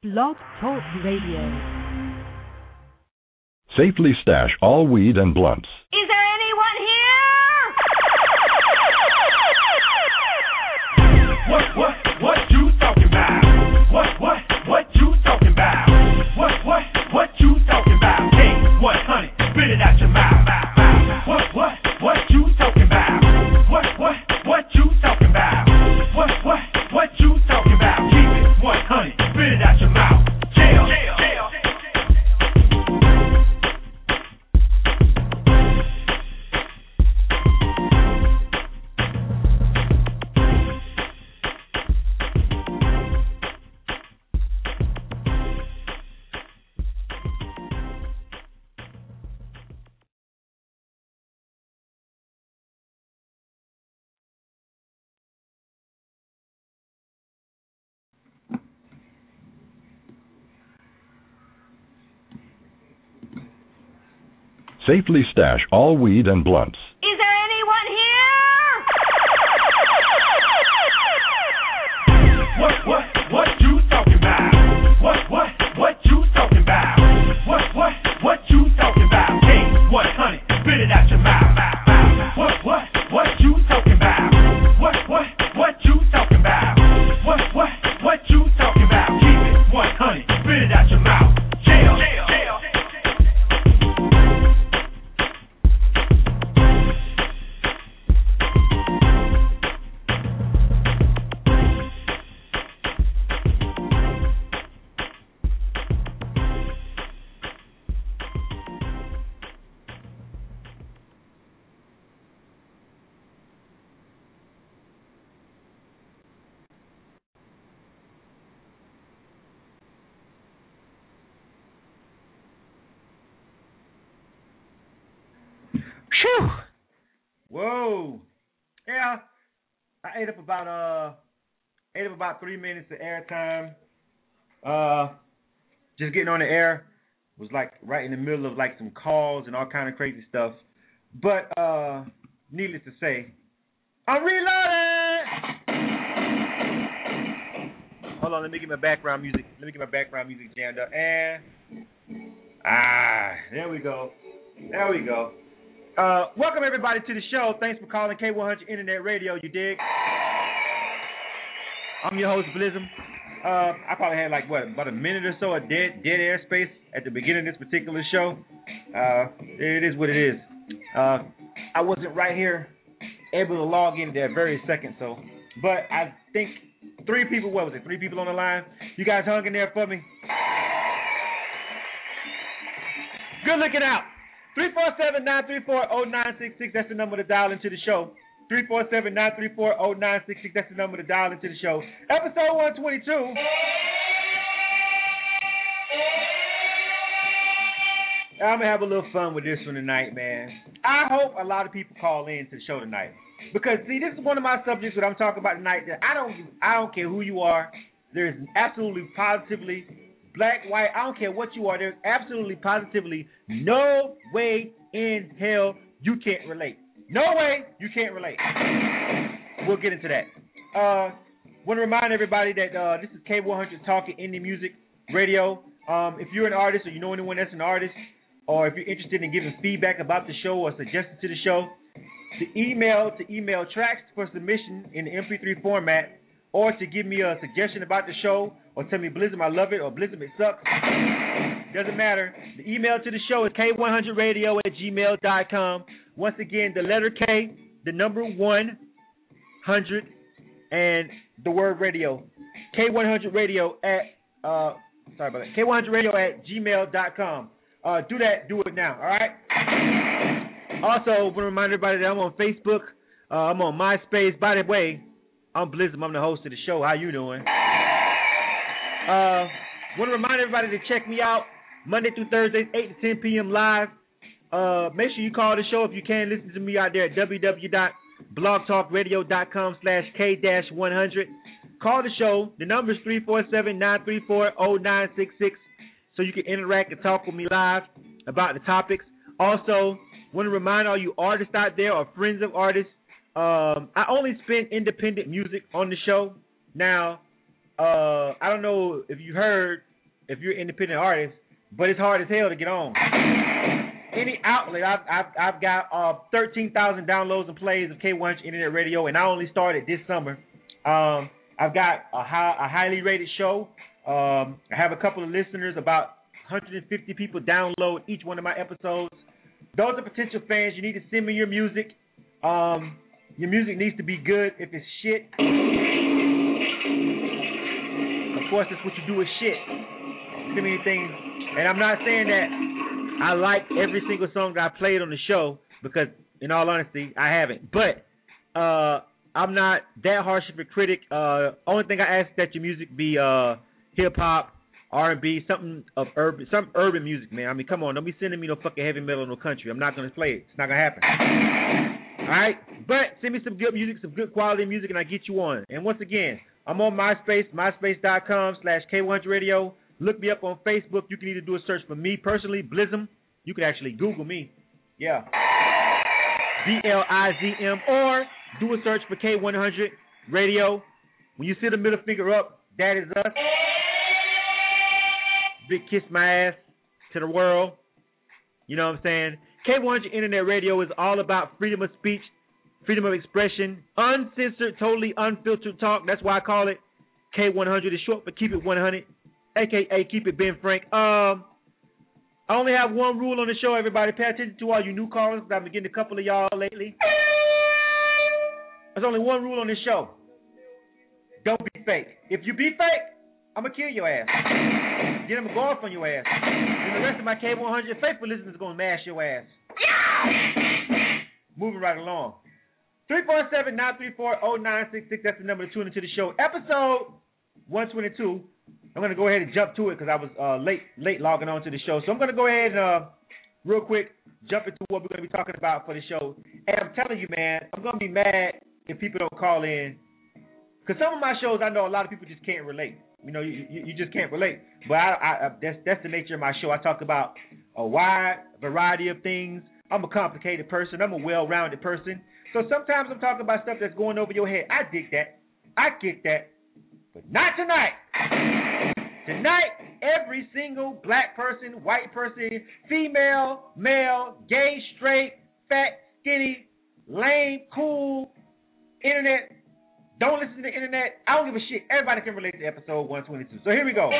Blog Talk Radio. Safely stash all weed and blunts. Is there anyone here? What you talking about? What you talking about? What you talking about? K100, spit it out your mouth. What you talking about? What you talking about? What you talking about? Keep it 100, spit it out your mouth. Jail. Safely stash all weed and blunts. Is there anyone here? What you talking about? What you talking about? What you talking about? K100, spit it out your mouth. What you talking about? What you talking about? What you talking about? Keep it 100, spit it out your mouth. Jail. Whoa. Yeah. I ate up about 3 minutes of airtime. Just getting on the air was like right in the middle of like some calls and all kind of crazy stuff. But needless to say, I'm reloading. Hold on, let me get my background music. Jammed up. And there we go. Welcome everybody to the show. Thanks for calling K100 Internet Radio. You dig? I'm your host Blizzum. I probably had about a minute or so of dead airspace at the beginning of this particular show. It is what it is. I wasn't right here able to log in that very second. But I think 3 people. What was it? 3 people on the line. You guys hung in there for me. Good looking out. 347-934-0966, that's the number to dial into the show. 347-934-0966, that's the number to dial into the show. Episode 122. I'm going to have a little fun with this one tonight, man. I hope a lot of people call in to the show tonight. Because, see, this is one of my subjects that I'm talking about tonight that I don't care who you are. There's absolutely positively black, white, I don't care what you are. There's absolutely, positively no way in hell you can't relate. No way you can't relate. We'll get into that. Want to remind everybody that this is K100 Talking Indie Music Radio. If you're an artist or you know anyone that's an artist, or if you're interested in giving feedback about the show or suggestions to the show, to email tracks for submission in the MP3 format, or to give me a suggestion about the show, or tell me, Blizzum, I love it, or Blizzum, it sucks. Doesn't matter. The email to the show is k100radio@gmail.com. Once again, the letter K, the number 100, and the word radio. K100radio k100radio@gmail.com. Do it now, all right? Also, I want to remind everybody that I'm on Facebook. I'm on MySpace. By the way, I'm Blizzum. I'm the host of the show. How you doing? Want to remind everybody to check me out Monday through Thursdays, 8 to 10 p.m. live. Make sure you call the show if you can. Listen to me out there at www.blogtalkradio.com/K-100. Call the show. The number is 347-934-0966, so you can interact and talk with me live about the topics. Also, want to remind all you artists out there or friends of artists, I only spin independent music on the show. Now, I don't know if you heard, if you're an independent artist, but it's hard as hell to get on. Any outlet, I've got 13,000 downloads and plays of K100 Internet Radio, and I only started this summer. I've got a highly rated show. I have a couple of listeners, about 150 people download each one of my episodes. Those are potential fans. You need to send me your music. Your music needs to be good. If it's shit, of course, that's what you do with shit. Send me things. And I'm not saying that I like every single song that I played on the show, because, in all honesty, I haven't. But I'm not that harsh of a critic. Only thing I ask is that your music be hip-hop, R&B, some urban music, man. I mean, come on, don't be sending me no fucking heavy metal, no country. I'm not gonna play it. It's not gonna happen. All right, but send me some good music, some good quality music, and I get you on. And once again, I'm on MySpace, myspace.com/K100Radio. Look me up on Facebook. You can either do a search for me personally, Blizzum. You can actually Google me, yeah, BLIZM, or do a search for K100 Radio. When you see the middle finger up, that is us. Big kiss my ass to the world. You know what I'm saying? K100 Internet Radio is all about freedom of speech, freedom of expression, uncensored, totally unfiltered talk. That's why I call it K100. It's short for Keep It 100, a.k.a. Keep It Ben Frank. I only have one rule on the show, everybody. Pay attention to all you new callers. I've been getting a couple of y'all lately. There's only one rule on this show. Don't be fake. If you be fake, I'm going to kill your ass. Get him a guard on your ass. And the rest of my K100 faithful listeners are going to mash your ass. Moving right along. 347-934-0966. That's the number to tune into the show. Episode 122. I'm going to go ahead and jump to it because I was late logging on to the show. So I'm going to go ahead and real quick jump into what we're going to be talking about for the show. And I'm telling you, man, I'm going to be mad if people don't call in. Because some of my shows, I know a lot of people just can't relate. You know, you just can't relate. But that's the nature of my show. I talk about a wide variety of things. I'm a complicated person. I'm a well-rounded person. So sometimes I'm talking about stuff that's going over your head. I dig that. I get that. But not tonight. Tonight, every single black person, white person, female, male, gay, straight, fat, skinny, lame, cool, internet, don't listen to the internet. I don't give a shit. Everybody can relate to episode 122. So here we go.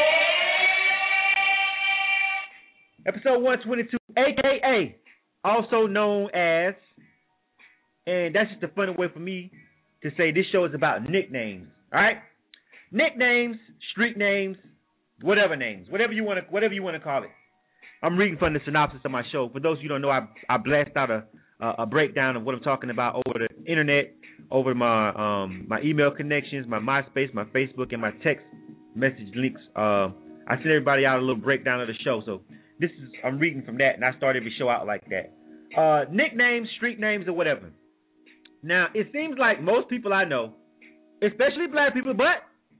Episode 122, a.k.a. also known as, and that's just a funny way for me to say this show is about nicknames. All right? Nicknames, street names, whatever you want to call it. I'm reading from the synopsis of my show. For those of you who don't know, I blast out a breakdown of what I'm talking about over the internet, over my email connections, my MySpace, my Facebook, and my text message links. I send everybody out a little breakdown of the show. So I'm reading from that, and I start every show out like that. Nicknames, street names, or whatever. Now, it seems like most people I know, especially black people, but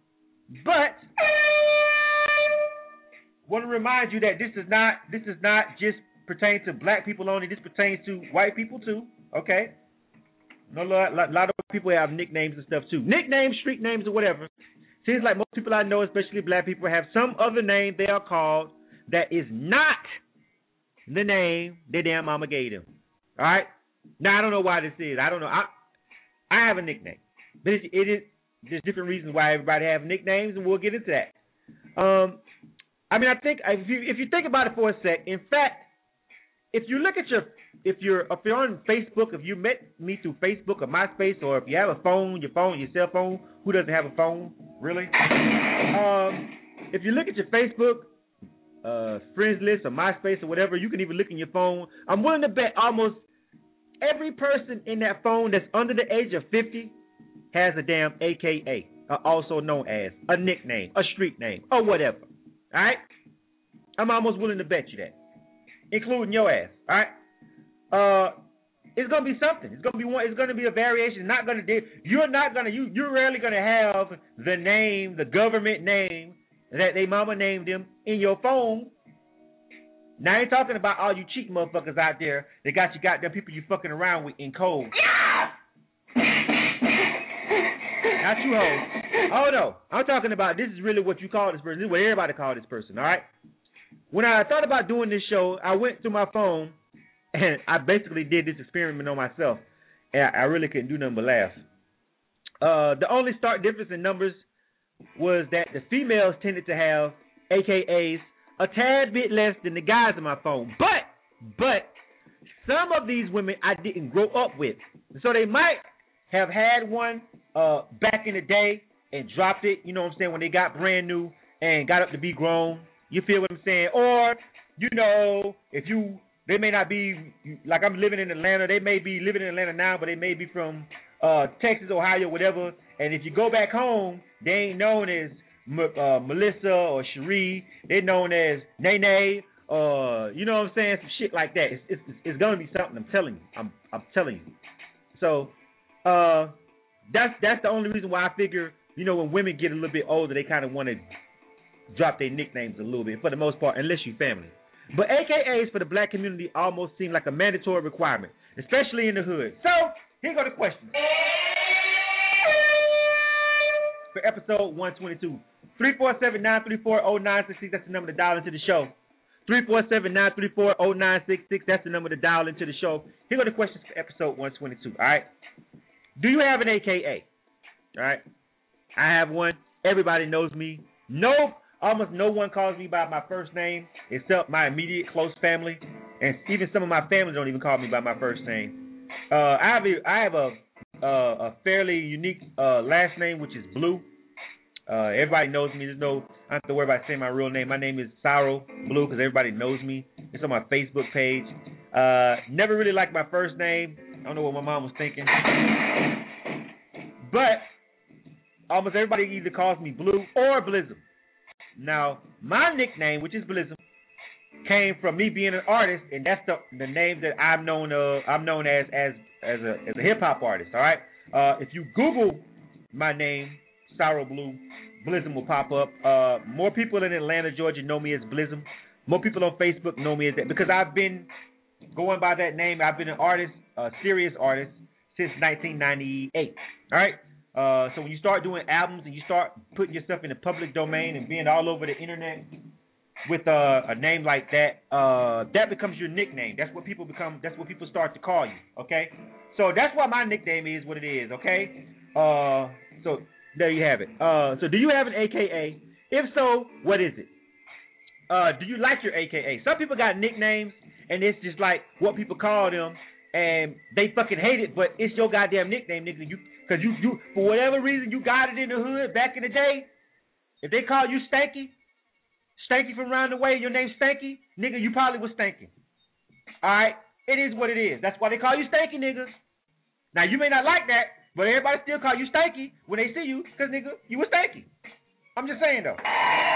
want to remind you that this is not just pertain to black people only. This pertains to white people too. Okay. A lot of people have nicknames and stuff too. Nicknames, street names, or whatever. Seems like most people I know, especially black people, have some other name they are called that is not the name their damn mama gave them. All right. Now I don't know why this is. I don't know. I have a nickname, but it is. There's different reasons why everybody have nicknames, and we'll get into that. I mean, I think if you think about it for a sec, in fact, if you look at if you're on Facebook, if you met me through Facebook or MySpace, or if you have a phone, your cell phone, who doesn't have a phone, really? If you look at your Facebook friends list or MySpace or whatever, you can even look in your phone. I'm willing to bet almost every person in that phone that's under the age of 50 has a damn AKA, also known as a nickname, a street name, or whatever. All right? I'm almost willing to bet you that, including your ass. All right? It's gonna be something. It's gonna be one. It's gonna be a variation. You're rarely gonna have the name, the government name that they mama named them in your phone. Now I ain't talking about all you cheap motherfuckers out there that got you goddamn people you fucking around with in code. Not you hoes. Oh no, I'm talking about this is really what you call this person. This is what everybody call this person. All right. When I thought about doing this show, I went through my phone and I basically did this experiment on myself, and I really couldn't do nothing but laugh. The only stark difference in numbers was that the females tended to have AKAs a tad bit less than the guys in my phone. But some of these women I didn't grow up with. So they might have had one back in the day and dropped it, you know what I'm saying, when they got brand new and got up to be grown. You feel what I'm saying? Or, you know, they may not be, like I'm living in Atlanta, they may be living in Atlanta now, but they may be from Texas, Ohio, whatever. And if you go back home, they ain't known as Melissa or Cherie. They're known as Nene. You know what I'm saying? Some shit like that. It's gonna be something. I'm telling you. I'm telling you. So that's the only reason why I figure, you know, when women get a little bit older, they kind of want to drop their nicknames a little bit for the most part, unless you family. But AKAs for the black community almost seem like a mandatory requirement, especially in the hood. So here go the questions for episode 122. 347-934-0966. That's the number to dial into the show. 347-934-0966. That's the number to dial into the show. Here are the questions for episode 122. All right. Do you have an AKA? All right. I have one. Everybody knows me. Almost no one calls me by my first name except my immediate close family, and even some of my family don't even call me by my first name. I have a fairly unique last name, which is Blue. Everybody knows me. I don't have to worry about saying my real name. My name is Cyril Blue because everybody knows me. It's on my Facebook page. Never really liked my first name. I don't know what my mom was thinking. But almost everybody either calls me Blue or Blizzum. Now, my nickname, which is Blizzum, came from me being an artist, and that's the name that I'm known as a hip hop artist. All right. If you Google my name, Cyril Blue, Blizzum will pop up. More people in Atlanta, Georgia know me as Blizzum. More people on Facebook know me as that because I've been going by that name. I've been an artist, a serious artist, since 1998. All right. So when you start doing albums and you start putting yourself in the public domain and being all over the internet with a name like that, that becomes your nickname. That's what people become. That's what people start to call you. Okay. So that's why my nickname is what it is. Okay. So there you have it. So do you have an AKA? If so, what is it? Do you like your AKA? Some people got nicknames and it's just like what people call them and they fucking hate it, but it's your goddamn nickname, nigga. Because you for whatever reason you got it in the hood back in the day. If they call you Stanky from around the way, your name's Stanky, nigga, you probably was Stanky. All right, it is what it is. That's why they call you Stanky, nigga. Now you may not like that, but everybody still call you Stanky when they see you, because nigga, you was Stanky. I'm just saying though.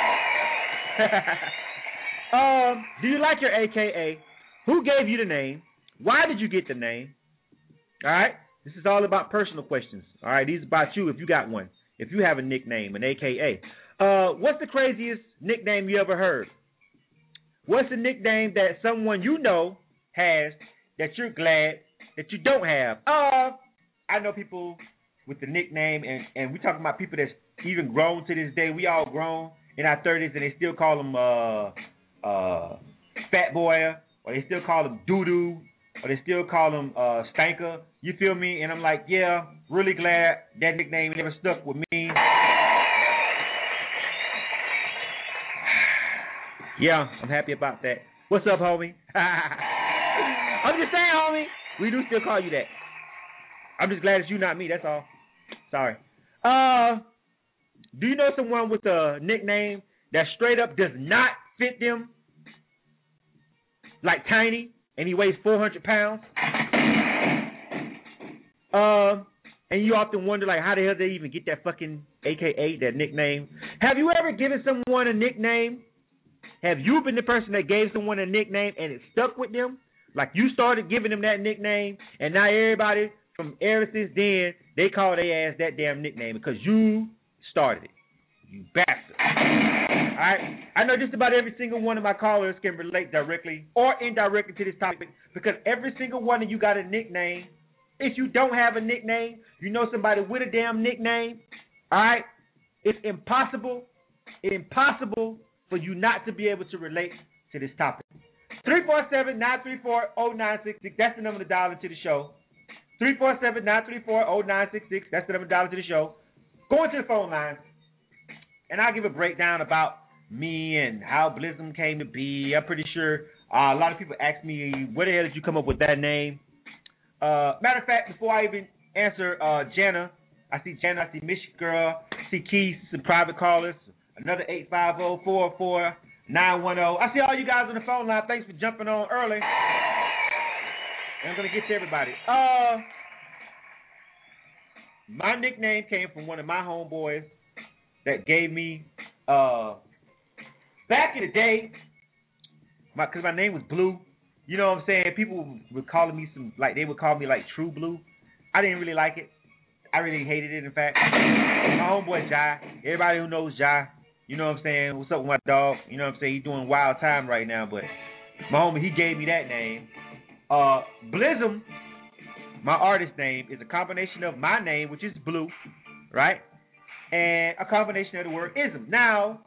Do you like your AKA? Who gave you the name? Why did you get the name? All right. This is all about personal questions. All right. These are about you if you got one. If you have a nickname, an AKA. What's the craziest nickname you ever heard? What's the nickname that someone you know has that you're glad that you don't have? I know people with the nickname, and we're talking about people that's even grown to this day. We all grown in our 30s, and they still call them Fat Boy, or they still call them Doo-Doo, or they still call them Stanker. You feel me? And I'm like, yeah, really glad that nickname never stuck with me. Yeah, I'm happy about that. What's up, homie? I'm just saying, homie. We do still call you that. I'm just glad it's you, not me. That's all. Sorry. Do you know someone with a nickname that straight up does not fit them? Like Tiny, and he weighs 400 pounds. And you often wonder, like, how the hell did they even get that fucking AKA, that nickname? Have you ever given someone a nickname? Have you been the person that gave someone a nickname and it stuck with them? Like you started giving them that nickname, and now everybody from ever since then, they call their ass that damn nickname because you started it. You bastard. Alright? I know just about every single one of my callers can relate directly or indirectly to this topic because every single one of you got a nickname. If you don't have a nickname, you know somebody with a damn nickname, alright? It's impossible for you not to be able to relate to this topic. 347-934-0966. That's the number to dial into the show. 347-934-0966. That's the number to dial into the show. Go into the phone line, and I'll give a breakdown about me and how Blizzum came to be. I'm pretty sure a lot of people ask me, where the hell did you come up with that name? Matter of fact, before I even answer Jana, I see Michigan Girl, I see Keith, some private callers, another 850-404-910. I see all you guys on the phone line. Thanks for jumping on early. And I'm going to get to everybody. My nickname came from one of my homeboys that gave me, back in the day, because my name was Blue. You know what I'm saying? People were calling me they would call me like True Blue. I didn't really like it. I really hated it, in fact. My homeboy Jai, everybody who knows Jai, you know what I'm saying? What's up with my dog? You know what I'm saying? He's doing wild time right now, but my homie, he gave me that name. Blizzum, my artist name, is a combination of my name, which is Blue, right? And a combination of the word ism. Now,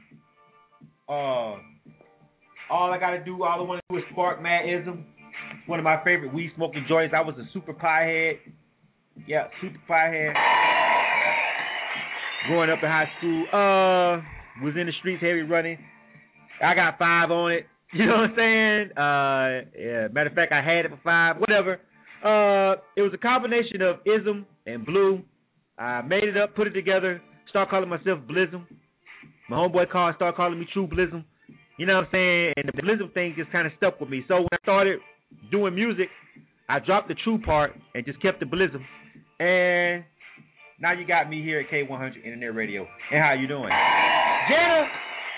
all I want to do is spark mad ism. One of my favorite weed smoking joints. I was a super pie head. Yeah, super pie head. Growing up in high school, was in the streets heavy running. I got 5 on it. You know what I'm saying? Yeah. Matter of fact, I had it for 5. Whatever. It was a combination of ism and blue. I made it up, put it together, start calling myself Blizzum. My homeboy started calling me True Blizzum. You know what I'm saying? And the Blizzum thing just kind of stuck with me. So when I started doing music, I dropped the True part and just kept the Blizzum. And now you got me here at K100 Internet Radio. And how you doing? Jana!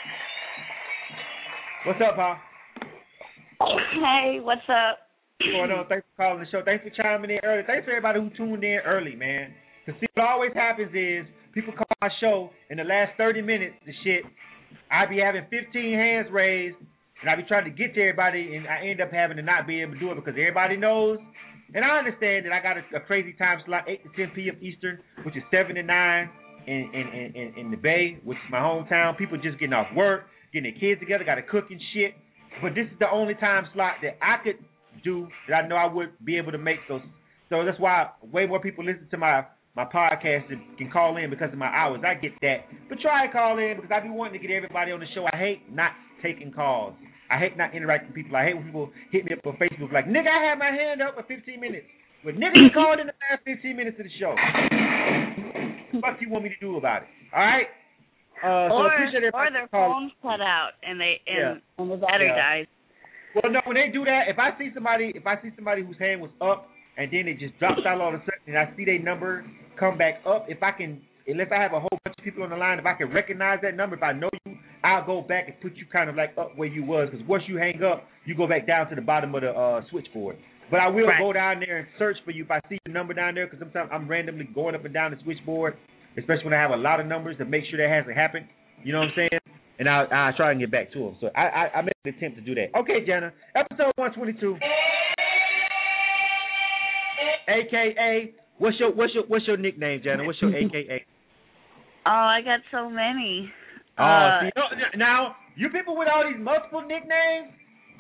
What's up, Pa? Hey, what's up? What's going on? Thanks for calling the show. Thanks for chiming in early. Thanks for everybody who tuned in early, man. Because see, what always happens is people call my show in the last 30 minutes, I be having 15 hands raised, and I be trying to get to everybody, and I end up having to not be able to do it because everybody knows. And I understand that I got a crazy time slot, 8 to 10 p.m. Eastern, which is 7 to 9 in the Bay, which is my hometown. People just getting off work, getting their kids together, got to cook and shit. But this is the only time slot that I could do that I know I would be able to make those. So that's why way more people listen to my podcast and can call in because of my hours. I get that. But try to call in because I be wanting to get everybody on the show. I hate not taking calls. I hate not interacting with people. I hate when people hit me up on Facebook like, nigga, I had my hand up for 15 minutes. But nigga, you called in the last 15 minutes of the show. What you want me to do about it? All right? Or their phones cut out and the battery dies. Well, no, when they do that, if I see somebody whose hand was up and then it just drops out all of a sudden and I see their number come back up, if I have a whole bunch of people on the line, if I can recognize that number, if I know you, I'll go back and put you kind of like up where you was, because once you hang up, you go back down to the bottom of the switchboard. But I will go down there and search for you if I see your number down there, because sometimes I'm randomly going up and down the switchboard, especially when I have a lot of numbers, to make sure that hasn't happened. You know what I'm saying? And I'll try and get back to them. So I made an attempt to do that. Okay, Jana, episode 122. AKA, what's your nickname, Jana? What's your AKA? Oh, I got so many. Now, you people with all these multiple nicknames?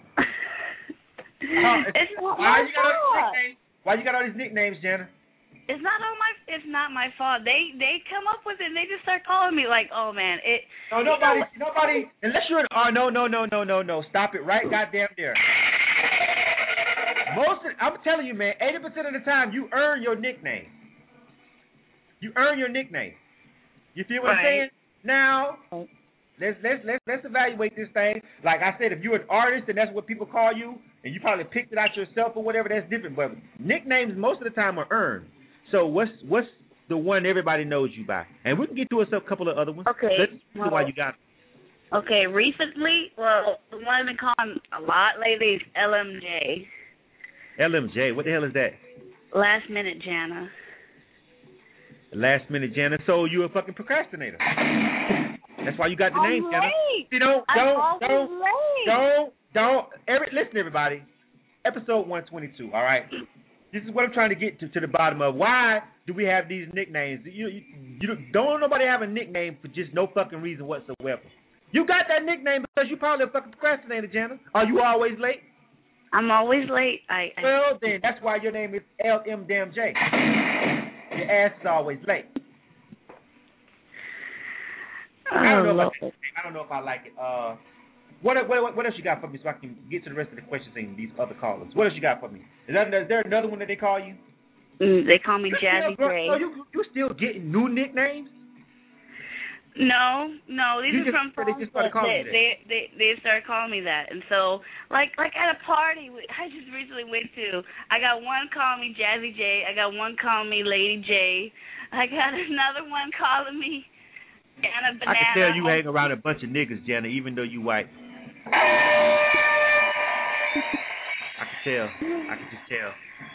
It's not my fault. Why you got all these nicknames, Jana? It's not my fault. They come up with it and they just start calling me like, oh man, it. No, nobody. Unless you're no. Stop it right goddamn there. I'm telling you, man, 80% of the time you earn your nickname. You earn your nickname. You feel what I'm saying? Now, let's evaluate this thing. Like I said, if you're an artist and that's what people call you, and you probably picked it out yourself or whatever, that's different. But nicknames most of the time are earned. So what's the one everybody knows you by? And we can get to a couple of other ones. Okay. Let's see why you got it. Okay, recently, the one I've been calling a lot lately is LMJ. LMJ, what the hell is that? Last Minute Jana. Last Minute Jana. So you a fucking procrastinator. That's why you got the name, Jana. You Listen, everybody. Episode 122, all right? This is what I'm trying to get to the bottom of. Why do we have these nicknames? You don't want nobody have a nickname for just no fucking reason whatsoever. You got that nickname because you probably a fucking procrastinator, Jenna. Are you always late? I'm always late. Well, then that's why your name is LM Damn J. Your ass is always late. I don't know if I like it. What else you got for me so I can get to the rest of the questions and these other callers? What else you got for me? Is there another one that they call you? They call me Jazzy J. So you still getting new nicknames? No, these are from they just started calling they started calling me that, and so like at a party I just recently went to, I got one calling me Jazzy J, I got one calling me Lady J, I got another one calling me Anna Banana. I can tell you hang around a bunch of niggas, Jenna, even though you white. I can just tell.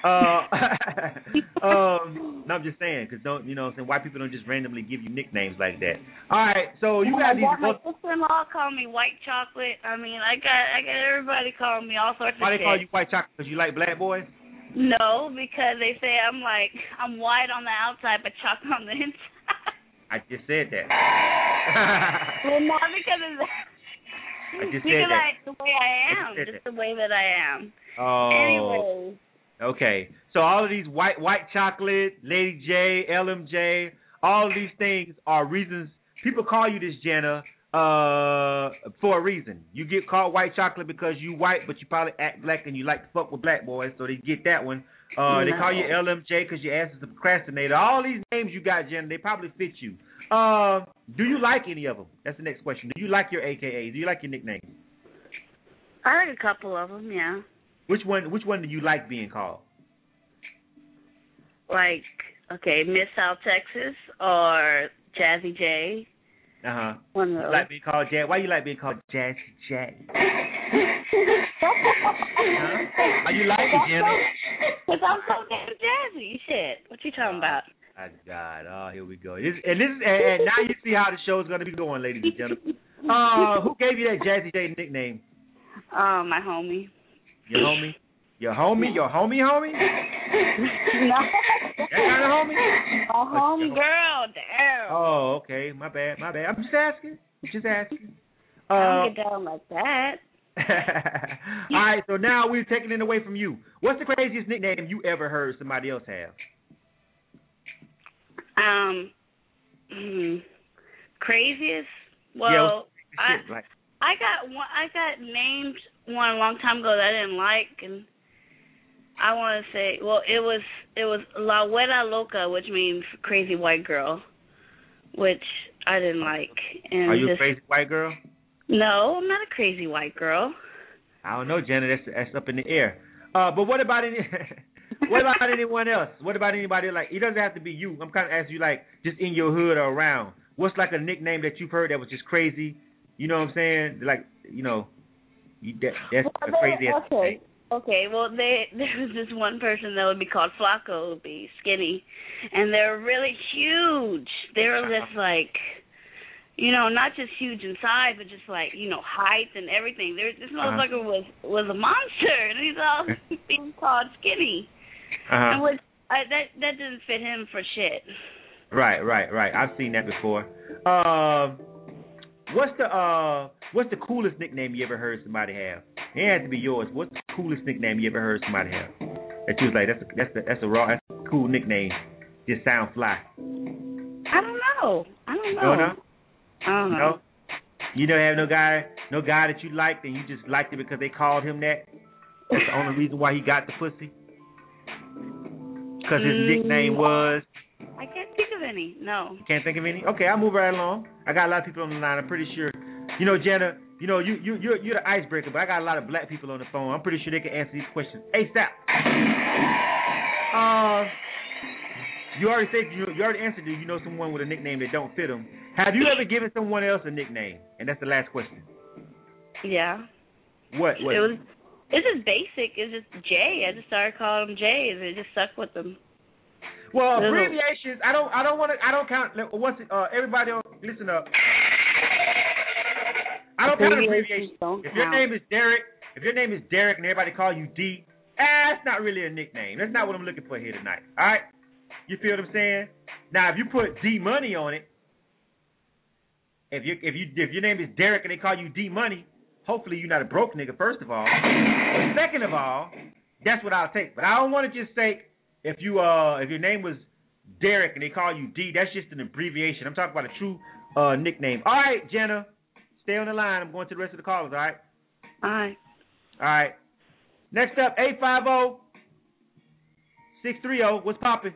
No, I'm just saying, because white people don't just randomly give you nicknames like that. All right, so you got these. My sister-in-law called me White Chocolate. I mean, I got everybody calling me all sorts of shit. Why they call you White Chocolate? Because you like black boys? No, because they say I'm white on the outside but chocolate on the inside. I just said that. Well, not because of that. I just said that. Because the way I am, just the way that I am. Oh. Anyway. Okay, so all of these white chocolate, Lady J, LMJ, all of these things are reasons people call you this, Jenna, for a reason. You get called white chocolate because you white, but you probably act black and you like to fuck with black boys, so they get that one. They call you LMJ because your ass is a procrastinator. All these names you got, Jenna, they probably fit you. Do you like any of them? That's the next question. Do you like your AKAs? Do you like your nicknames? I like a couple of them, yeah. Which one do you like being called? Like, okay, Miss South Texas or Jazzy J. One of those. You like being called Jazz? Why you like being called Jazzy J? Are you like it, Jenna? Because I'm so damn jazzy. Shit. What you talking about? My God. Oh, here we go. And now you see how the show's going to be going, ladies and gentlemen. Who gave you that Jazzy J nickname? My homie. Your homie? Your homie? Your homie? No. That kind of homie? A homie girl, damn. Oh, okay. My bad. I'm just asking. I don't get down like that. All right, so now we're taking it away from you. What's the craziest nickname you ever heard somebody else have? Craziest? Well, I got named one a long time ago that I didn't like, and I want to say, well, it was La Huera Loca, which means crazy white girl, which I didn't like. And are you a crazy white girl? No, I'm not a crazy white girl. I don't know, Jenna. That's up in the air. But what about anyone else? What about anybody like? It doesn't have to be you. I'm kind of asking you, like, just in your hood or around. What's like a nickname that you've heard that was just crazy? You know what I'm saying? Like, that's a crazy ass thing. Okay, well, there was this one person that would be called Flacco, would be skinny, and they're really huge. They were just like, not just huge in size, but just like, height and everything. This motherfucker was a monster, and he's all being called skinny. And that didn't fit him for shit. Right. I've seen that before. What's the coolest nickname you ever heard somebody have? It has to be yours. What's the coolest nickname you ever heard somebody have? That you was like, that's a cool nickname. Just sound fly. I don't know. I don't know. No? You don't have no guy that you liked and you just liked it because they called him that? That's the only reason why he got the pussy? Because his nickname was? I can't think of any. No. You can't think of any? Okay, I'll move right along. I got a lot of people on the line. I'm pretty sure. Jenna, you're the icebreaker, but I got a lot of black people on the phone. I'm pretty sure they can answer these questions ASAP. You already said you already answered it. You know someone with a nickname that don't fit them. Have you ever given someone else a nickname? And that's the last question. Yeah. What? It's just basic. It's just J. I just started calling them J, and it just stuck with them. Well, abbreviations. I don't count. What's it? Everybody, listen up. I don't count abbreviations. If your name is Derek, and everybody call you D, that's not really a nickname. That's not what I'm looking for here tonight. All right. You feel what I'm saying? Now, if you put D Money on it, if your name is Derek and they call you D Money, hopefully you're not a broke nigga. First of all, but second of all, that's what I'll take. But I don't want to just say if your name was Derek and they call you D, that's just an abbreviation. I'm talking about a true nickname. All right, Jenna, stay on the line. I'm going to the rest of the callers. All right. All right. All right. Next up, 850-630. What's poppin'?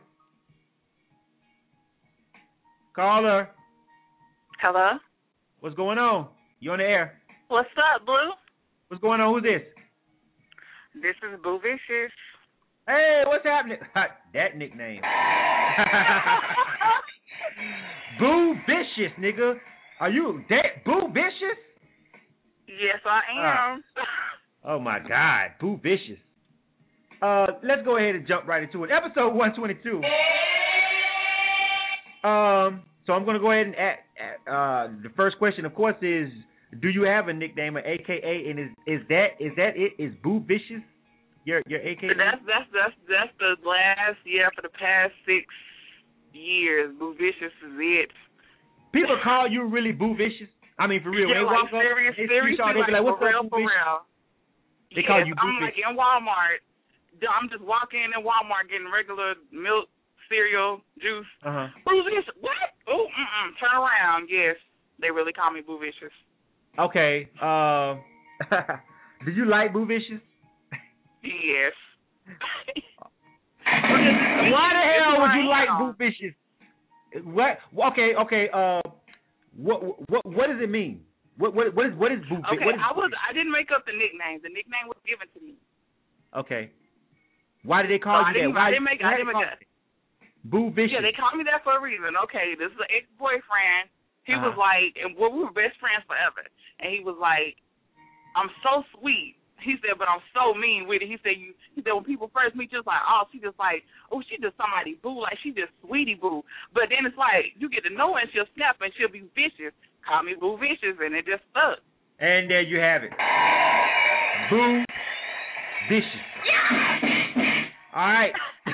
Caller. Hello? What's going on? You on the air. What's up, Blue? What's going on? Who's this? This is Boo Vicious. Hey, what's happening? That nickname. Boo Vicious, nigga. Are you that Boo Vicious? Yes, I am. Oh, my God. Boo Vicious. Let's go ahead and jump right into it. Episode 122. So I'm going to go ahead and add, the first question, of course, is, do you have a nickname, or AKA, and is that it? Is Boo Vicious your AKA? That's the last year for the past 6 years. Boo Vicious is it. People call you really Boo Vicious? I mean, for real. Yeah, they walk up, seriously, they be like, what's for up, Boo Vicious? real. They call you Boo I'm Vicious. like in Walmart. I'm just walking in Walmart getting regular milk, cereal, juice. Boo Vicious, what? Oh, turn around. Yes, they really call me Boo Vicious. Okay. Do you like Boo Vicious? Yes. Why the hell would you like Boo Vicious? What? Okay. What does it mean? What is Boo Vicious? Okay, I didn't make up the nickname. The nickname was given to me. Okay. Why did they call you that? I didn't make it. Boo Vicious. Yeah, they called me that for a reason. Okay, this is an ex-boyfriend. He was like, and we were best friends forever. And he was like, I'm so sweet. He said, but I'm so mean with it. He said, when people first meet you, it's like, oh, she just somebody boo, like she just sweetie boo. But then it's like, you get to know her and she'll snap and she'll be vicious. Call me Boo Vicious, and it just stuck. And there you have it. Boo Vicious. All right.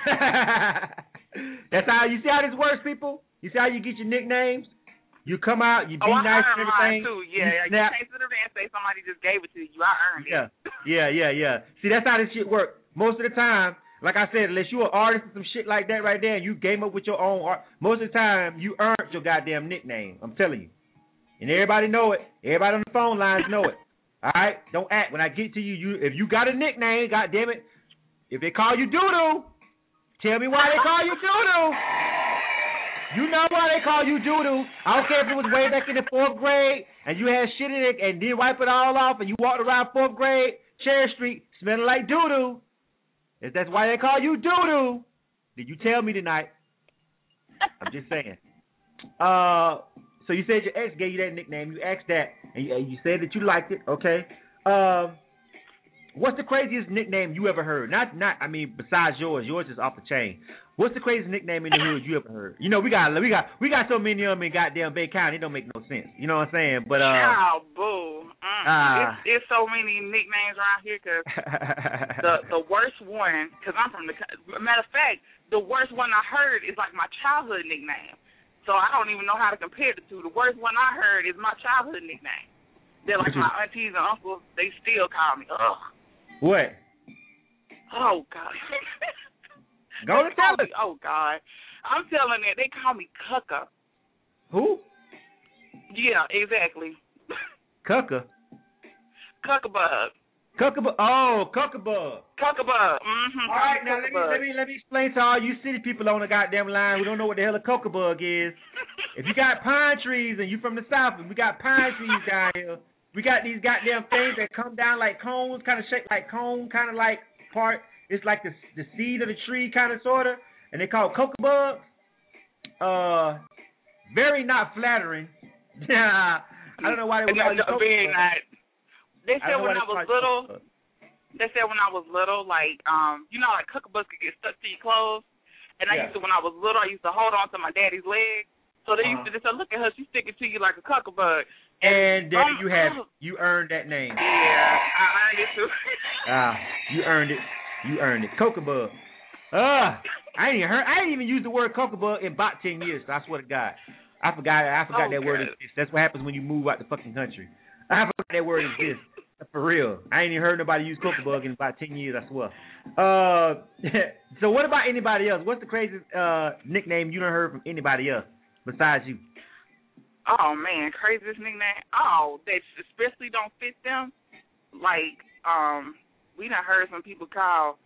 That's how you see how this works, people. You see how you get your nicknames. You come out, you be nice and everything. Too. Yeah, you can't sit there and say somebody just gave it to you. I earned it. Yeah. See, that's how this shit works. Most of the time, like I said, unless you're an artist or some shit like that right there, and you came up with your own art, most of the time you earned your goddamn nickname. I'm telling you. And everybody know it. Everybody on the phone lines know it. All right? Don't act. When I get to you, if you got a nickname, goddamn it, if they call you Doodoo, tell me why they call you Doodoo. You know why they call you Doodoo. I don't care if it was way back in the 4th grade and you had shit in it and didn't wipe it all off and you walked around 4th grade, Cherry Street, smelling like Doodoo. If that's why they call you Doodoo, did you tell me tonight? I'm just saying. So you said your ex gave you that nickname. You asked that, and you said that you liked it. Okay. What's the craziest nickname you ever heard? Not. I mean, besides yours. Yours is off the chain. What's the craziest nickname in the hood you ever heard? You know, we got so many of them in goddamn Bay County. It don't make no sense. You know what I'm saying? But boo. It's so many nicknames around here. Cause the worst one, because I'm from the matter of fact, the worst one I heard is like my childhood nickname. So I don't even know how to compare the two. The worst one I heard is my childhood nickname. They're like my aunties and uncles. They still call me. Ugh. What? Oh, God. Go to tell us. Oh, God. I'm telling you, they call me Cucka. Who? Yeah, exactly. Cucka? Cuckabug. Cuckabug. Oh, Cuckabug. Cuckabug. All right, now let me explain to all you city people on the goddamn line who don't know what the hell a Cuckabug is. If you got pine trees and you from the south, and we got pine trees down here, we got these goddamn things that come down like cones, kind of shaped like cone, kind of like part. It's like the seed of the tree, kind of sorta, and they call it Cuckabugs. Very not flattering. I don't know why they would call it Cuckabug. They said when I was little, like, like Cuckabugs could get stuck to your clothes. And when I was little, I used to hold on to my daddy's leg. So they used to just say, look at her, she's sticking to you like a Cuckabug. And there you have it. You earned that name. Yeah, I earned it too. You earned it. You earned it. Cuckabug. I ain't even used the word cuckabug in about 10 years. So I swear to God, I forgot that word exists. That's what happens when you move out the fucking country. I forgot that word exists. For real, I ain't even heard nobody use cuckabug in about 10 years. I swear. So what about anybody else? What's the craziest nickname you done heard from anybody else besides you? Oh man, craziest nickname. Oh, that especially don't fit them. Like, we done heard some people call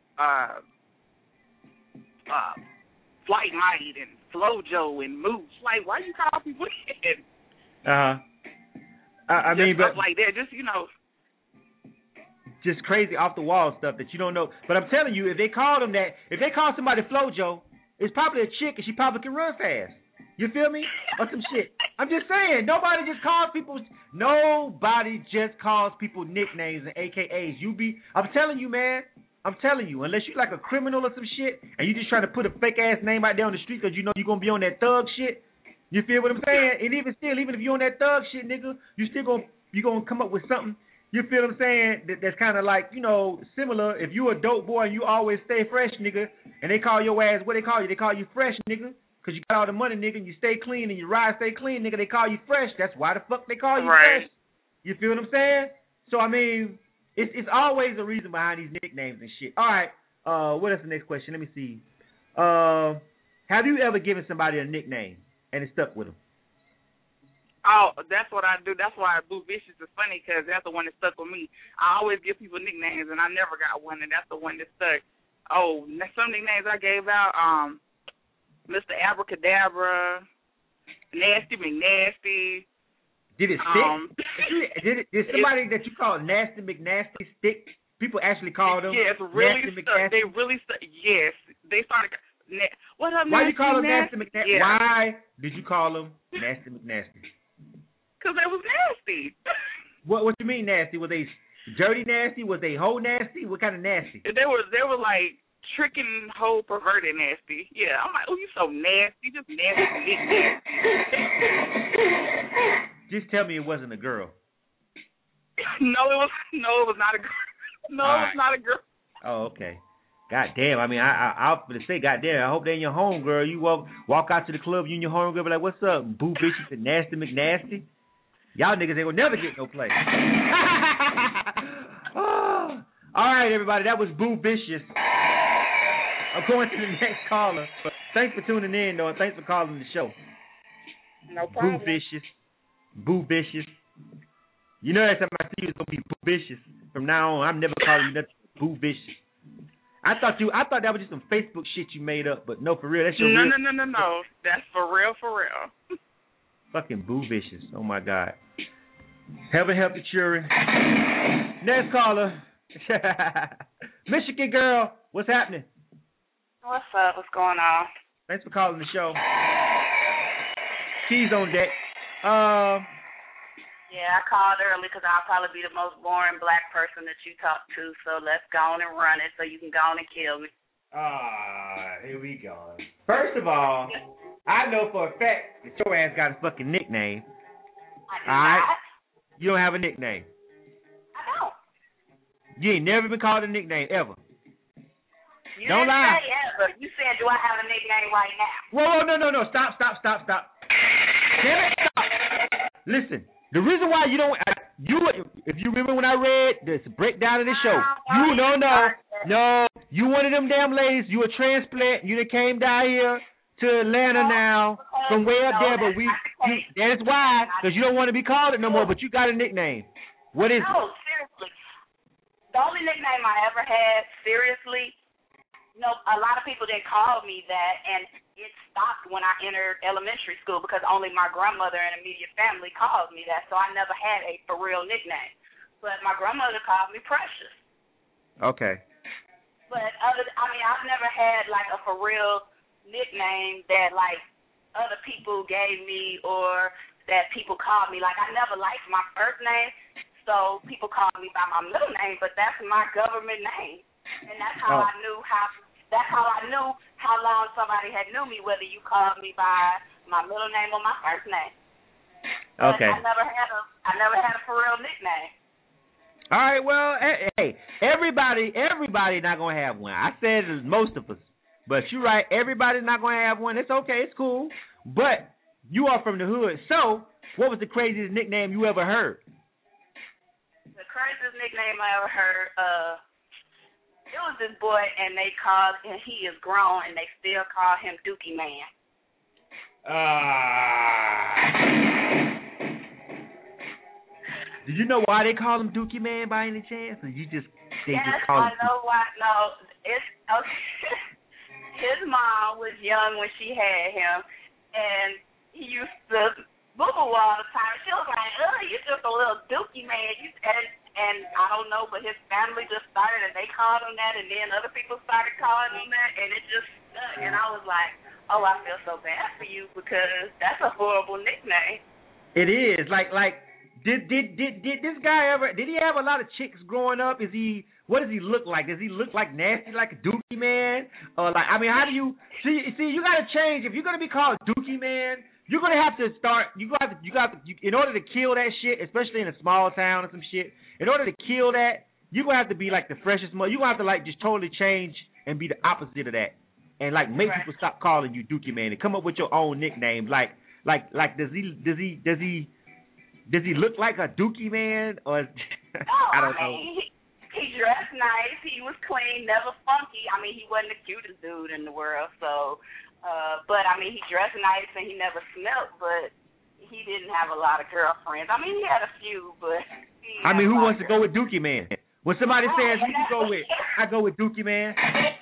Flight Might and Flojo and Moose. Like, why you call people that? I mean, but like that, just just crazy off the wall stuff that you don't know. But I'm telling you, if they call somebody Flojo, it's probably a chick and she probably can run fast. You feel me? Or some shit. I'm just saying, nobody just calls people nicknames and AKAs. I'm telling you, man. I'm telling you, unless you like a criminal or some shit, and you just trying to put a fake ass name out there on the street because you know you're gonna be on that thug shit. You feel what I'm saying? And even if you're on that thug shit, nigga, you gonna come up with something. You feel what I'm saying? That's kind of like, similar. If you a dope boy and you always stay fresh, nigga, and they call your ass, what they call you? They call you fresh, nigga, because you got all the money, nigga, and you stay clean and your ride stay clean, nigga. They call you fresh. That's why the fuck they call you fresh. You feel what I'm saying? So I mean, it's always a reason behind these nicknames and shit. All right. What is the next question? Let me see. Have you ever given somebody a nickname and it stuck with them? Oh, that's what I do. That's why Boo Vicious is funny, because that's the one that stuck with me. I always give people nicknames, and I never got one, and that's the one that stuck. Oh, some nicknames I gave out, Mr. Abracadabra, Nasty McNasty. Did it stick? Did somebody that you call Nasty McNasty stick? People actually call them really Nasty stuck. McNasty? They really stuck. Yes. They started... What up, Why Nasty you call them McNasty? Nasty McNasty? Yeah. Why did you call them Nasty McNasty? Because they was nasty. What you mean nasty? Was they dirty nasty? Was they hoe nasty? What kind of nasty? They were like tricking, hoe, perverted nasty. Yeah, I'm like, oh, you so nasty, just nasty, big nasty. Just tell me it wasn't a girl. No, it was not a girl. No, it was not a girl. Oh, okay. God damn. I mean, I was going to say, God damn, I hope they in your home, girl. You walk out to the club, you and your home girl, be like, what's up, Boo Vicious and Nasty McNasty? Y'all niggas ain't gonna never get no play. Oh. All right, everybody, that was Boo Vicious. I'm going to the next caller. Thanks for tuning in, though, and thanks for calling the show. No problem. Boo Vicious. You know, every time I see you, it's gonna be Boo Vicious. From now on, I'm never calling you nothing Boo Vicious. I thought that was just some Facebook shit you made up, but no, for real, that's your real. No. That's for real. Fucking Boo Vicious. Oh my God. Heaven help the children. Next caller. Michigan girl, what's happening? What's up? What's going on? Thanks for calling the show. Keys on deck. Yeah, I called early because I'll probably be the most boring black person that you talk to, so let's go on and run it so you can go on and kill me. Here we go. First of all, I know for a fact that your ass got a fucking nickname. I do not. You don't have a nickname. I don't. You ain't never been called a nickname, ever. You don't didn't lie. say ever. You said, do I have a nickname right now? Whoa, no. Stop. Damn it, stop. Listen. The reason why you don't, if you remember when I read this breakdown of the show, no, you one of them damn ladies, you a transplant, you done came down here to Atlanta now, from way up there, but that's why, because you don't want to be called it no more, but you got a nickname. What is it? No, seriously. The only nickname I ever had, seriously, a lot of people didn't call me that, and it stopped when I entered elementary school because only my grandmother and immediate family called me that, so I never had a for real nickname. But my grandmother called me Precious. Okay. But I've never had like a for real nickname that like other people gave me or that people called me. Like I never liked my first name, so people called me by my middle name, but that's my government name. And that's how I knew how long somebody had knew me, whether you called me by my middle name or my first name. Okay. But I never had a for real nickname. All right, well, hey, everybody not gonna have one. I said most of us. But you're right. Everybody's not going to have one. It's okay. It's cool. But you are from the hood. So what was the craziest nickname you ever heard? The craziest nickname I ever heard, it was this boy, and they called, and he is grown, and they still call him Dookie Man. Did you know why they call him Dookie Man by any chance? Or you just they Yes, just call I him know why. No, it's okay. His mom was young when she had him, and he used to boo-boo all the time. She was like, you're just a little Dookie Man. And I don't know, but his family just started, and they called him that, and then other people started calling him that, and it just stuck. And I was like, oh, I feel so bad for you because that's a horrible nickname. It is. Like did this guy ever, did he have a lot of chicks growing up? What does he look like? Does he look like nasty like a Dookie Man? Or like, I mean, how do you see you gotta change. If you're gonna be called Dookie Man, you're gonna have to start you got to in order to kill that shit, especially in a small town or some shit, in order to kill that, you're gonna have to be like the freshest mother. You're gonna have to like just totally change and be the opposite of that. And like make people stop calling you Dookie Man and come up with your own nickname. Like does he look like a Dookie Man or I don't know. He dressed nice. He was clean, never funky. I mean, he wasn't the cutest dude in the world. So, but I mean, he dressed nice and he never smelled. But he didn't have a lot of girlfriends. I mean, he had a few, but. I mean, who wants to go with Dookie Man? When somebody says who you go with, I go with Dookie Man.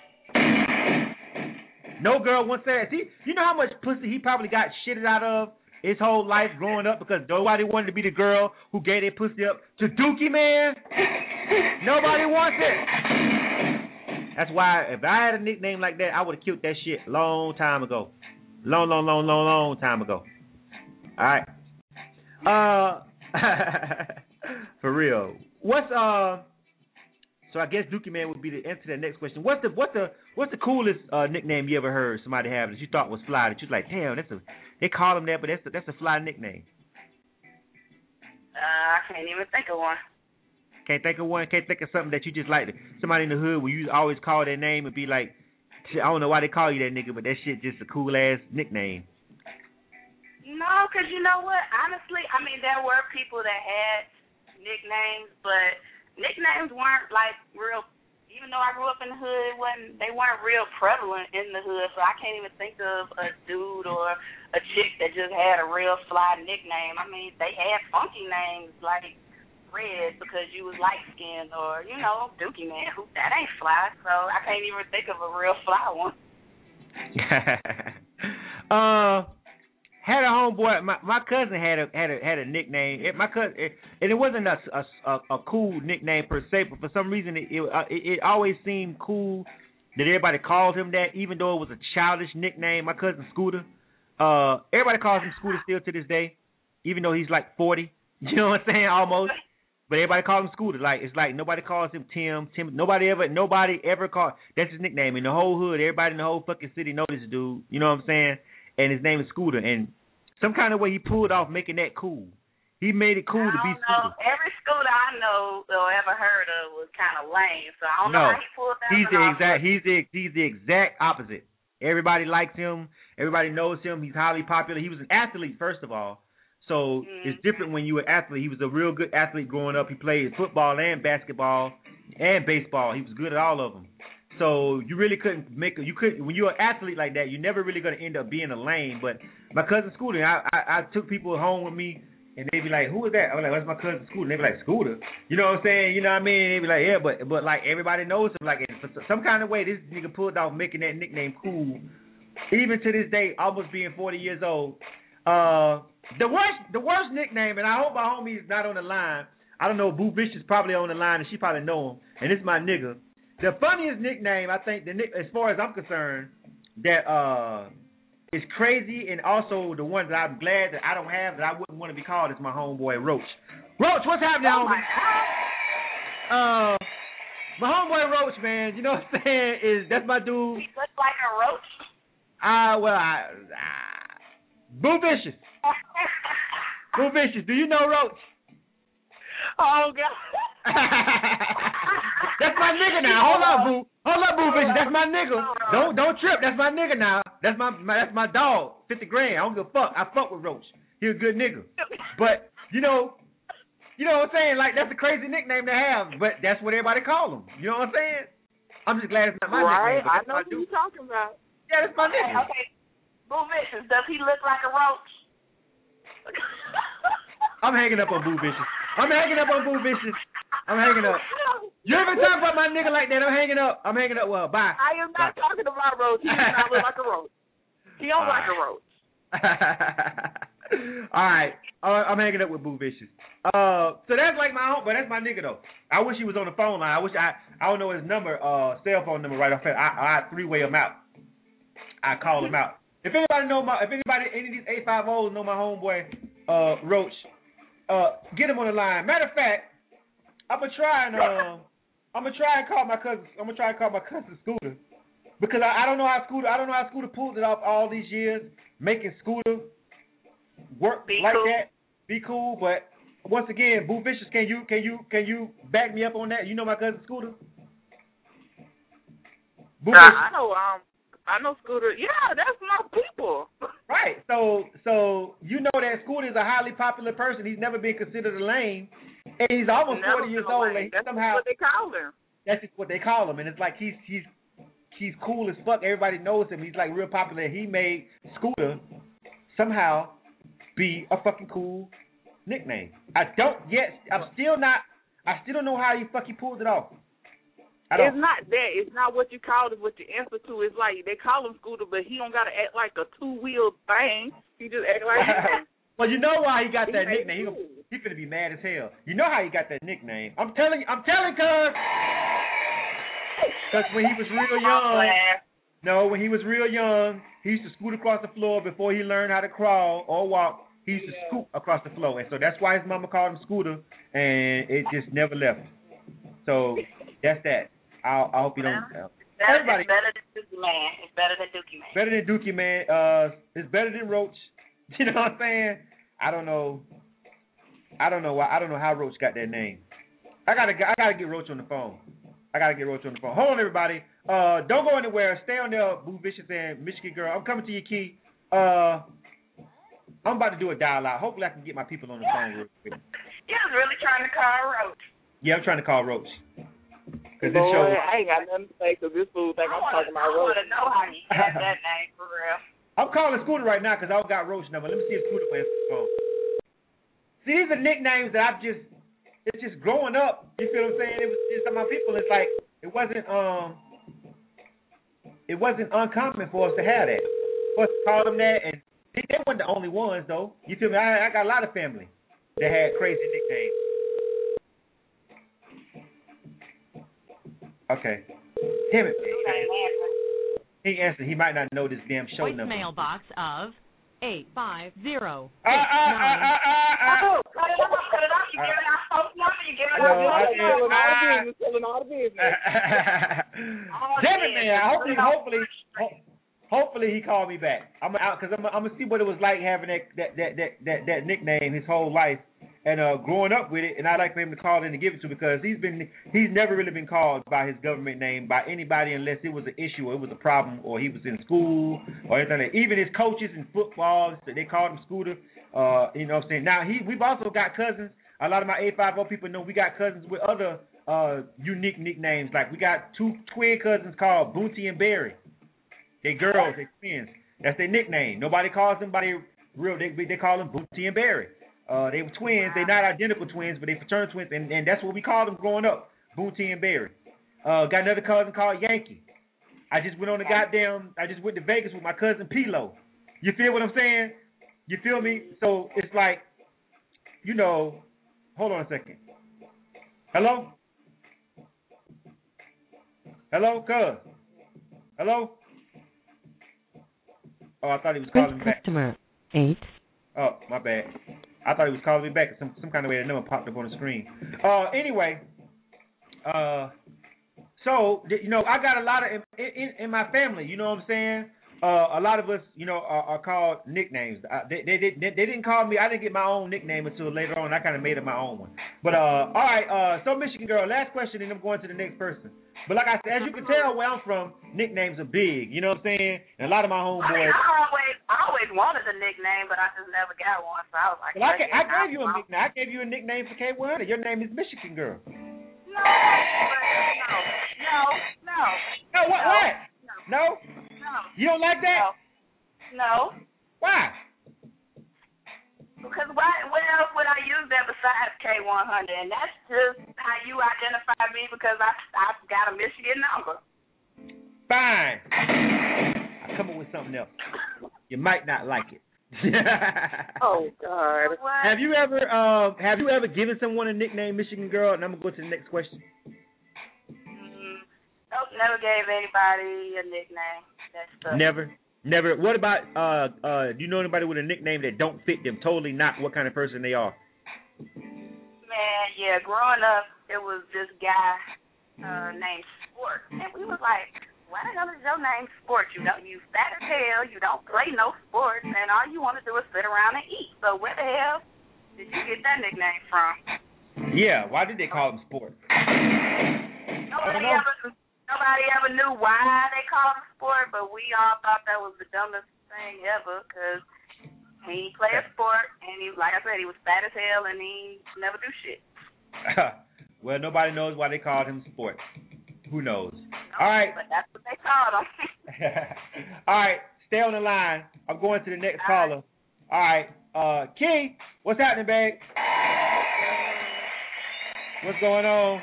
No girl wants that. See, you know how much pussy he probably got shitted out of his whole life growing up because nobody wanted to be the girl who gave their pussy up to Dookie Man. Nobody wants it. That's why if I had a nickname like that, I would have killed that shit long time ago. Long time ago. All right. For real. So I guess Dookie Man would be the answer to that next question. What's the coolest nickname you ever heard somebody have that you thought was fly? That you was like, damn, they call him that, but that's a fly nickname. I can't even think of one. Can't think of one. Can't think of something that you just like. Somebody in the hood where you always call their name and be like, I don't know why they call you that nigga, but that shit just a cool ass nickname. No, because you know what? Honestly, I mean, there were people that had nicknames, but nicknames weren't like real. Even though I grew up in the hood, they weren't real prevalent in the hood. So I can't even think of a dude or a chick that just had a real fly nickname. I mean, they had funky names like Red because you was light skinned, or Dookie Man. That ain't fly. So I can't even think of a real fly one. Had a homeboy. My cousin had a nickname. My cousin, and it wasn't a cool nickname per se, but for some reason it always seemed cool that everybody called him that, even though it was a childish nickname. My cousin Scooter. Everybody calls him Scooter still to this day, even though he's like 40. You know what I'm saying? Almost. But everybody calls him Scooter. Like it's like nobody calls him Tim. Nobody ever called. That's his nickname in the whole hood. Everybody in the whole fucking city knows this dude. You know what I'm saying? And his name is Scooter. And some kind of way he pulled off making that cool. He made it cool to be Scooter. Every Scooter I know or ever heard of was kind of lame. So I don't know how he pulled that off. He's the exact opposite. Everybody likes him. Everybody knows him. He's highly popular. He was an athlete, first of all. So it's different when you were an athlete. He was a real good athlete growing up. He played football and basketball and baseball. He was good at all of them. So you really couldn't when you're an athlete like that, you're never really going to end up being a lame. But my cousin Scooter, I took people home with me, and they'd be like, who is that? I was like, that's my cousin Scooter. And they'd be like, Scooter? You know what I'm saying? You know what I mean? They'd be like, yeah, but like everybody knows him. Like for some kind of way, this nigga pulled off making that nickname cool. Even to this day, almost being 40 years old. The worst nickname, and I hope my homie is not on the line. I don't know, Boo Vicious probably on the line, and she probably know him. And it's my nigga. The funniest nickname, I think, as far as I'm concerned, that is crazy, and also the one that I'm glad that I don't have, that I wouldn't want to be called, is my homeboy Roach. Roach, what's happening, homie? My homeboy Roach, man, you know what I'm saying? That's my dude. He looks like a roach. Boo Vicious. Boo Vicious, do you know Roach? Oh, God. That's my nigga now. Hold on, Boo. Hold up, Boo Vicious. That's my nigga. Don't trip. That's my nigga now. That's my dog. 50 grand. I don't give a fuck. I fuck with Roach. He a good nigga. But you know what I'm saying? Like, that's a crazy nickname to have, but that's what everybody call him. You know what I'm saying? I'm just glad it's not my nickname. Right, I know who you're talking about. Yeah, that's my nigga. Okay. Boo Vicious, does he look like a roach? I'm hanging up on Boo Vicious. I'm hanging up. You ever talk about my nigga like that? I'm hanging up. Well, bye. I am not talking about Roach. He does not look like a roach. He don't like a roach. All right. I'm hanging up with Boo Vicious. So that's like my home, but that's my nigga though. I wish he was on the phone line. I don't know his number, cell phone number right off. I three-way him out. I call him out. If anybody any of these 850s know my homeboy Roach, get him on the line. Matter of fact, I'm gonna try and call my cousin. I'm gonna try and call my cousin Scooter, because I don't know how Scooter pulled it off all these years, making Scooter work that, be cool. But once again, Boo Vicious, can you back me up on that? You know my cousin Scooter. I know Scooter. Yeah, that's my people. Right. So you know that Scooter is a highly popular person. He's never been considered a lame, and he's almost 40 years old. And that's somehow what they call him. That's just what they call him, and it's like he's cool as fuck. Everybody knows him. He's like real popular. He made Scooter somehow be a fucking cool nickname. I still don't know how he fucking pulled it off. It's not that. It's not what you call it, what you answer to. It's like they call him Scooter, but he don't got to act like a two-wheeled thing. He just act like him. Well, you know why he got that nickname. He finna be mad as hell. You know how he got that nickname. I'm telling cuz. Because when he was real young, he used to scoot across the floor before he learned how to crawl or walk. He used to scoot across the floor. And so that's why his mama called him Scooter, and it just never left. So that's that. I hope you don't. Everybody. It's better than Dookie Man. It's better than Dookie Man. Better than Dookie Man. It's better than Roach. You know what I'm saying? I don't know why. I don't know how Roach got that name. I gotta get Roach on the phone. Hold on, everybody. Don't go anywhere. Stay on there, Boo Vicious and Michigan Girl. I'm coming to your key. I'm about to do a dial out. Hopefully, I can get my people on the phone real quick. You was really trying to call Roach. Yeah, I'm trying to call Roach. Boy, I ain't got nothing to say because this fool think I'm talking about Roach. I want to know how he got that name for real. I'm calling Scooter right now because I got Roach number. Let me see if Scooter will answer the phone. See, these are nicknames that it's just growing up. You feel what I'm saying? It was just my people. It's like it wasn't uncommon for us to have that. For us to call them that, and they weren't the only ones though. You feel me? I got a lot of family that had crazy nicknames. Okay. Damn it. He answered. He might not know this damn show number. Voicemail box of 850. Cut it off. You giving out folks' number. You giving out telling all the business. Damn it, man. Hopefully he called me back. I'm out because I'm gonna see what it was like having that nickname his whole life and growing up with it. And I'd like for him to call in to give it to because he's never really been called by his government name by anybody unless it was an issue or it was a problem or he was in school or anything like that. Even his coaches in football, they called him Scooter. You know what I'm saying? Now we've also got cousins. A lot of my 850 people know we got cousins with other unique nicknames. Like we got two twin cousins called Boonty and Barry. They girls, they twins. That's their nickname. Nobody calls somebody real. They call them Boonty and Barry. They were twins. They're not identical twins, but they fraternal twins, and that's what we called them growing up, Boonty and Barry. Got another cousin called Yankee. I just went to Vegas with my cousin Pilo. You feel what I'm saying? You feel me? So it's like, you know, hold on a second. Hello? Hello, cuz? Hello? Oh, I thought he was calling me back. Customer 8. Oh, my bad. I thought he was calling me back. Some kind of way that number popped up on the screen. Anyway, so you know, I got a lot of in my family. You know what I'm saying? a lot of us, are called nicknames. They didn't call me. I didn't get my own nickname until later on. I kind of made up my own one. But all right. So Michigan girl, last question, and I'm going to the next person. But like I said, as you can tell where I'm from, nicknames are big. You know what I'm saying? And a lot of my homeboys. I always wanted a nickname, but I just never got one. So I was like, well, I gave you a nickname. I gave you a nickname for K100. Your name is Michigan Girl. No. No, what? No? No. You don't like that? No. Why? Because what else would I use that besides K100? And that's just how you identify me because I've got a Michigan number. Fine. I'll come up with something else. You might not like it. Oh God. Have you ever given someone a nickname, Michigan Girl? And I'm gonna go to the next question. Nope, never gave anybody a nickname. That's Never. What about do you know anybody with a nickname that don't fit them? Totally not what kind of person they are. Man, yeah. Growing up, it was this guy named Sport, and we was like, why the hell is your name Sport? You fat as hell. You don't play no sports, and all you want to do is sit around and eat. So where the hell did you get that nickname from? Yeah. Why did they call him Sport? Nobody ever knew why they called him Sport, but we all thought that was the dumbest thing ever because he played a sport, and he, like I said, he was fat as hell, and he never do shit. Well, nobody knows why they called him Sport. Who knows? All right. But that's what they called him. All right. Stay on the line. I'm going to the next caller. All right. Key, what's happening, babe? What's going on?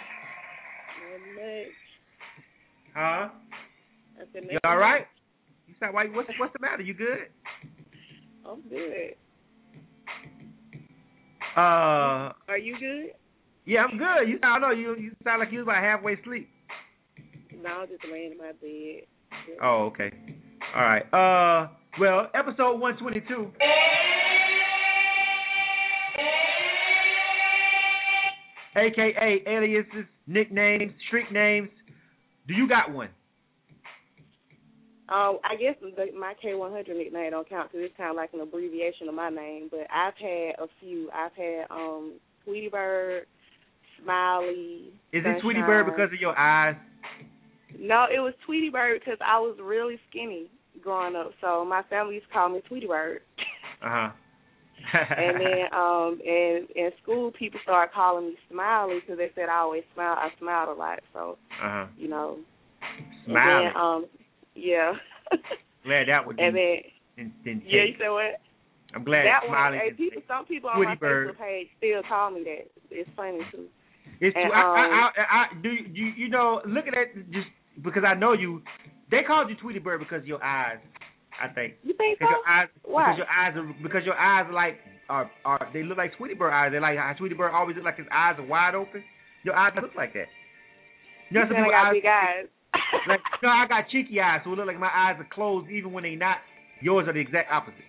Huh? You all right? You sound like what's the matter? You good? I'm good. Are you good? Yeah, I'm good. You sound like you was about halfway asleep. No, I'm just laying in my bed. Oh, okay. All right. Well, episode 122. AKA aliases, nicknames, street names. Do you got one? I guess my K100 nickname don't count because it's kind of like an abbreviation of my name. But I've had a few. I've had Tweety Bird, Smiley. Is it Tweety Bird because of your eyes? No, it was Tweety Bird because I was really skinny growing up. So my family used to call me Tweety Bird. Uh-huh. And then in school, people started calling me Smiley because they said I always smiled. I smiled a lot. So, Smiley. And then, yeah. Glad that would be. And then, yeah, you said what? I'm glad that Smiley. One, some people on my Facebook page still call me that. It's funny too. It's true. You know, looking at just because I know you, they called you Tweety Bird because of your eyes. I think. You think so? Why? Because your eyes are like they look like Tweety Bird eyes. They're like how Tweety Bird always look like his eyes are wide open. Your eyes look like that. You know, some people got big eyes. Like, I got cheeky eyes, so it look like my eyes are closed even when they not. Yours are the exact opposite.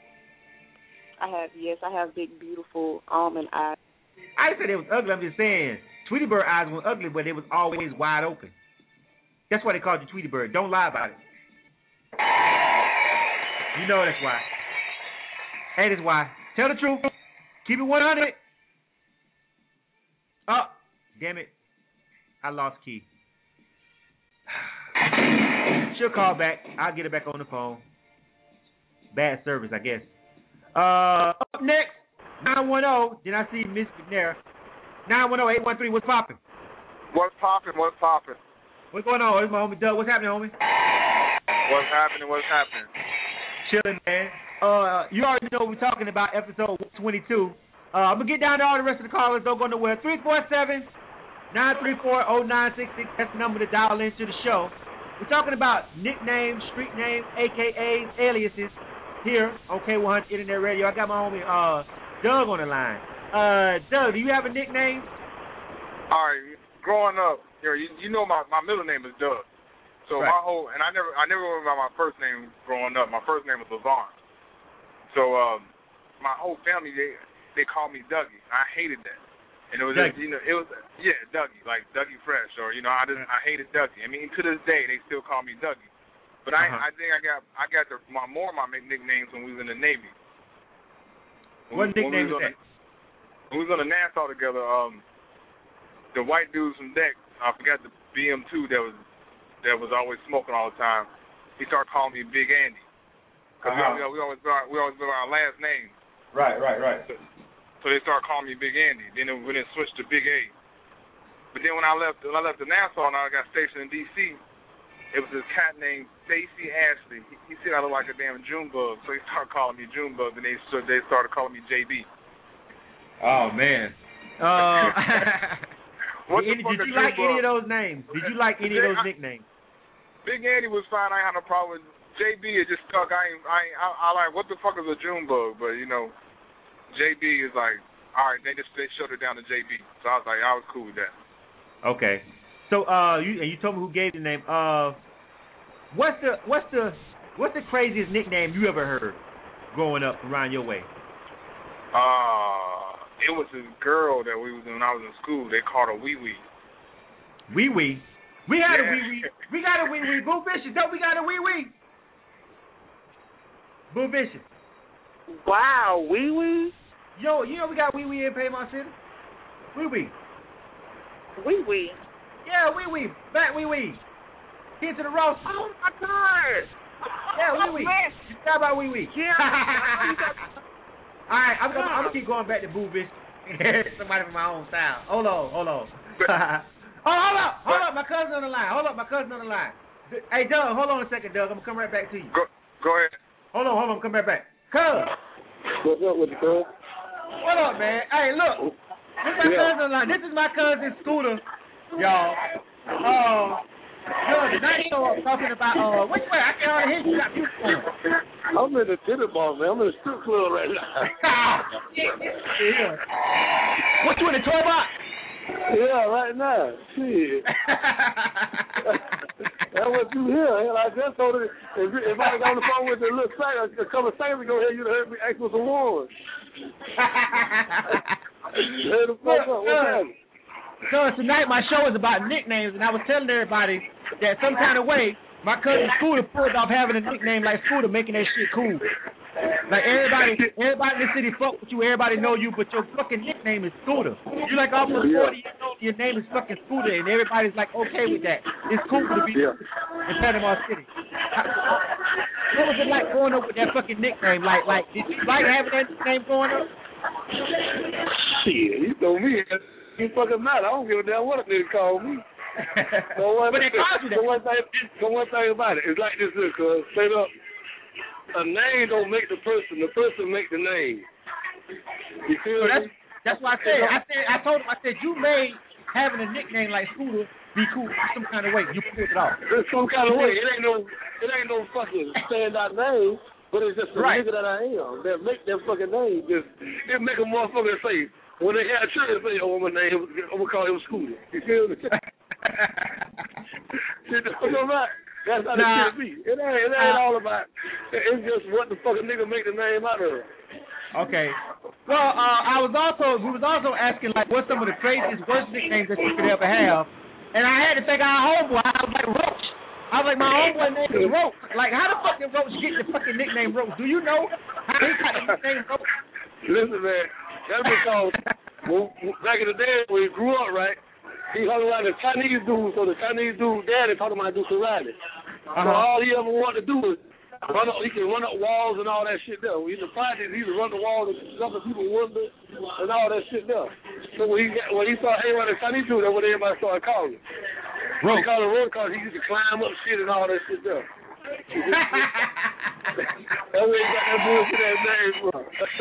I have big, beautiful almond eyes. I didn't say they was ugly. I'm just saying Tweety Bird eyes weren't ugly, but they was always wide open. That's why they called you Tweety Bird. Don't lie about it. You know that's why. Hey, that's why. Tell the truth. Keep it 100. Oh, damn it. I lost Key. She'll call back. I'll get her back on the phone. Bad service, I guess. Up next, 910. Then I see Miss McNair. 910-813. What's poppin'? What's poppin'? What's going on? It's my homie Doug. What's happening, homie? What's happening? Chilling, man. You already know what we're talking about, episode 22. I'm going to get down to all the rest of the callers. Don't go nowhere. 347-934-0966. That's the number to dial into the show. We're talking about nicknames, street names, AKAs, aliases here on K100 Internet Radio. I got my homie Doug on the line. Doug, do you have a nickname? All right. Growing up, you know my middle name is Doug. So right. I never went by my first name growing up. My first name was LeVon. So my whole family they called me Dougie. I hated that. And it was Dougie. Dougie, like Dougie Fresh, or I hated Dougie. I mean, to this day they still call me Dougie. But I think I got more of my nicknames when we was in the Navy. What nickname was that? When we was on the Nassau together, the white dudes from deck, I forgot the BM2 that was always smoking all the time. He started calling me Big Andy. Cause we always go our last name. Right. So they started calling me Big Andy. Then when it switched to Big A. But then when I left the Nassau and I got stationed in D.C., it was this cat named Stacy Ashley. He said I look like a damn Junebug, so he started calling me Junebug, and they started calling me JB. Oh man. Did you like any of those names? Did you like any of those nicknames? Big Andy was fine. I ain't had no problem with JB. It just stuck. I like what the fuck is a Junebug, but you know, JB is like, all right. They shut it down to JB. So I was like, I was cool with that. Okay. So you told me who gave the name. What's the craziest nickname you ever heard growing up around your way? It was this girl that when I was in school. They called her Wee Wee. Wee Wee. We had a Wee Wee. We got a Wee Wee. Boo Vicious. Don't we got a Wee Wee? Boo Vicious. Wow, Wee Wee. Yo, you know we got Wee Wee in Paymont City. Wee Wee. Wee Wee. Yeah, Wee Wee. Back Wee Wee. Get to the roast. Oh my God. Yeah, Wee Wee. You talk about Wee Wee. Yeah. All right, I'm gonna keep going back to Boo Vicious. Somebody from my own style. Hold on. Hold up. My cousin on the line. Hey, Doug, hold on a second, Doug. I'm gonna come right back to you. Go ahead. Hold on. Come right back. Cuz. What's up with you, cuz? What up, man? Hey, look. This is my cousin on the line. This is my cousin Scooter, y'all. Tonight show up talking about which way? I can't hardly hear you. Got music on. I'm in the titty bar, man. I'm in the strip club right now. Yeah. What, you in the toy box? Yeah, right now. Shit. That's what you hear. I just told her if I got on the phone with the little singer, a couple of seconds ago here, you'd have heard me ask for some awards. Hey, the fuck up. What's happening? So tonight my show is about nicknames, and I was telling everybody that some kind of way my cousin Scooter pulled off having a nickname like Scooter, making that shit cool. Like everybody in the city fuck with you, everybody know you, but your fucking nickname is Scooter. You like almost 40 years old, your name is fucking Scooter, and everybody's like okay with that. It's cool to be in Panama City. What was it like growing up with that fucking nickname? Like did you like having that nickname growing up? Shit, you know me. You fucking matter. I don't give a damn what a nigga call me. But they called you that. The one thing about it is like this, cuz straight up, a name don't make the person make the name. You feel me? That's why I told him, you made having a nickname like Scooter be cool some kind of way. You pulled it off. There's some kind of way. It ain't no fucking standout name, but it's just the nigga that I am that make that fucking name. It make a motherfucker say, when they had a chance, say, oh, my name, I'm gonna call him Scooter. You feel me? That's how it should be. It ain't all about. It's just what the fucking nigga make the name out of. Okay. Well, we was also asking like what's some of the craziest, worst nicknames that you could ever have, and I had to think our homeboy. I was like Roach. I was like, my homeboy name is Roach. Like, how the fuck did Roach get the fucking nickname Roach? Do you know how he got the nickname Roach? Listen, man. That's because back in the day when he grew up, right, he hung around the Chinese dude, so the Chinese dude daddy taught him how to do karate. So all he ever wanted to do was he can run up walls and all that shit there. When he's in practice, he can run the walls and jump at people's windows and all that shit there. So when he saw the Chinese dude, that's what everybody started calling him. They called him Roach because he used to climb up shit and all that shit there. That's where he got that bullshit ass name from.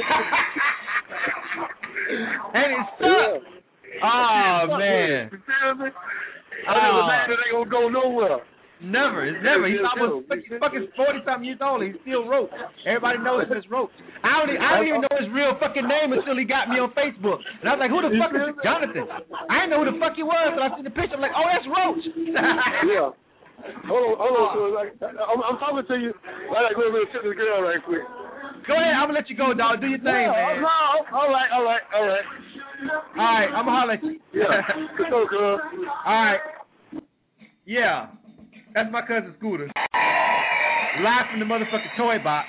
And it's stuck. Oh man. You feel me? That ain't gonna go nowhere. Never. He's almost fucking 40-something years old. He's still Roach. Everybody knows him as Roach. I don't even know his real fucking name until he got me on Facebook. And I was like, who the fuck is Jonathan? I didn't know who the fuck he was, but I seen the picture. I'm like, oh, that's Roach. Yeah. Hold on. I'm talking to you. I gotta go over and sit this girl right quick. Go ahead. I'm gonna let you go, dog. Do your thing, man. No. All right. All right. I'm gonna holler at you. Yeah. Let's go, girl. All right. Yeah. That's my cousin Scooter. Live from the motherfucking toy box.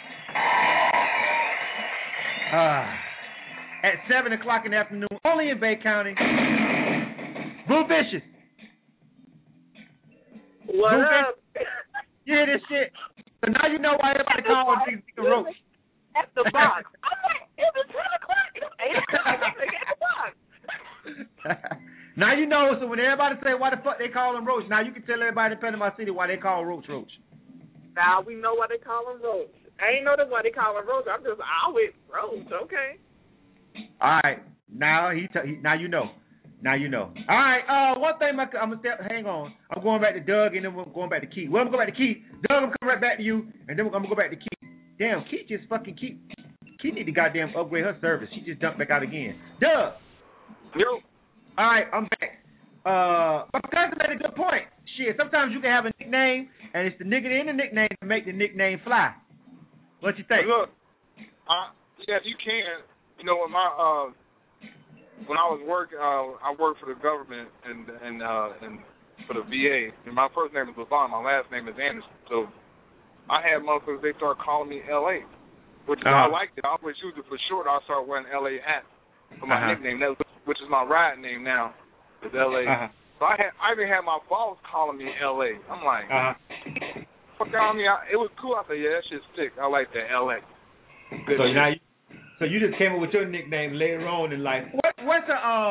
At 7 o'clock in the afternoon, only in Bay County. Boo Vicious. What Boo up? Vicious. You hear this shit? So now you know why everybody calls these niggas roach. At the box. I'm like, it was 10 o'clock. It was 8 o'clock. At the box. Now you know, so when everybody say why the fuck they call him Roach, now you can tell everybody in Panama City why they call Roach Roach. Now we know why they call him Roach. I ain't know that's why they call him Roach. I'm just always Roach, okay. All right. Now now you know. Now you know. All right. One thing I'm gonna hang on. I'm going back to Doug and then we're going back to Keith. Well, I'm going back to Keith. Doug, I'm coming right back to you, and then I'm gonna go back to Keith. Damn, Keith just fucking Keith need to goddamn upgrade her service. She just dumped back out again. Doug. Yo. All right, I'm back. My cousin made a good point. Shit, sometimes you can have a nickname, and it's the nigga in the nickname to make the nickname fly. What you think? Look, yeah, you can. You know, when I was working, I worked for the government and for the VA. And my first name is Levon. My last name is Anderson. So I had motherfuckers. They started calling me LA, which I liked it. I always used it for short. I started wearing LA hat for my nickname. Which is my ride name now, is LA. So I even had my boss calling me LA. I'm like, fuck on me. It was cool. I said, yeah, that shit's sick. I like that LA. Good so now, so you just came up with your nickname later on in life. What's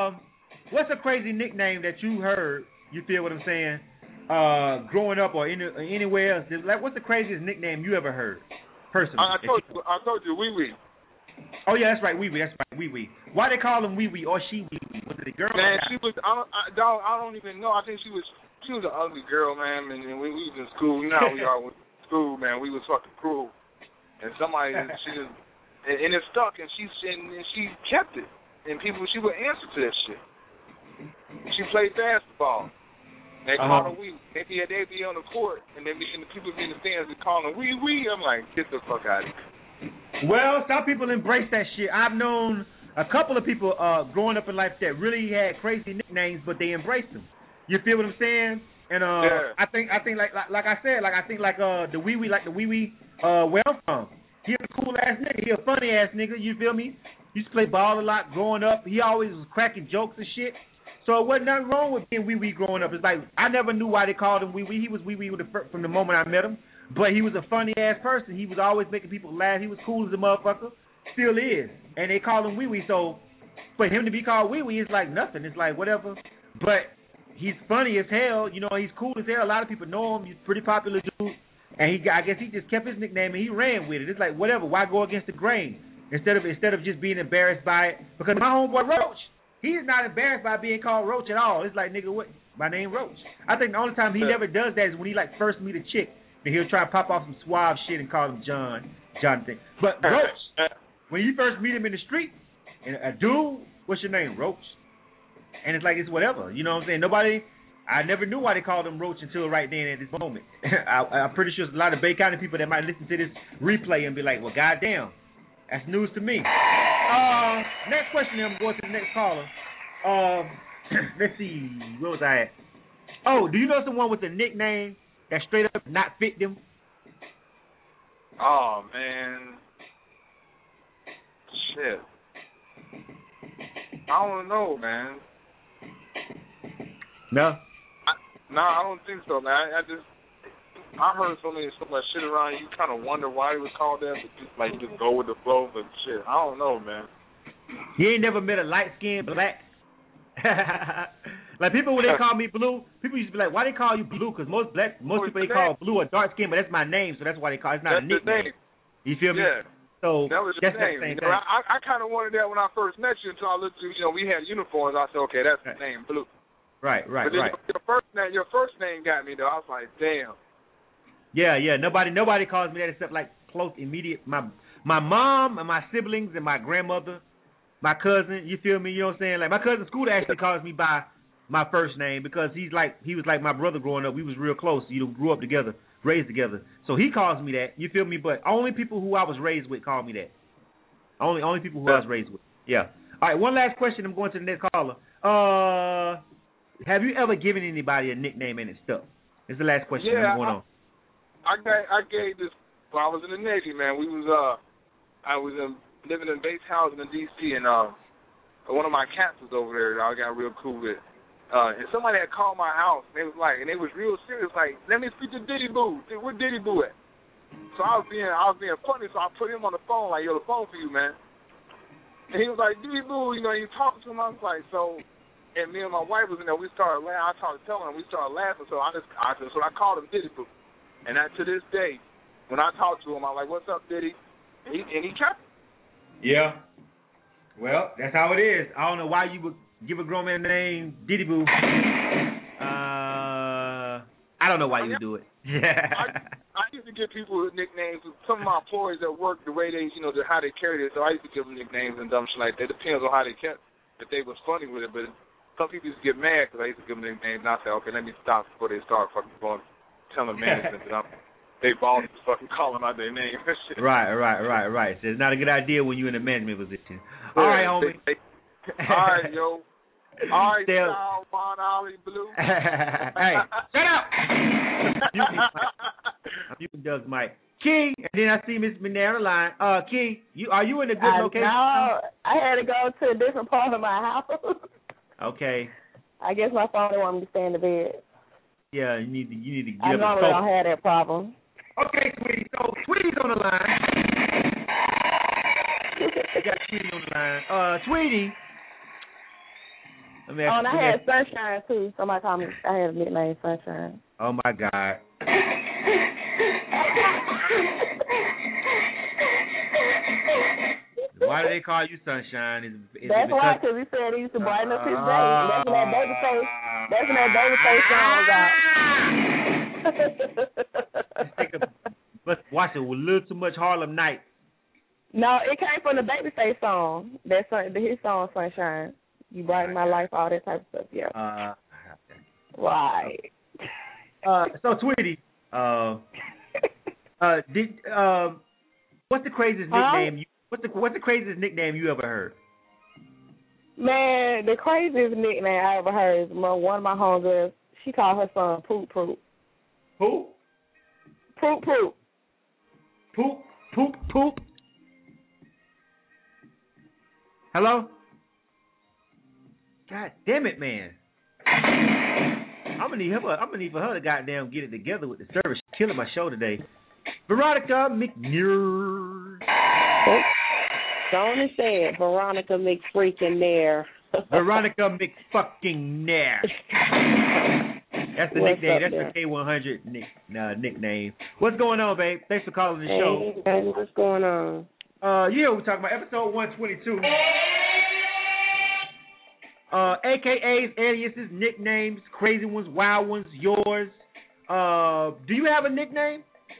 a crazy nickname that you heard? You feel what I'm saying? Growing up or anywhere else, like what's the craziest nickname you ever heard? Personally, I told you, Wee Wee. Oh yeah, that's right, Wee Wee. That's right, Wee Wee. Why they call him Wee Wee or she Wee Wee? Was it a girl? Man, she was. I don't even know. I think she was an ugly girl, man. And when we was in school, you know how we are with school, man. We was fucking cruel. And somebody, and it stuck, and she kept it. And she would answer to that shit. She played basketball. They called her Wee. They'd be on the court, and the people in the stands would call her Wee Wee. I'm like, get the fuck out of here. Well, some people embrace that shit. I've known a couple of people growing up in life that really had crazy nicknames, but they embraced them. You feel what I'm saying? And I think like I said, the Wee Wee, like the Wee Wee where I'm from. He a cool ass nigga. He a funny ass nigga. You feel me? He used to play ball a lot growing up. He always was cracking jokes and shit. So it wasn't nothing wrong with being Wee Wee growing up. It's like I never knew why they called him Wee Wee. He was Wee Wee from the moment I met him. But he was a funny ass person. He was always making people laugh. He was cool as a motherfucker. Still is. And they call him Wee Wee. So for him to be called Wee Wee is like nothing. It's like whatever. But he's funny as hell. You know, he's cool as hell. A lot of people know him. He's a pretty popular dude. And I guess he just kept his nickname and he ran with it. It's like whatever. Why go against the grain? Instead of just being embarrassed by it. Because my homeboy Roach, he's not embarrassed by being called Roach at all. It's like, nigga, what? My name Roach. I think the only time he never does that is when he like first meet a chick. And he'll try to pop off some suave shit and call him Jonathan. But Roach, when you first meet him in the street, and a dude, what's your name? Roach. And it's like, it's whatever. You know what I'm saying? I never knew why they called him Roach until right then at this moment. I'm pretty sure there's a lot of Bay County people that might listen to this replay and be like, well, goddamn, that's news to me. Next question, I'm going to the next caller. Let's see, where was I at? Oh, do you know someone with a nickname that straight up not fit them? Oh, man. Shit. I don't know, man. No? I don't think so, man. I heard so much shit around you kind of wonder why it was called that, but just go with the flow, but shit, I don't know, man. You ain't never met a light-skinned black? Like people, when they call me Blue, people used to be like, why they call you Blue? Because most people they call Blue are dark-skinned, but that's my name, so that's why they call it. It's not a nickname. You feel me? Yeah. So that was that's the name. Same you know, I kind of wanted that when I first met you until I looked through, we had uniforms. I said, okay, that's the name, Blue. Right. But then your first name got me, though. I was like, damn. Yeah. Nobody calls me that except like close, immediate. My mom and my siblings and my grandmother, my cousin. You feel me? You know what I'm saying? Like my cousin Scooter actually calls me by my first name because he was like my brother growing up. We was real close. Grew up together, raised together. So he calls me that. You feel me? But only people who I was raised with call me that. Only people who I was raised with. Yeah. All right. One last question. I'm going to the next caller. Have you ever given anybody a nickname and it stuck? It's the last question. Yeah, going on. I gave this when I was in the Navy, man, I was living in base housing in D.C. and one of my cats was over there that I got real cool with. And somebody had called my house, and they was real serious, like, let me speak to Diddy Boo. Where Diddy Boo at? So I was being funny, so I put him on the phone, like, yo, the phone for you, man. And he was like, Diddy Boo, you know, he talking to him. I was like, so, and me and my wife was in there, we started laughing. I started telling him, we started laughing, so I called him Diddy Boo. And to this day, when I talk to him, I'm like, what's up, Diddy? And he kept it. Yeah. Well, that's how it is. I don't know why you would give a grown man name Diddy Boo. I don't know why you do it. I used to give people nicknames. Some of my employees at work, the way they, how they carried it, so I used to give them nicknames and dumb shit like that. It depends on how they kept, if they was funny with it. But some people used to get mad because I used to give them nicknames, and I say, okay, let me stop before they start fucking going, telling management that they bosses fucking calling out their name. Right. So it's not a good idea when you're in a management position. All right, homie. All right, yo. All right, y'all, Von Ollie Blue. Hey, shut up! I'm using Doug's mic. Key, and then I see Miss McNair on the line. Key, are you in a good location? No, I had to go to a different part of my house. Okay. I guess my father wanted me to stay in the bed. Yeah, you need to give I normally don't have that problem. Okay, Sweetie. So Sweetie's on the line. We got Sweetie on the line. Sweetie. And I had Sunshine too. Somebody called me. I had a nickname, Sunshine. Oh my God. Why do they call you Sunshine? That's why, because he said he used to brighten up his day. That's when that Babyface song was out. Let's watch it with a little too much Harlem Nights. No, it came from the Babyface song. His song, Sunshine. You brighten my life, all that type of stuff, yeah. Right. So, Sweetie, what's the craziest nickname? What's the craziest nickname you ever heard? Man, the craziest nickname I ever heard is one of my homegirls. She called her son Poop Poop. Who? Poop Poop. Poop Poop Poop. Hello? God damn it, man. I'm gonna need for her to goddamn get it together with the service. She's killing my show today. Veronica McNair. Don't say it. Veronica McFreaking Nair. Veronica McFucking Nair. That's the nickname. That's the K100 nickname. What's going on, babe? Thanks for calling the show. Hey, what's going on? We're talking about episode 122. AKAs, aliases, nicknames, crazy ones, wild ones, yours. Do you have a nickname?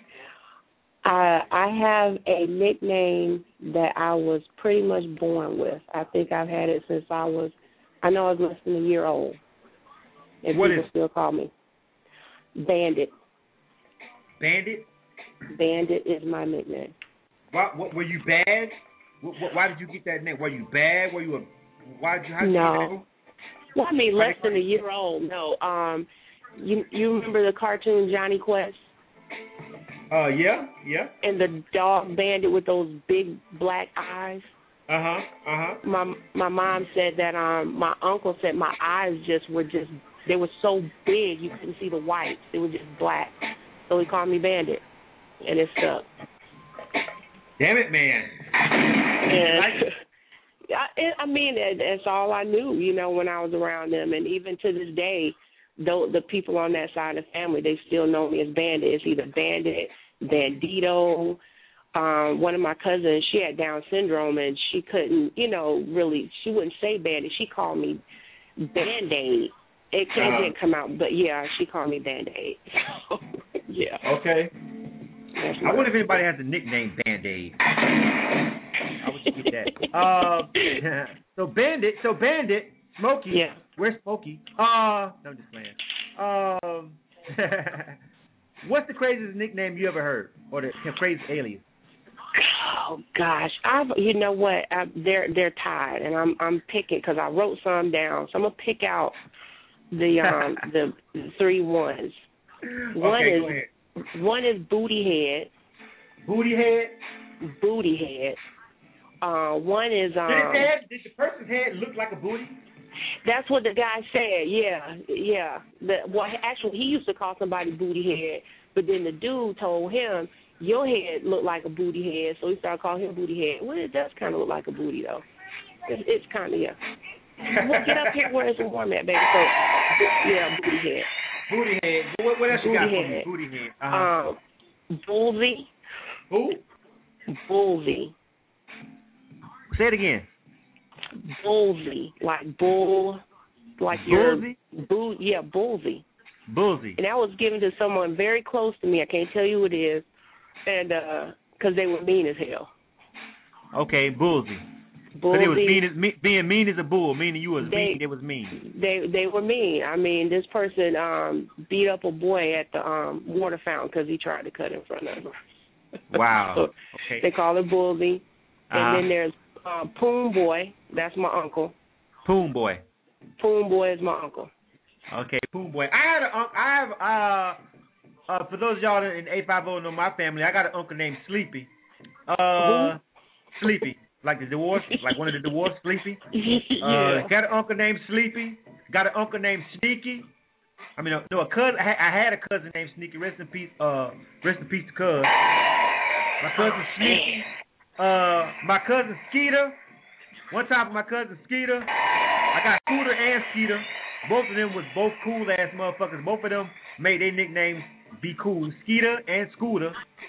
I have a nickname that I was pretty much born with. I think I've had it since I was less than a year old. And what people is? Still call me Bandit. Bandit? Bandit is my nickname. What were you bad? Why did you get that name? Were you bad? Were you how did you get that name? Well, I mean, less than a year old. No. You remember the cartoon Johnny Quest? Yeah. And the dog Bandit with those big black eyes. My mom said that my uncle said my eyes they were so big you couldn't see the whites. They were just black. So he called me Bandit, and it stuck. Damn it, man. I mean, that's all I knew, when I was around them. And even to this day, the people on that side of the family, they still know me as Bandit. It's either Bandit, Bandito. One of my cousins, she had Down syndrome, and she couldn't, she wouldn't say Bandit. She called me Band-Aid. It didn't come out, but, yeah, she called me Band-Aid. So, yeah. Okay. I wonder if anybody has a nickname Band-Aid. I would get that. So Bandit, Smokey. Yeah. Where's Smokey? No, I'm just playing. What's the craziest nickname you ever heard, or the craziest alias? Oh gosh, you know what? They're tied, and I'm picking because I wrote some down. So I'm gonna pick out the 3 ones. One is Booty Head. Booty head. Booty head. One is Did the person's head look like a booty? That's what the guy said. Yeah. Actually, he used to call somebody booty head, but then the dude told him your head looked like a booty head, so he started calling him booty head. Well, it does kind of look like a booty though. It's kind of We'll get up here where it's warm at, baby. So yeah, booty head. Booty head. What else you got for me? Booty head. Bullsy. Who? Bullsy. Say it again. Bullsy, like bull, like Bullsy? Bullsy. Bullsy. And that was given to someone very close to me. I can't tell you who it is, and because they were mean as hell. Okay, Bullsy. Because it was being mean as a bull, meaning you was mean. It was mean. They were mean. I mean, this person beat up a boy at the water fountain because he tried to cut in front of him. Wow. So okay. They call it Bullsy. And then there's Poon Boy. That's my uncle. Poon Boy. Poon Boy is my uncle. Okay, Poon Boy. I have for those of y'all in 850 know my family, I got an uncle named Sleepy. Sleepy. Like the divorce, like one of the divorce, Sleepy. Got an uncle named Sleepy. Got an uncle named Sneaky. I mean, no, a cousin. I had a cousin named Sneaky. Rest in peace. Rest in peace to cuz. My cousin Sneaky. My cousin Skeeter. One time, my cousin Skeeter. I got Scooter and Skeeter. Both of them was both cool ass motherfuckers. Both of them made their nicknames be cool. Skeeter and Scooter.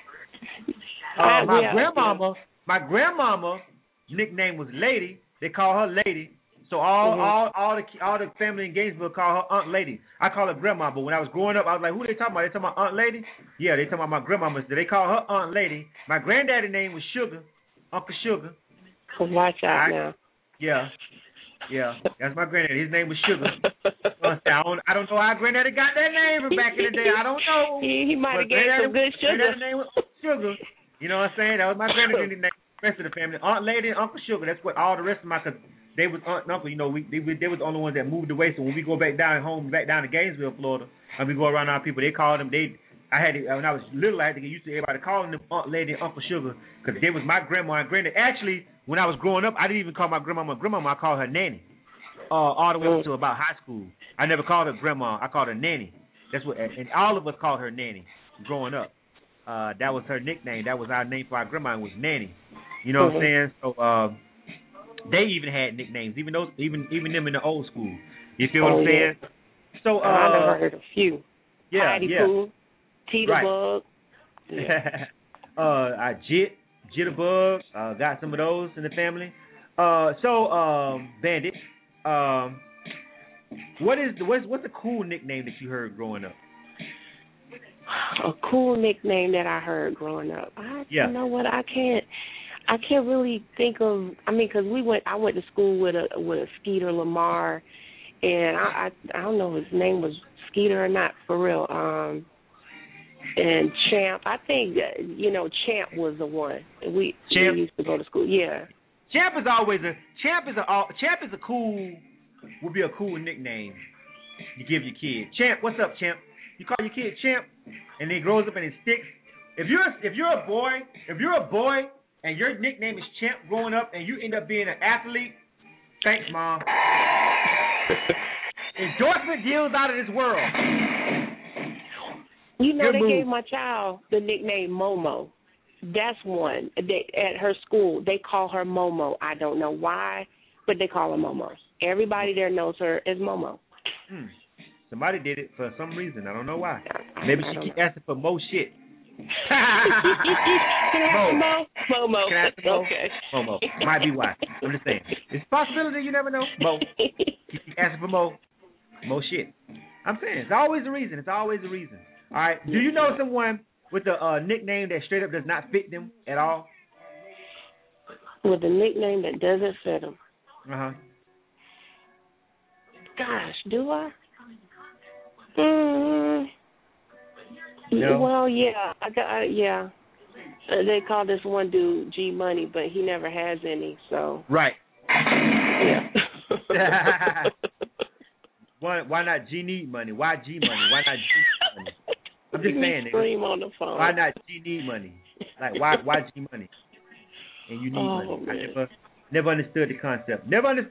My grandmama. Nickname was Lady. They call her Lady. So all the family in Gainesville call her Aunt Lady. I call her Grandma. But when I was growing up, I was like, who they talking about? They talking about Aunt Lady? Yeah, they talking about my grandmama. They call her Aunt Lady. My granddaddy's name was Sugar, Uncle Sugar. Watch out now. Yeah, that's my granddaddy. His name was Sugar. I don't know how granddaddy got that name from back in the day. I don't know. He might have gave some good sugar. Granddaddy's name was Sugar. You know what I'm saying? That was my granddaddy's name. Rest of the family, Aunt Lady and Uncle Sugar. That's what all the rest of my, cause they was Aunt and Uncle. You know, they was the only ones that moved away. So when we go back down to Gainesville, Florida, and we go around our people, they call them. When I was little, I had to get used to everybody calling them Aunt Lady and Uncle Sugar, because they was my grandma and granddad. Actually, when I was growing up, I didn't even call my grandmama grandmama. I called her nanny. All the way up to about high school, I never called her grandma. I called her nanny. That's what, and all of us called her nanny growing up. That was her nickname. That was our name for our grandma. Was Nanny. You know what I'm saying? So they even had nicknames, even them in the old school. You feel what I'm saying? So I never heard a few. Yeah, Heidi Pooh, Teeterbug. Right. Jitterbug, got some of those in the family. Bandit. What's a cool nickname that you heard growing up? A cool nickname that I heard growing up. You know what? I can't really think of. I mean, because I went to school with a Skeeter Lamar, and I don't know if his name was Skeeter or not for real. And Champ. I think Champ was the one. We used to go to school. Yeah. Champ is a cool. Would be a cool nickname you give your kid. Champ, what's up, Champ? You call your kid Champ, and then he grows up and it sticks. If you're a boy and your nickname is Champ growing up, and you end up being an athlete, thanks, Mom. Endorsement deals out of this world. You know, they gave my child the nickname Momo. That's one. At her school, they call her Momo. I don't know why, but they call her Momo. Everybody there knows her as Momo. Somebody did it for some reason. I don't know why. Maybe she keep asking for more shit. Can I have some Mo? Momo. Can I have some Mo? Okay. Momo. Might be why. I'm just saying. It's a possibility. You never know. Mo. Keep asking for more shit. I'm saying it's always a reason. It's always a reason. All right. Do you know someone with a nickname that straight up does not fit them at all? With a nickname that doesn't fit them. Gosh, do I? No. Well, yeah, yeah. They call this one dude G Money, but he never has any. So right. Yeah. Why not G Need Money? Why G Money? Why not G Money? I'm just saying. Scream on the phone. Why not G Need Money? Like why G Money? And you need money. Man. I never understood the concept.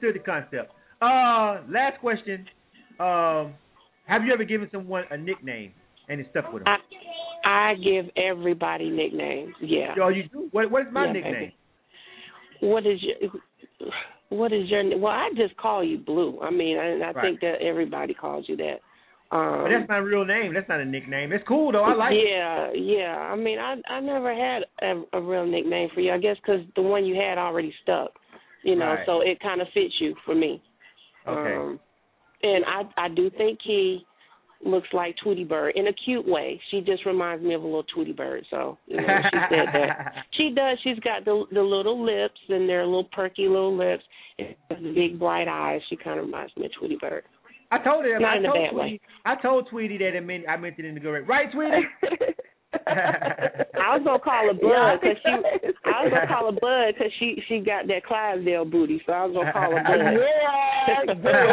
Last question. Have you ever given someone a nickname and it stuck with them? I give everybody nicknames. Yeah. Oh, you do? What is my nickname? Baby. What is your? Well, I just call you Blue. I mean, I think that everybody calls you that. But that's my real name. That's not a nickname. It's cool though. I like it. Yeah. I mean, I never had a real nickname for you. I guess because the one you had already stuck. Right. So it kind of fits you for me. Okay. And I do think he looks like Tweety Bird in a cute way. She just reminds me of a little Tweety Bird. So she said that. She does. She's got the little lips, and they're little perky little lips, and the big bright eyes. She kind of reminds me of Tweety Bird. I told her. Not in a bad way. I told Tweety that I meant it in the good way. Right, Tweety? I was gonna call her Bud because she got that Clydesdale booty, so I was gonna call her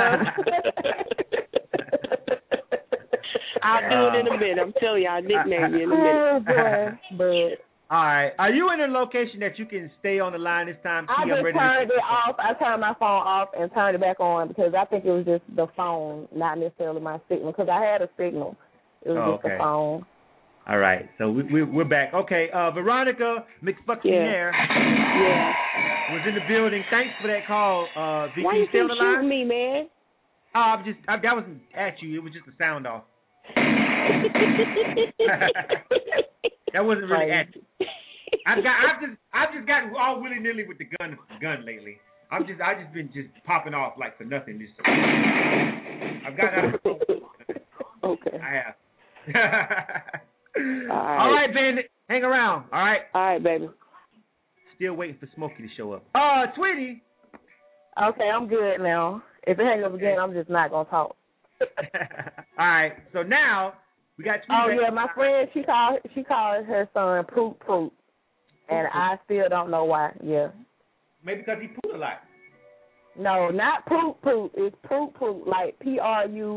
Bud. I'll do it in a minute. I'm telling you, I'll nickname you in a minute. Bud. All right. Are you in a location that you can stay on the line this time? I just turned it off. I turned my phone off and turned it back on because I think it was just the phone, not necessarily my signal. Because I had a signal. It was just the phone. All right. So we're back. Okay. Veronica McFucking was in the building. Thanks for that call. Vicky, why you still on the line? Shooting me, man? That wasn't at you. It was just a sound off. That wasn't really at you. I've just gotten all willy nilly with the gun lately. I've just been popping off like for nothing. I've got out of control. Okay. I have. All right, Bandit. Hang around. All right. All right, baby. Still waiting for Smokey to show up. Tweety. Okay, I'm good now. If it hangs up again, I'm just not gonna talk. All right. So now we got Tweety. Oh yeah, my friend she called her son Poop Poop, and I still don't know why. Yeah. Maybe because he pooped a lot. No, not Poop Poop. It's Poop Poop, like PRU.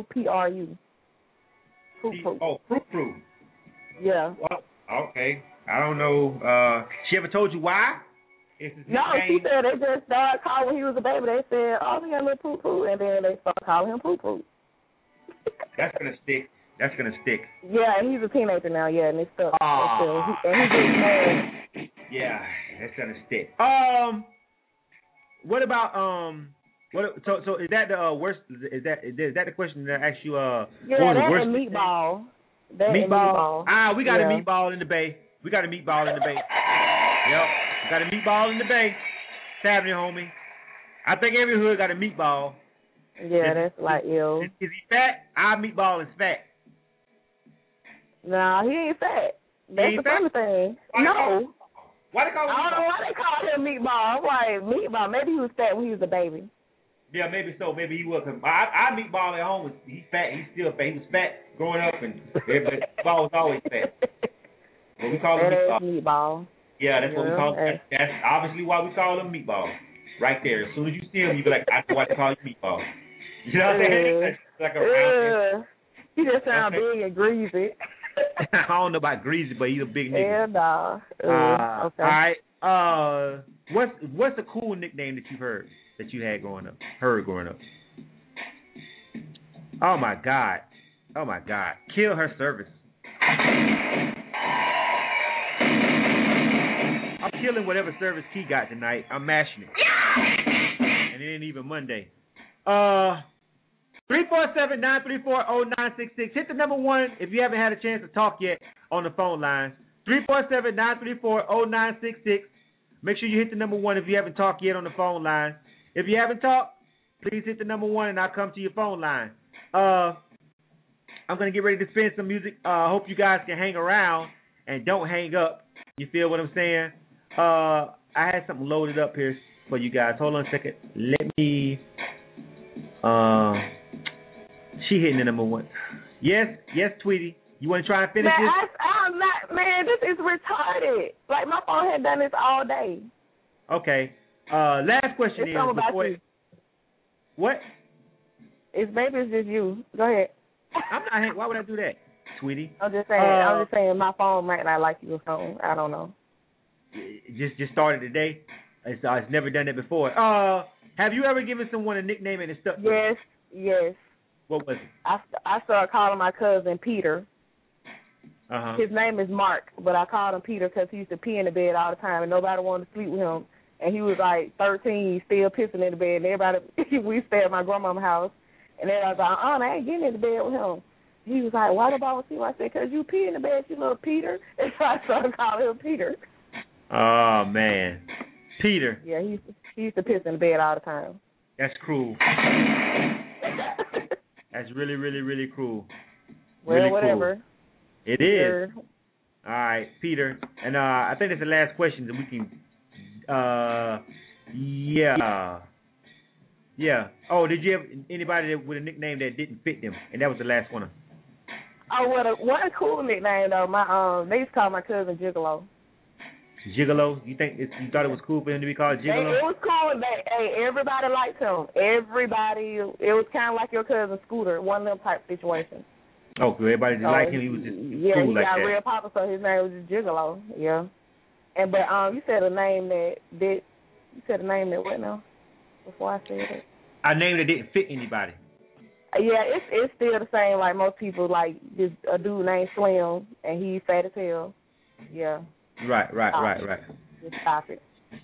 Poop Poop. Oh, Poop Poop. Yeah. Well, okay. I don't know. She ever told you why? No, she said they just started calling when he was a baby. They said, "Oh, he got a little Poop Poop," and then they started calling him Poop Poop. That's gonna stick. Yeah, and he's a teenager now. Yeah, and it's stuck. And he gets mad. Yeah, that's gonna stick. What about So is that the worst? Is that the question that I asked you? Yeah, that's a meatball. Meatball. We got a meatball in the bay. Yep, we got a meatball in the bay. Saturday, homie. I think every hood got a meatball. Yeah, that's like ill. Is he fat? Our meatball is fat. No, he ain't fat. That's the funny thing. No. Why they call him? I don't know why they call him meatball. I'm like, meatball. Maybe he was fat when he was a baby. Yeah, maybe so. Maybe he was. Our meatball at home, he's fat. He's still fat. He was fat growing up, and meatball was always fat. But we call him meatball. Yeah, that's what we call him. That's obviously why we call him meatball. Right there. As soon as you see him, you be like, I know why they call you meatball. You know what I'm saying? Like a round. He just sounds big and greasy. I don't know about greasy, but he's a big nigga. Yeah, nah. Okay. All right. What's a cool nickname that you've heard that you had growing up? Oh my God. Kill her service. I'm killing whatever service Key got tonight. I'm mashing it. And it ain't even Monday. 347-934-0966. Hit the number 1 if you haven't had a chance to talk yet on the phone lines. 347-934-0966. Make sure you hit the number 1 if you haven't talked yet on the phone line. If you haven't talked, please hit the number 1 and I'll come to your phone line. I'm going to get ready to spin some music. I hope you guys can hang around and don't hang up. You feel what I'm saying? I had something loaded up here for you guys. Hold on a second. Let me... she hitting the number 1. Yes, Tweety. You want to try and finish this? I'm not, man, this is retarded. Like, my phone had done this all day. Okay. Last question it's is before... You. What? Maybe it's just you. Go ahead. I'm not. Why would I do that, Tweety? I'm just saying my phone might not like your phone. I don't know. just started today. It's never done it before. Have you ever given someone a nickname and it stuck? Yes. What was it? I started calling my cousin Peter. His name is Mark, but I called him Peter because he used to pee in the bed all the time, and nobody wanted to sleep with him. And he was like 13, still pissing in the bed. And everybody, we stayed at my grandmama's house, and then I was like, I ain't getting in the bed with him. He was like, why the ball with you? I said, because you pee in the bed, you little Peter. And so I started calling him Peter. Oh, man. Peter. Yeah, he used to piss in the bed all the time. That's cruel. That's really, really, really cruel. Well, really whatever. Cool. It is. All right, Peter. And I think that's the last question that we can. Yeah. Oh, did you have anybody with a nickname that didn't fit them? And that was the last one. Oh, well, one cool nickname though. They used to call my cousin Gigolo. Gigolo? You thought it was cool for him to be called Gigolo? It was cool. Everybody liked him. Everybody. It was kind of like your cousin Scooter, one of them type situations. Oh, so everybody just liked him. He was just cool like that. Yeah, he got real popular, so his name was just Gigolo. Yeah. But you said a name that what now? Before I said it. A name that didn't fit anybody. Yeah, it's still the same. Like most people, like just a dude named Slim, and he's fat as hell. Yeah. Right. Just stop it.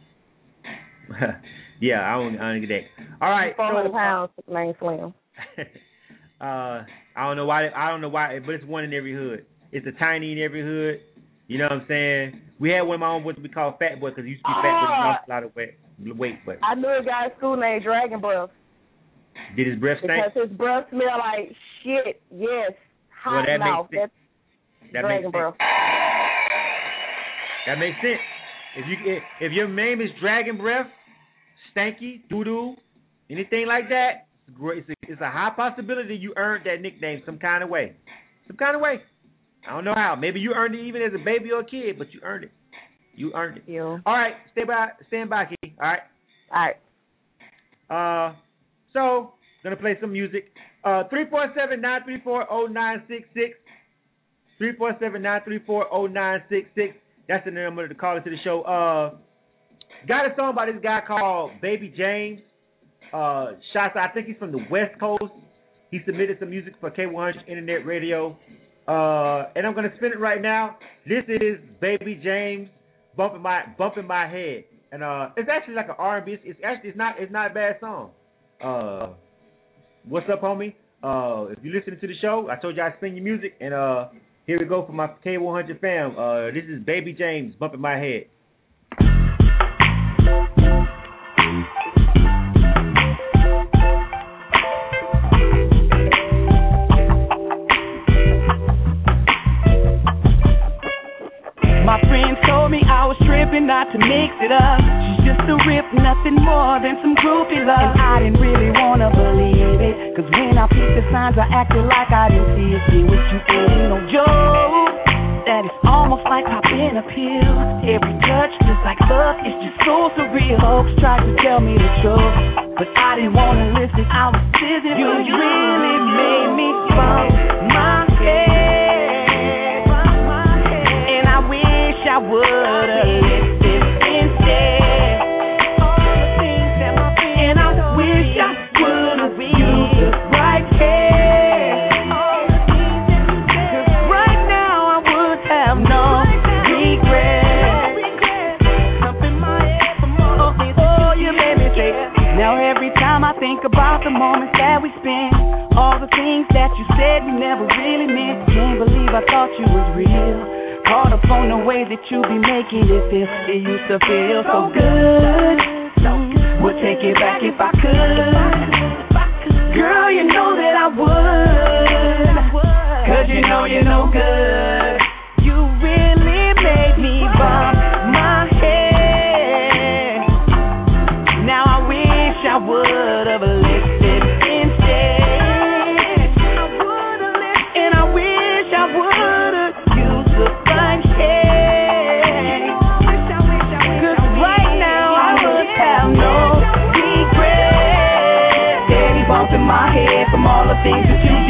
Yeah, I don't get that. All right. 400 pounds, named Slim. I don't know why, but it's one in every hood. It's a tiny in every hood. You know what I'm saying? We had one of my own boys we call Fat Boy because he used to be fat, but he lost a lot of weight. But I knew a guy at school named Dragon Breath. Did his breath stink? Because his breath smelled like shit. Yes, hot mouth. That's Dragon Breath. That makes sense. If your name is Dragon Breath, Stanky, Doo-Doo, anything like that, it's a high possibility you earned that nickname some kind of way. I don't know how. Maybe you earned it even as a baby or a kid, but you earned it. Yeah. All right, stand by, Key. All right. So, gonna play some music. 347-934-0966. 347-934-0966. That's the number to call into the show. Got a song by this guy called Baby James. Shots, I think he's from the West Coast. He submitted some music for K100 Internet Radio. And I'm gonna spin it right now. This is Baby James, bumping my head, and it's actually like an R&B. It's not a bad song. What's up, homie? If you're listening to the show, I told you I'd spin your music, and here we go for my K100 fam. This is Baby James, bumping my head. My friends told me I was tripping, not to mix it up. She's just a rip, nothing more than some groupie love. And I didn't really wanna believe it, cause when I picked the signs I acted like I didn't see it. See what you said ain't no joke, that is almost like popping a pill. Every touch just like love, it's just so surreal. Folks tried to tell me the truth, but I didn't wanna listen, I was busy. You really made me bump my head, I would've listened instead. All the things that my friends and I wish I would've used the right care. Cause right now I would have no regret. Something my head from all these you made me say. Now every time I think about the moments that we spent, all the things that you said you never really meant, can't believe I thought you was real. Caught up on the way that you be making it feel. It used to feel so good. Would take it back if I could. Girl, you know that I would. Cause you know you're no good. You really made me bump my head. Now I wish I would've listened instead. And I wish I would've used the right head. Cause right now I would have no regret. Steady bumping my head from all the things that you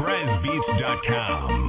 TrezBeats.com.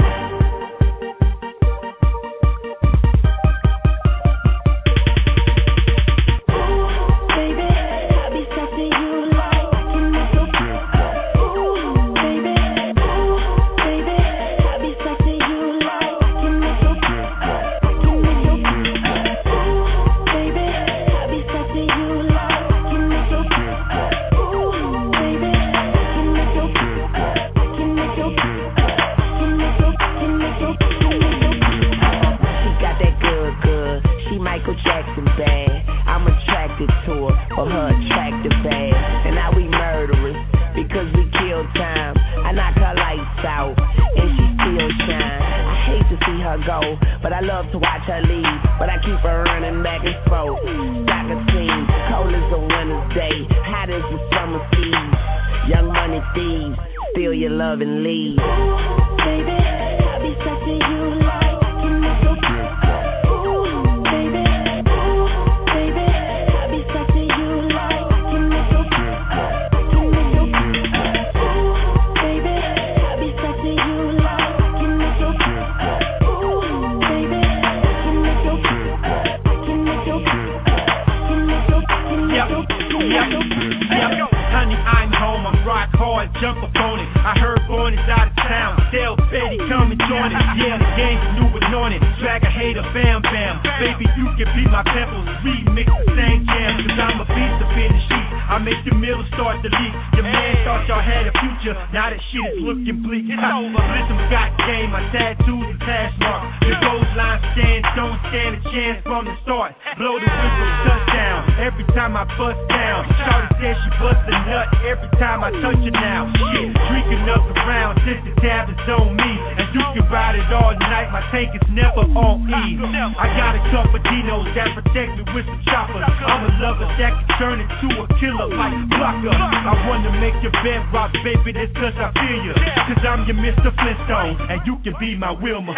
Be my Wilma,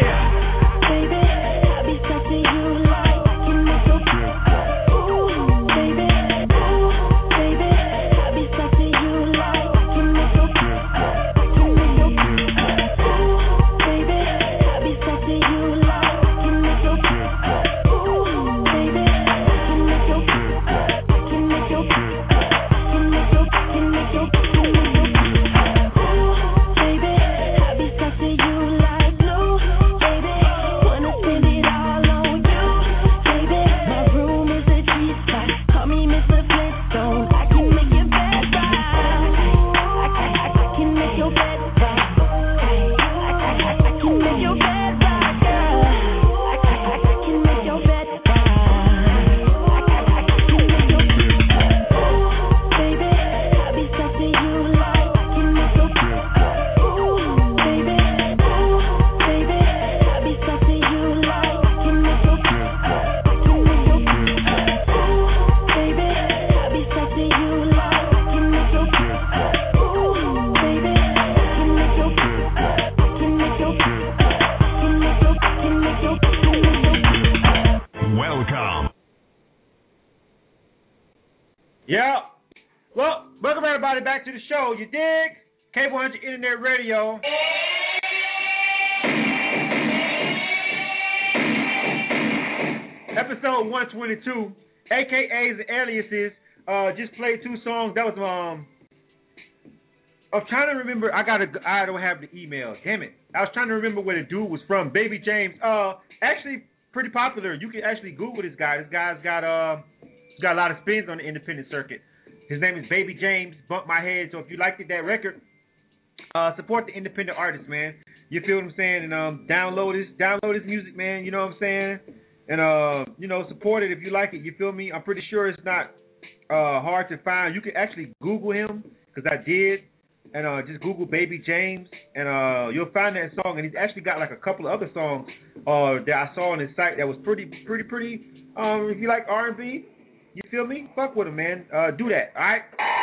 yeah. Baby, I be touching you like you know so ooh, baby, baby, I be touching you like you know so ooh, baby, I be touching you like you know so ooh, baby, you know Yeah. Well, welcome everybody back to the show. You dig? Cable 100 Internet Radio. Episode 122. AKAs and aliases. Just played two songs. That was I'm trying to remember. I don't have the email. Damn it. I was trying to remember where the dude was from. Baby James. Actually pretty popular. You can actually Google this guy. This guy's got a lot of spins on the independent circuit. His name is Baby James. Bump My Head. So if you liked that record, support the independent artist, man. You feel what I'm saying? And download his music, man. You know what I'm saying? And support it if you like it. You feel me? I'm pretty sure it's not hard to find. You can actually Google him, because I did. And just Google Baby James, and you'll find that song. And he's actually got like a couple of other songs that I saw on his site that was pretty. If you like R&B, you feel me? Fuck with him, man. Do that, all right?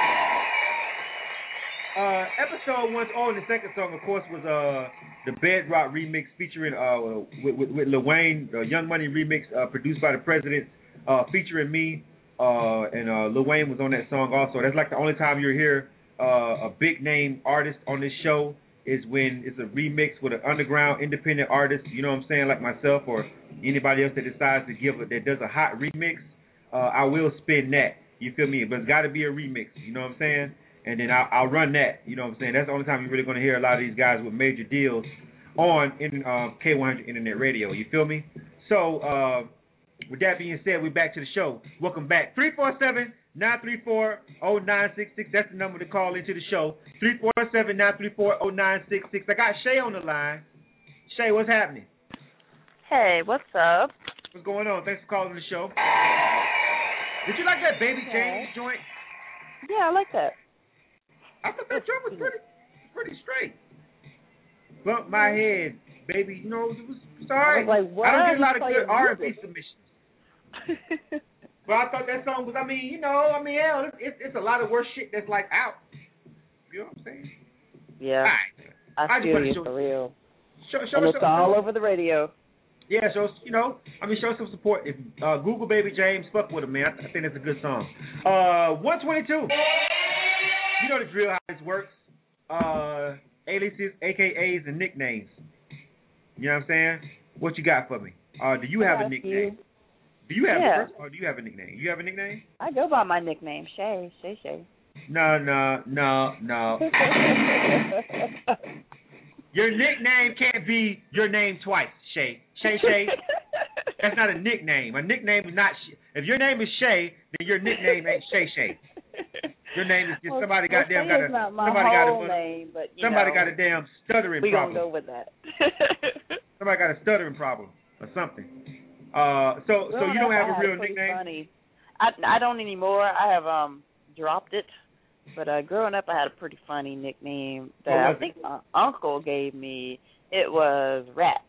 Episode 1, and the second song, of course, was the Bedrock remix featuring with Lil Wayne, the Young Money remix produced by the President, featuring me, and Lil Wayne was on that song also. That's like the only time you're here. A big name artist on this show is when it's a remix with an underground independent artist, you know what I'm saying, like myself or anybody else that decides to that does a hot remix. I will spin that. You feel me? But it's got to be a remix. You know what I'm saying? And then I'll run that. You know what I'm saying? That's the only time you're really going to hear a lot of these guys with major deals on K100 Internet Radio. You feel me? So with that being said, we're back to the show. Welcome back. 347-934-0966. That's the number to call into the show. 347-934-0966. I got Shay on the line. Shay, what's happening? Hey, what's up? What's going on? Thanks for calling the show. Did you like that Baby James joint? Yeah, I like that. I thought that joint was pretty straight. Bump my head, baby. You know, it was sorry. I was like, what? I don't get a lot of good R&B submissions. But I thought that song was, hell, it's a lot of worse shit that's like out. You know what I'm saying? Yeah. Right. I feel you for real. Show and it's all over the radio. Yeah, show some support. If Google Baby James, fuck with him, man. I think that's a good song. 122. You know the drill, how this works. Aliases, AKAs, and nicknames. You know what I'm saying? What you got for me? Do you have a nickname? Do you have a first, or do you have a nickname? You have a nickname? I go by my nickname, Shay. Shay. No. Your nickname can't be your name twice, Shay. Shay. That's not a nickname. A nickname is not. If your name is Shay, then your nickname ain't Shay. Your name is just somebody got a damn stuttering problem. We gonna go with that. Somebody got a stuttering problem or something. So you don't have a real nickname? Funny. I don't anymore. I have dropped it. But growing up, I had a pretty funny nickname that I think my uncle gave me. It was Rat.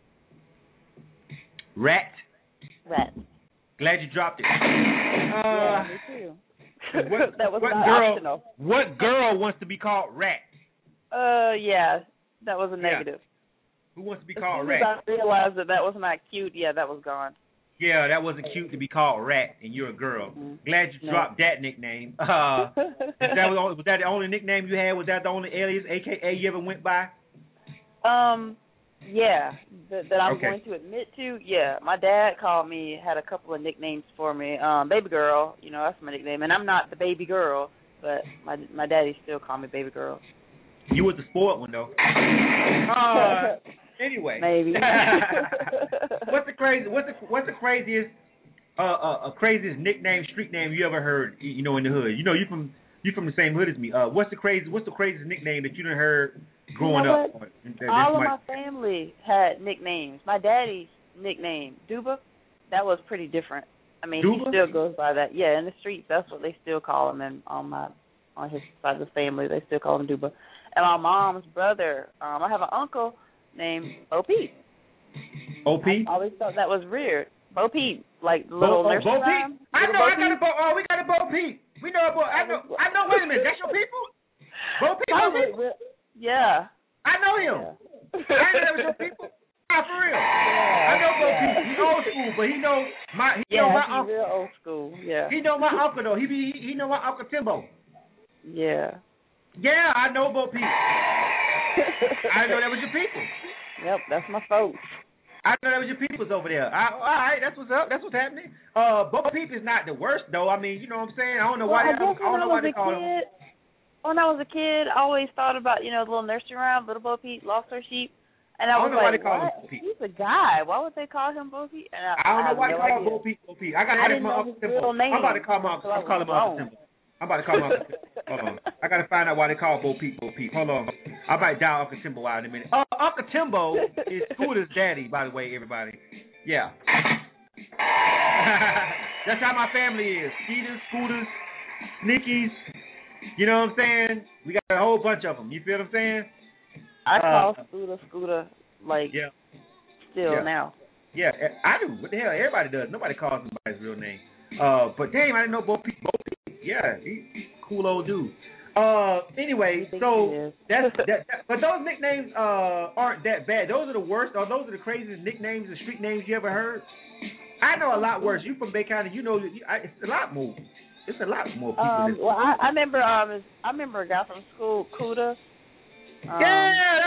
Rat? Rat. Glad you dropped it. Yeah, me too. That was not optional. What girl wants to be called Rat? Yeah, that was a negative. Who wants to be called Rat? Rat? I realized that was not cute. Yeah, that was gone. Yeah, that wasn't cute to be called Rat, and you're a girl. Mm-hmm. Glad you dropped that nickname. Was that the only nickname you had? Was that the only alias, AKA, you ever went by? Yeah, that I'm going to admit to. Yeah, my dad had a couple of nicknames for me. Baby Girl, that's my nickname, and I'm not the baby girl, but my daddy still called me Baby Girl. You was the sport one though. Anyway, maybe. What's the craziest craziest nickname, street name you ever heard? In the hood. You from the same hood as me. What's the craziest nickname that you done heard growing up? All of my family had nicknames. My daddy's nickname, Duba, that was pretty different. I mean, Duba? He still goes by that. Yeah, in the streets, that's what they still call him. And on his side of the family, they still call him Duba. And my mom's brother, I have an uncle named Bo Peep. O.P.? I always thought that was weird. Bo Peep, like little nursery rhyme. I know. I got a Bo. Oh, we got a Bo Peep. We know a Bo. I know. Wait a minute. That's your people? Bo Peep. Yeah. I know him. Yeah. I know that was your people. For real. Yeah. I know Bo Peep. He's old school, but he know my. He know my uncle. Real old school. Yeah. He know my uncle though. He know my Uncle Timbo. Yeah. Yeah, I know Bo Peep. I know that was your people. Yep, that's my folks. I know that was your peoples over there. All right, that's what's up. That's what's happening. Bo Peep is not the worst though. I mean, you know what I'm saying? I don't know why. I don't know why they call him. When I was a kid, I always thought about the little nursery rhyme, Little Bo Peep lost her sheep, and I was don't know like, why they call him Bo Peep. He's a guy. Why would they call him Bo Peep? And I don't know why they call him Bo Peep. I got to ask my Uncle Timbo. I'm about to call my Uncle Timbo. I'm about to call my Uncle Timbo. Hold on. I got to find out why they call Bo Peep. Hold on. I might dial Uncle Timbo out in a minute. Uncle Timbo is Scooter's daddy, by the way, everybody. Yeah. That's how my family is. Skeeters, Scooters, Snickies. You know what I'm saying? We got a whole bunch of them. You feel what I'm saying? I call Scooter, still now. Yeah, I do. What the hell? Everybody does. Nobody calls somebody's real name. But damn, I didn't know Bo Peep. Yeah, he's a cool old dude. Anyway, so but those nicknames aren't that bad. Those are the worst, or those are the craziest nicknames and street names you ever heard. I know a lot worse. You from Bay County, it's a lot more. It's a lot more people. I remember a guy from school, Kuda. Yeah,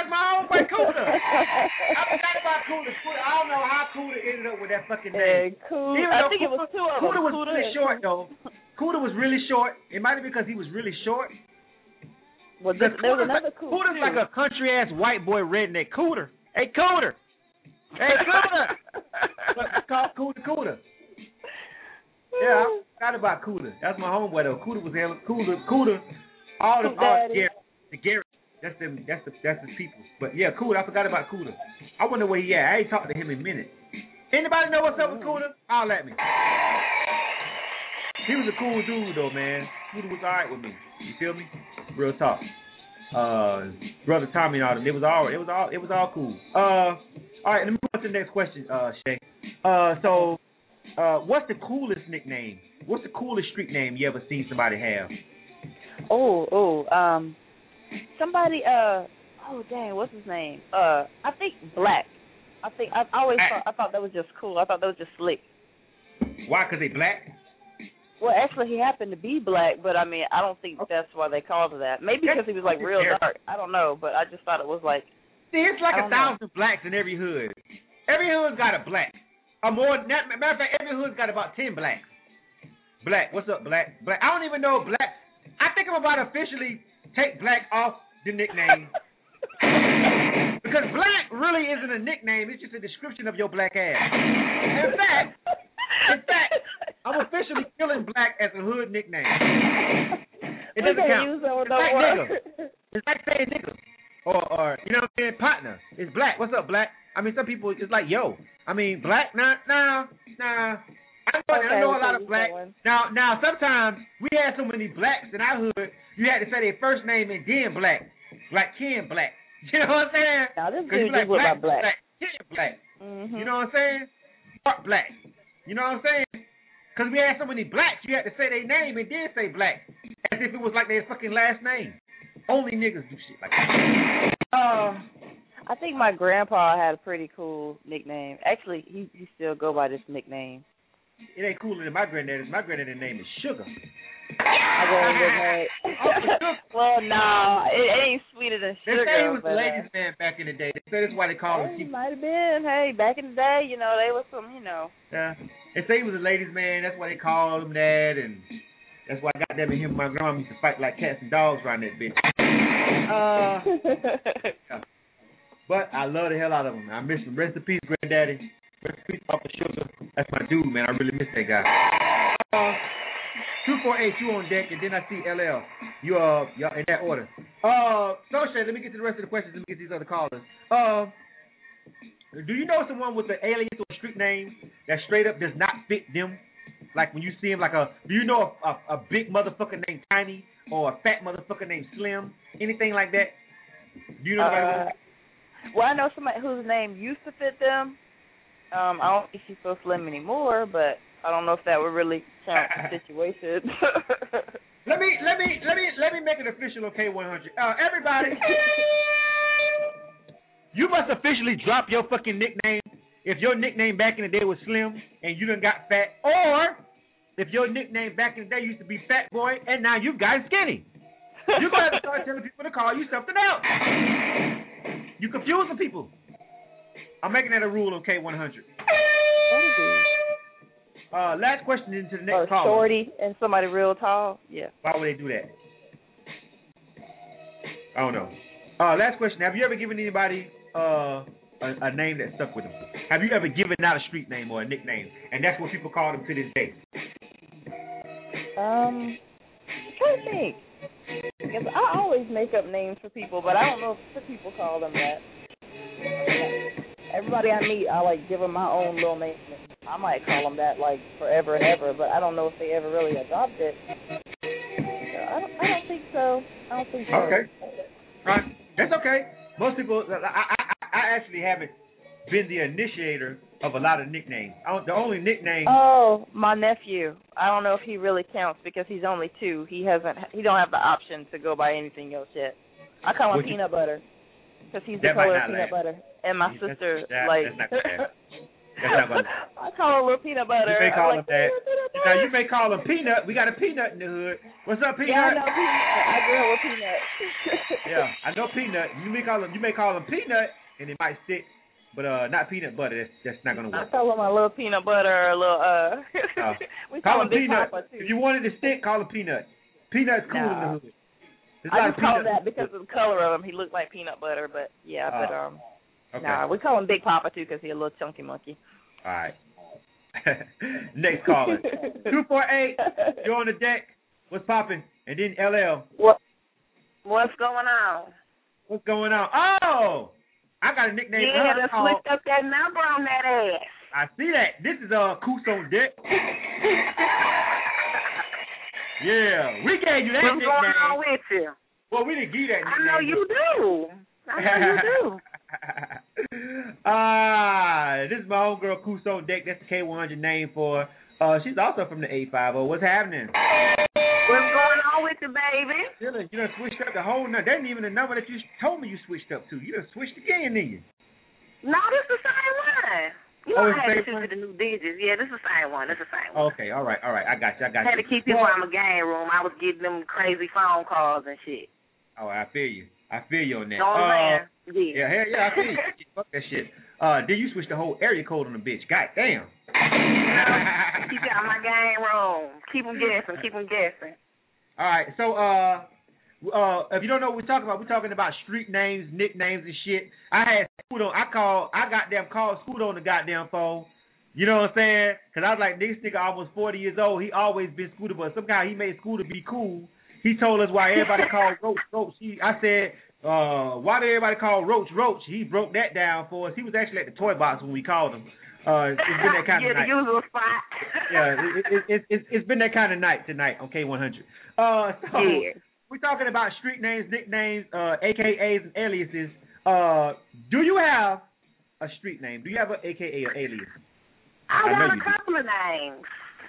boy Cooter. I forgot about Cooter. I don't know how Cooter ended up with that fucking name. I think it was two of them. Cooter was really short, though. Cooter was really short. It might be because he was really short. Well, there was another Cooter. Cooter's like a country-ass white boy redneck. Cooter. Hey, Cooter. Hey, Cooter. It's called Cooter. Yeah, I forgot about Cooter. That's my homeboy, though. Cooter was Cooter. All the Garrett. That's the people. But yeah, Cooter. I forgot about Cooter. I wonder where he at. I ain't talked to him in a minute. Anybody know what's up with Cooter? Holler at me. He was a cool dude though, man. Cooter was alright with me. You feel me? Real talk. Brother Tommy and all them. It was all cool. All right, let me move on to the next question, Shay. So what's the coolest nickname? What's the coolest street name you ever seen somebody have? Somebody, what's his name? I think Black. I thought that was just cool. I thought that was just slick. Why? Because they black? Well, actually, he happened to be black, but I mean, I don't think that's why they called him that. Maybe because he was like real dark. I don't know, but I just thought it was like. See, it's like 1,000 blacks in every hood. Every hood's got a black. Matter of fact, every hood's got about 10 blacks. Black, what's up, Black? Black. I don't even know Black. I think I'm about to officially take Black off the nickname. Because Black really isn't a nickname. It's just a description of your black ass. In fact, I'm officially killing Black as a hood nickname. It doesn't count. It's like nigga. It's like saying nigga. Or you know what I'm saying, partner. It's Black. What's up, Black? I mean, some people it's like yo. I mean, Black. Nah. I know a lot of Black. Now, sometimes we had so many blacks in our hood. You had to say their first name and then Black, like Ken Black. You know what I'm saying? Now this dude like Black. Ken Black. You know what I'm saying? Mark Black. You know what I'm saying? Because we had so many blacks, you had to say their name and then say Black, as if it was like their fucking last name. Only niggas do shit like that. I think my grandpa had a pretty cool nickname. Actually, he still go by this nickname. It ain't cooler than my granddad's. My granddad's name is Sugar. Well, no, it ain't sweeter than Sugar. They say he was a ladies' man back in the day. They say that's why they call him. He might have been. Hey, back in the day, you know, they was some, you know. Yeah, they say he was a ladies' man. That's why they called him that, and that's why goddamn him and my grandma used to fight like cats and dogs around that bitch. But I love the hell out of him. I miss him. Rest in peace, granddaddy. Rest in peace, Papa Sugar. That's my dude, man. I really miss that guy. 248, you on deck, and then I see LL. Y'all in that order. So Shay, let me get to the rest of the questions. Let me get these other callers. Do you know someone with an alias or street name that straight up does not fit them? Like when you see him, do you know a big motherfucker named Tiny or a fat motherfucker named Slim? Anything like that? Do you know anybody? Well, I know somebody whose name used to fit them. I don't think she's so slim anymore, but I don't know if that would really count the situation. Let me make it official, okay, 100. Everybody, you must officially drop your fucking nickname if your nickname back in the day was Slim and you done got fat, or if your nickname back in the day used to be Fat Boy and now you've gotten skinny. You're going to have to start telling people to call you something else. You confusing people. I'm making that a rule on K100. Last question into the next call. Shorty and somebody real tall. Yeah. Why would they do that? I don't know. Last question. Have you ever given anybody a name that stuck with them? Have you ever given out a street name or a nickname, and that's what people call them to this day? I'm trying to think. Because I always make up names for people, but I don't know if people call them that. Everybody I meet, I give them my own little name. I might call them that forever and ever, but I don't know if they ever really adopt it. I don't think so. Okay. Right. That's okay. Most people, I actually haven't been the initiator of a lot of nicknames. The only nickname. Oh, my nephew. I don't know if he really counts because he's only 2. He don't have the option to go by anything else yet. I call him Peanut Butter because he's the color of peanut butter. And my sister, that's not bad. That's not bad. I call him little Peanut Butter. You may call him that. You Now you may call him Peanut. We got a Peanut in the hood. What's up, Peanut? Yeah, I know Peanut. I grew up with Peanut. Yeah, I know Peanut. You may call him Peanut, and it might stick, but not peanut butter. That's not gonna work. I call him a little peanut butter, or a little we call him Big Peanut. Papa, too. If you wanted to stick, call him Peanut. Peanut's cool in the hood. I just call him that because of the color of him. He looked like peanut butter, but yeah, okay. Nah, we call him Big Papa too because he's a little chunky monkey. All right. Next caller. 248. You're on the deck. What's popping? And then LL. What's going on? What's going on? Oh, I got a nickname. Yeah, they switched up that number on that ass. I see that. This is Coos on deck. Yeah, we gave you that What's nickname. What's going on with you? Well, we didn't give you that nickname. I know you do. This is my old girl, Coos on deck. That's the K100 name for. She's also from the 850. What's happening? What's going on with you, baby? You done switched up the whole number. That ain't even the number that you told me you switched up to. You done switched again, didn't you? No, this is the same one. You know I had to choose the new digits. Yeah, this is the same one. This is the same one. Okay, all right. I got you. Had to keep people out of my game room. I was getting them crazy phone calls and shit. Oh, I feel you on that. Yeah, I feel you. Fuck that shit. Then you switch the whole area code on the bitch. God damn. Keep you out of my game room. Keep them guessing. All right, so if you don't know what we're talking about street names, nicknames, and shit. I had Scoot on. I goddamn called Scoot on the goddamn phone. You know what I'm saying? Because I was like, this nigga almost 40 years old. He always been Scooter, but somehow he made Scooter be cool. He told us why everybody called Roach. I said, why did everybody call Roach? He broke that down for us. He was actually at the toy box when we called him. It's been that kind of night. The usual spot. It's been that kind of night tonight on K100. We're talking about street names, nicknames, AKAs, and aliases. Do you have a street name? Do you have an AKA or alias? I got a couple of names.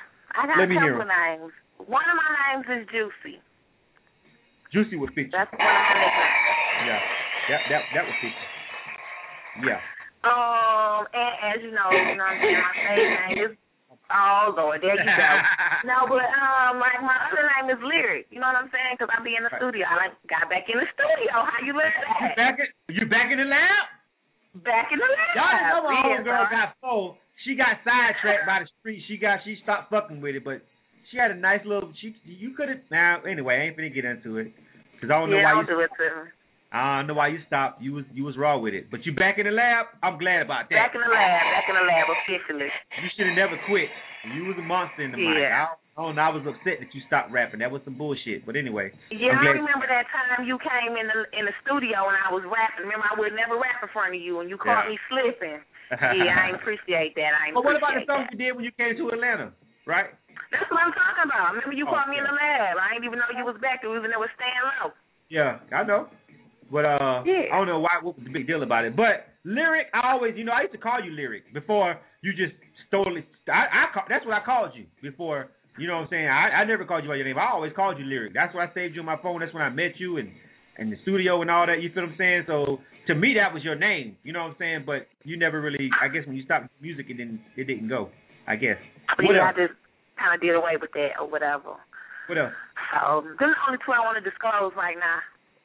One of my names is Juicy. Juicy would fit you. That's one of my nicknames. Yeah. That would fit you. Yeah. And as you know what I'm saying, my stage name is, oh Lord, there you go. No, but like my other name is Lyric. You know what I'm saying? Because I be in the studio. I got back in the studio. How you like that? You back in the lab? Back in the lab. Y'all didn't know my homegirl got sold. She got sidetracked by the street. She stopped fucking with it, but she had a nice little. You could have. Now anyway, I ain't finna get into it because I don't know why you. Do it to her. I don't know why you stopped. You was raw with it, but you back in the lab. I'm glad about that. Back in the lab officially. You should have never quit. You was a monster in the mic. I don't know. I was upset that you stopped rapping. That was some bullshit. But anyway. Yeah, I remember that time you came in the studio and I was rapping. Remember, I would never rap in front of you, and you caught me slipping. Yeah, I appreciate that. But what about the songs you did when you came to Atlanta? Right. That's what I'm talking about. Remember, you caught me in the lab. I didn't even know you was back there. We was in there with Stan Lowe. Yeah, I know. But I don't know what was the big deal about it. But Lyric, I always, I used to call you Lyric before you just stole it. That's what I called you before. You know what I'm saying? I never called you by your name. I always called you Lyric. That's why I saved you on my phone. That's when I met you and the studio and all that. You feel what I'm saying? So to me, that was your name. You know what I'm saying? But you never really. I guess when you stopped music, it didn't go. I guess. I just kind of did away with that or whatever. What else? So those are the only two I want to disclose right now.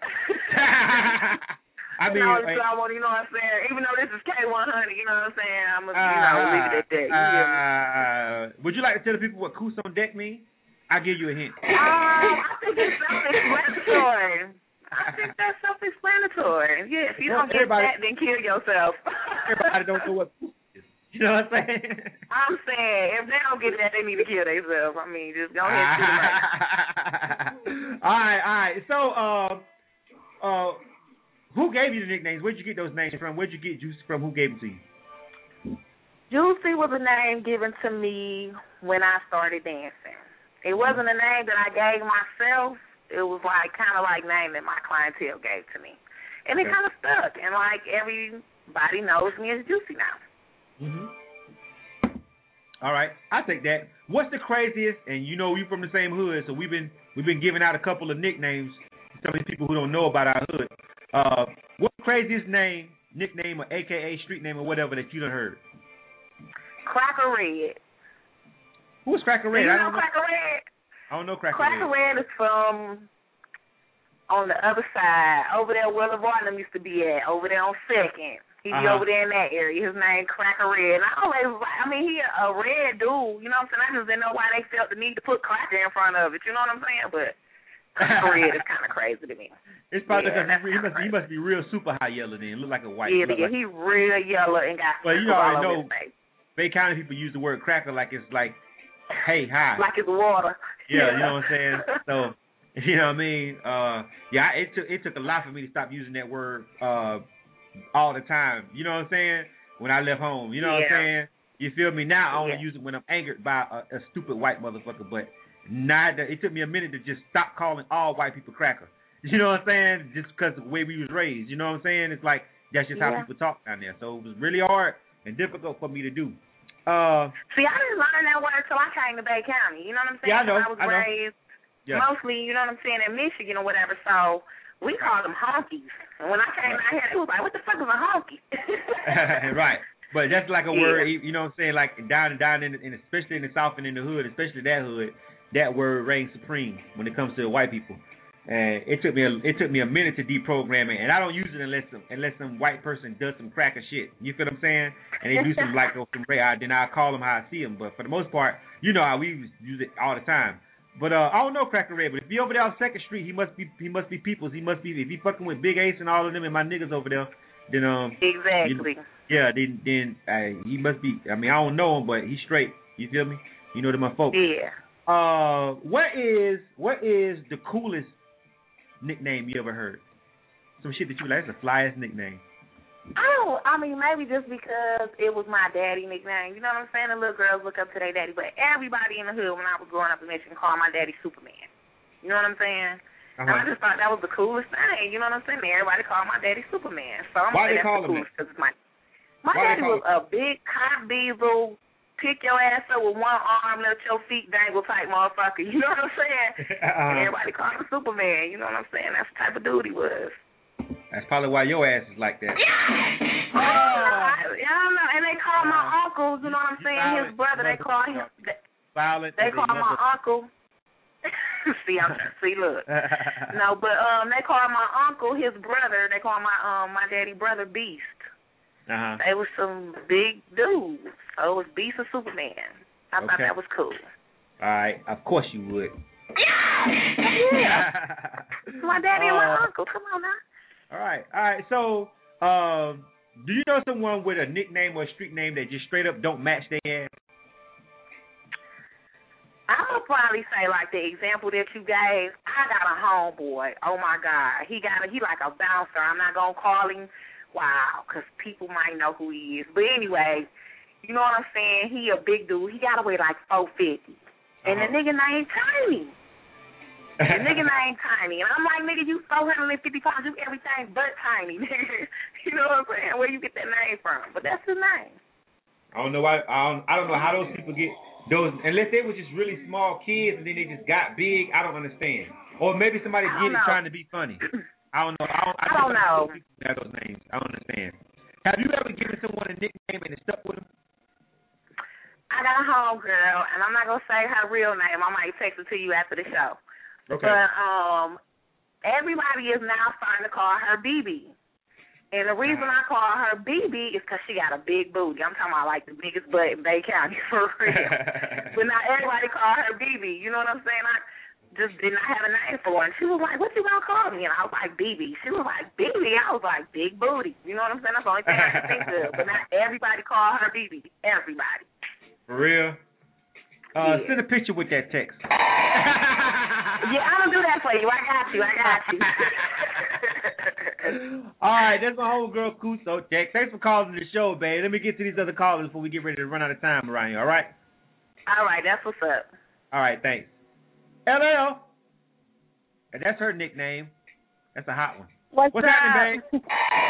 I mean, I want, you know what I'm saying? Even though this is K100, you know what I'm saying? I'm gonna leave it at that. Would you like to tell the people what Coos on deck means? I'll give you a hint. I think it's self-explanatory. Yeah, if you don't get that, then kill yourself. Everybody don't know what Coos is. You know what I'm saying? I'm saying, if they don't get that, they need to kill themselves. I mean, just go ahead and do it. All right. So, who gave you the nicknames? Where'd you get those names from? Where'd you get Juicy from? Who gave them to you? Juicy was a name given to me when I started dancing. It wasn't a name that I gave myself. It was kind of like name that my clientele gave to me. And it kind of stuck. And everybody knows me as Juicy now. All right, I take that. What's the craziest? And you from the same hood, so we've been giving out a couple of nicknames to some of these people who don't know about our hood. What's the craziest name, nickname, or AKA street name or whatever that you done heard? Cracker Red. Who's Cracker Red? You know Cracker Red? I don't know Cracker Red is from on the other side, over there where LeVar them used to be at, over there on 2nd. He be over there in that area. His name Cracker Red. And I always he a red dude, you know what I'm saying? I just didn't know why they felt the need to put Cracker in front of it, you know what I'm saying? But Cracker Red is kind of crazy to me. It's probably because he must be real super high yellow then, look like a white. Yeah, he real yellow and got well, you already know, Bay County people use the word cracker like it's like, hey, hi. Like it's water. Yeah, you know what I'm saying? So, you know what I mean? It took a lot for me to stop using that word all the time. You know what I'm saying? When I left home. You know what I'm saying? You feel me? Now I only use it when I'm angered by a stupid white motherfucker, but it took me a minute to just stop calling all white people cracker. You know what I'm saying? Just because of the way we was raised. You know what I'm saying? It's like that's just how people talk down there. So it was really hard and difficult for me to do. See, I didn't learn that word till I came to Bay County. You know what I'm saying? Yeah, I know. I was raised mostly, you know what I'm saying, in Michigan or whatever. So we called them honkies. And when I came out here, it was like, what the fuck is a honky? Right. But that's like a word, you know what I'm saying, like down in especially in the South and in the hood, especially that hood, that word reigns supreme when it comes to white people. And it took me a minute to deprogram it, and I don't use it unless some white person does some cracker shit. You feel what I'm saying? And they do some like some then I call them how I see them. But for the most part, you know how we use it all the time. But I don't know Cracker Red. But if he over there on 2nd Street, he must be people's. He must be if he fucking with Big Ace and all of them and my niggas over there. Then exactly. Then he must be. I mean, I don't know him, but he's straight. You feel me? You know, they're my folks. Yeah. What is the coolest nickname you ever heard? Some shit that you like. That's the flyest nickname. Oh, I mean, maybe just because it was my daddy nickname. You know what I'm saying? The little girls look up to their daddy. But everybody in the hood when I was growing up in Michigan called my daddy Superman. You know what I'm saying? And I just thought that was the coolest thing. You know what I'm saying? Everybody called my daddy Superman. So I'm going to say that's the coolest because my daddy was a big cop diesel, pick your ass up with one arm, let your feet dangle type motherfucker. You know what I'm saying? Everybody called him Superman. You know what I'm saying? That's the type of dude he was. That's probably why your ass is like that. I don't know. And they call my uncle, you know what I'm saying? His brother, they call him. They call my uncle. Look. No, but they call my uncle, his brother. They call my daddy brother Beast. They was some big dudes. So it was Beast and Superman. I thought that was cool. All right, of course you would. Yeah. My daddy and my uncle. Come on now. All right. So, do you know someone with a nickname or a street name that just straight up don't match their ass? I would probably say like the example that you gave. I got a homeboy. Oh my God, he like a bouncer. I'm not gonna call him because people might know who he is. But anyway, you know what I'm saying? He a big dude. He gotta weigh like 450, and the nigga name Tiny. The nigga name Tiny, and I'm like, nigga, you 450 pounds, you everything but tiny, nigga. You know what I'm saying? Where you get that name from? But that's his name. I don't know why. I don't know how those people get those unless they were just really small kids and then they just got big. I don't understand. Or maybe somebody did it trying to be funny. I don't know. I don't know. People have those names. I don't understand. Have you ever given someone a nickname and it stuck with them? I got a homegirl, and I'm not gonna say her real name. I might text it to you after the show. Okay. But everybody is now starting to call her BB. And the reason I call her BB is because she got a big booty. I'm talking about like the biggest butt in Bay County, for real. But now everybody call her BB. You know what I'm saying? I just did not have a name for her. And she was like, what you going to call me? And I was like, BB. She was like, BB. I was like, big booty. You know what I'm saying? That's the only thing I can think of. But now everybody call her BB. Everybody. For real? Send a picture with that text. Yeah, I don't do that for you. I got you. All right, that's my homegirl Kuso Tex. Thanks for calling the show, babe. Let me get to these other callers before we get ready to run out of time around here, all right? All right, that's what's up. All right, thanks. LL. And that's her nickname. That's a hot one. What's happening, babe?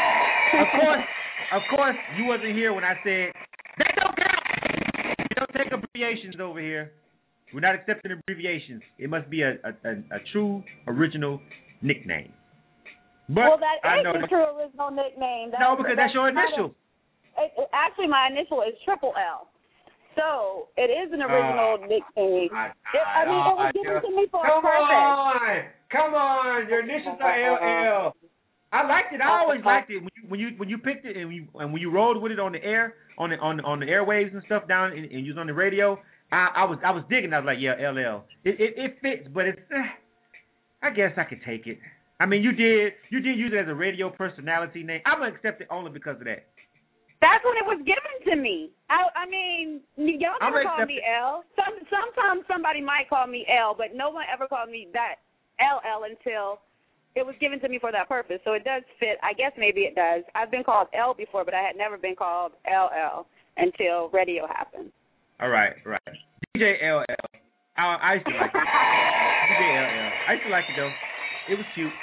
Of course, you wasn't here when I said, that don't count. We don't take abbreviations over here. We're not accepting abbreviations. It must be a true, original nickname. But that is a true original nickname. Because that's your initial. Actually, my initial is Triple L. So it is an original nickname. It was given to me for a purpose. Come on, your initials are LL. I liked it. I always liked it when you picked it and when you rolled with it on the air, on the airwaves and stuff down and you was on the radio. I was digging. I was like, yeah, LL. It fits, but it's. I guess I could take it. I mean, you did use it as a radio personality name. I'm gonna accept it only because of that. That's when it was given to me. I mean, y'all never call me L. Sometimes somebody might call me L, but no one ever called me that LL until it was given to me for that purpose. So it does fit. I guess maybe it does. I've been called L before, but I had never been called LL until radio happened. All right. DJ LL. I used to like it. DJ LL. I used to like it though. It was cute.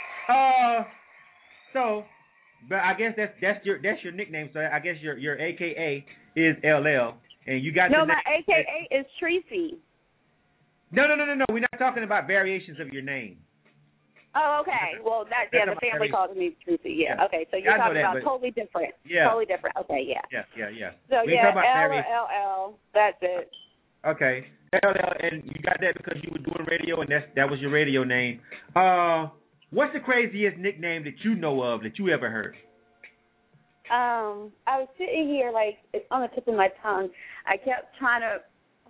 So, but I guess that's your nickname. So I guess your AKA is LL, and you got. No, my AKA is Tracy. No. We're not talking about variations of your name. Oh, okay. Well, the family calls me Tracy. Yeah. Okay, so you're talking about totally different. Yeah. Totally different. Okay, yeah. Yeah. So LL. That's it. Okay, LL, and you got that because you were doing radio, and that was your radio name. What's the craziest nickname that you know of that you ever heard? I was sitting here like it's on the tip of my tongue. I kept trying to.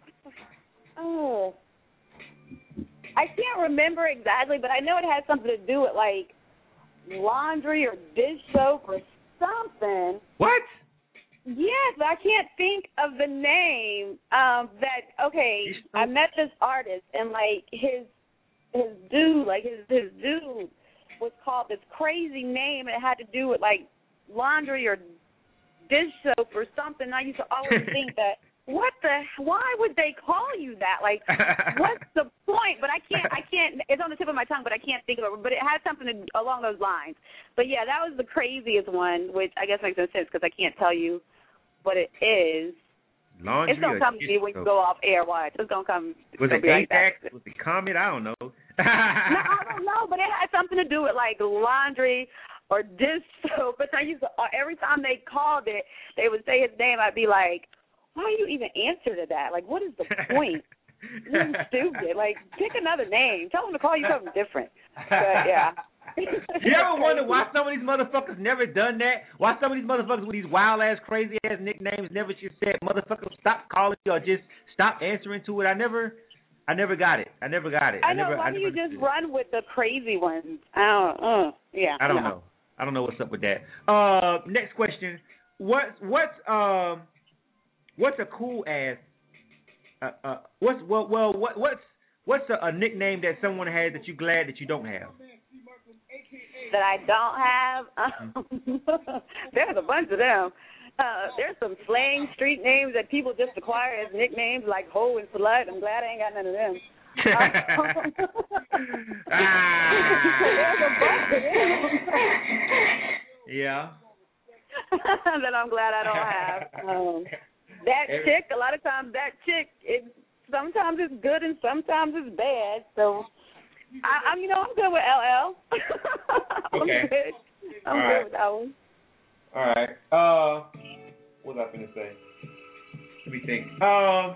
I can't remember exactly, but I know it had something to do with like laundry or dish soap or something. What? Yes, but I can't think of the name. I met this artist and like his dude was called this crazy name, and it had to do with like laundry or dish soap or something. I used to always think that. Why would they call you that? Like, what's the point? But I can't, it's on the tip of my tongue, but I can't think of it. But it has something along those lines. But yeah, that was the craziest one, which I guess makes no sense because I can't tell you what it is. Laundry it's going to come to me when you go off air. Watch. It's going to come. Was it ATAX? Was it Comet? I don't know. No, I don't know, but it had something to do with like laundry or dish soap. But every time they called it, they would say his name. I'd be like, why do you even answer to that? Like, what is the point? This is stupid. Like, pick another name. Tell them to call you something different. But, yeah. You ever wonder why some of these motherfuckers never done that? Why some of these motherfuckers with these wild-ass, crazy-ass nicknames never just said, motherfucker, stop calling me or just stop answering to it? I never got it. I know. Why do you just run with the crazy ones? I don't know. I don't know what's up with that. Next question. What's a cool ass? What's a nickname that someone has that you're glad that you don't have? That I don't have? There's a bunch of them. There's some slang street names that people just acquire as nicknames, like hoe and slut. I'm glad I ain't got none of them. There's a bunch of them. Yeah. That I'm glad I don't have. That chick, a lot of times that chick, sometimes it's good and sometimes it's bad. So, I'm good with LL. Okay. I'm good with that one. All right. What was I going to say? Let me think. Well,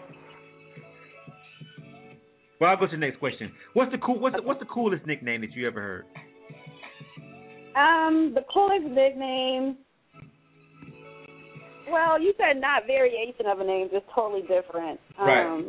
I'll go to the next question. What's the coolest nickname that you ever heard? The coolest nickname. Well, you said not variation of a name, just totally different. Right.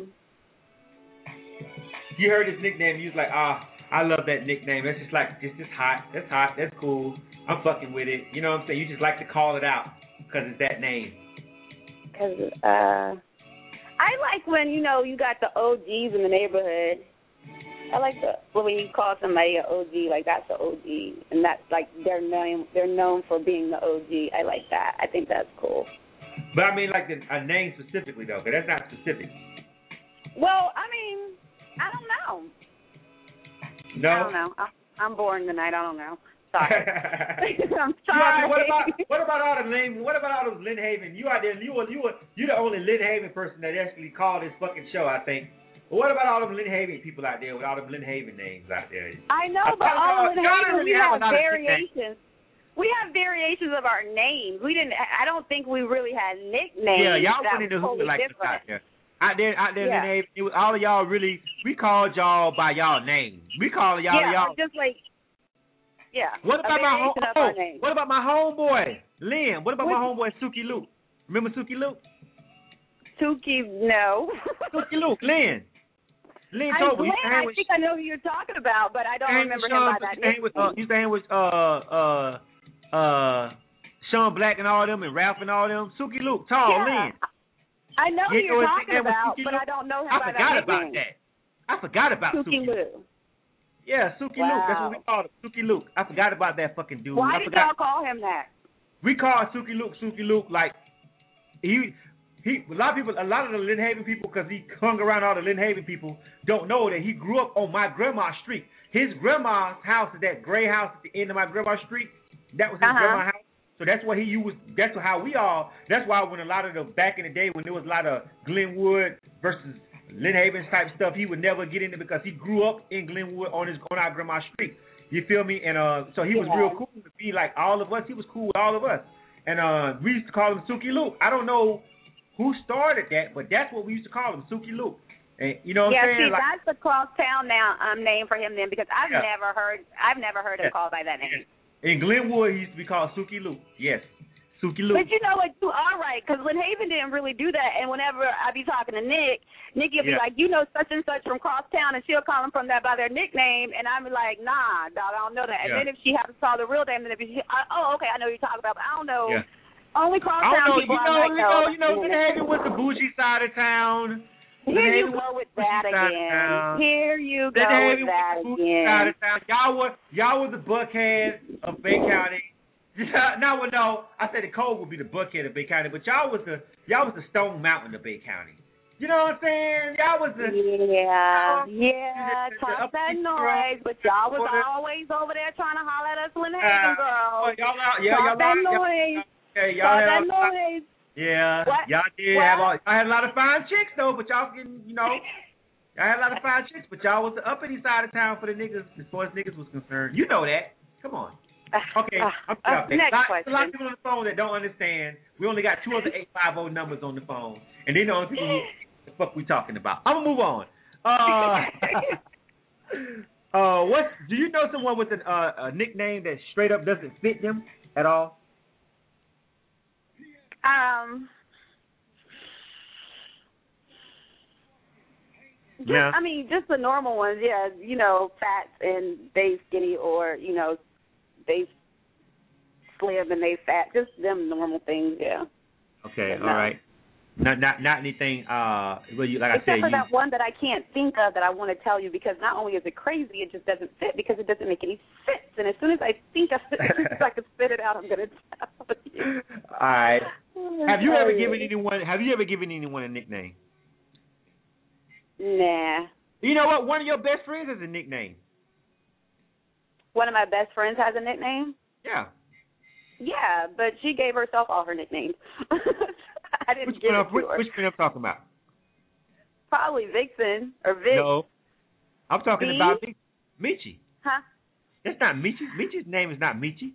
You heard his nickname, you was like, I love that nickname. That's just like, it's just hot. That's hot. That's cool. I'm fucking with it. You know what I'm saying? You just like to call it out because it's that name. Because I like when, you got the OGs in the neighborhood. I like when you call somebody an OG, like that's the OG, and that's like they're known for being the OG. I like that. I think that's cool. But I mean, like a name specifically though, because that's not specific. Well, I mean, I don't know. No. I don't know. I'm boring tonight. I don't know. Sorry. I'm sorry. Yeah, what about all the names? What about all those Lynn Haven? You out there? You're the only Lynn Haven person that actually called this fucking show, I think. But what about all them Lynn Haven people out there with all them Lynn Haven names out there? I know, but all Lynn Haven, we have variations. We have variations of our names. I don't think we really had nicknames. Yeah, y'all that went into were who totally like different. Out there, Yeah. it was all of y'all really. We called y'all by y'all names. We called y'all. Yeah, just like. Yeah. What about What about my homeboy Lynn? What about my homeboy Suki Luke? Remember Suki Luke? Suki, no. Suki Luke, Lynn. Lynn told me. I think I know who you're talking about, but I don't remember him by that name. Used to hang with Sean Black and all them, and Ralph and all them. Suki Luke, tall, Lynn. I know who you're talking about, but I don't know him by that name. I forgot about Suki Luke. Yeah, Suki Luke. That's what we called him. Suki Luke. I forgot about that fucking dude. Why did y'all call him that? We called Suki Luke like he a lot of the Lynn Haven people, because he hung around all the Lynn Haven people, don't know that he grew up on my grandma's street. His grandma's house is that gray house at the end of my grandma's street. That was his grandma's house. So that's what he used. That's how we all. That's why when a lot of the back in the day when there was a lot of Glenwood versus Lynn Haven type stuff, he would never get into because he grew up in Glenwood on our grandma's street. You feel me? And so he was real cool to be like all of us. He was cool with all of us. And we used to call him Suki Luke. I don't know who started that, but that's what we used to call him, Suki Luke. And you know what I'm saying? Yeah, see, that's the crosstown now name for him then, because I've never heard him called by that name. In Glenwood, he used to be called Suki Luke. Yes, Suki Luke. But you know what? You are right, because Lynn Haven didn't really do that. And whenever I be talking to Nikki will be like, you know, such and such from crosstown, and she'll call them from that by their nickname, and I'm like, nah, dog, I don't know that. And then if she happens to call the real name, then okay, I know who you're talking about, but I don't know. Yeah. Only crosstown people you know, Lynn Haven was the bougie side of town. Here you go with that again. Here you go with that again. Y'all was the Buckhead of Bay County. No, I said the Cove would be the Buckhead of Bay County, but y'all was the Stone Mountain of Bay County. You know what I'm saying? Y'all was the talk that noise, but y'all was always over there trying to holler at us, Lynn Haven girls. Talk that noise. Y'all had that noise. Yeah, y'all did have I had a lot of fine chicks though, but y'all can, y'all had a lot of fine chicks, but y'all was the uppity side of town for the niggas as far as niggas was concerned. You know that. Come on. Okay, next question. A lot of people on the phone that don't understand. We only got 2 other 850 numbers on the phone, and they know people who the fuck we talking about. I'm gonna move on. Do you know someone with a nickname that straight up doesn't fit them at all? I mean, just the normal ones, fat and they skinny, or, they slim and they fat, just them normal things, Okay, all right. Not anything, Except for that one that I can't think of that I want to tell you, because not only is it crazy, it just doesn't fit because it doesn't make any sense. And as soon as I think of it, as soon as I can spit it out, I'm going to tell you. All right. Have you ever given anyone a nickname? Nah. You know what? One of your best friends has a nickname. One of my best friends has a nickname? Yeah. Yeah, but she gave herself all her nicknames. I didn't give it to her. Which friend I'm talking about? Probably Vixen or Vic. No. I'm talking about Michi. Huh? That's not Michi. Michi's name is not Michi.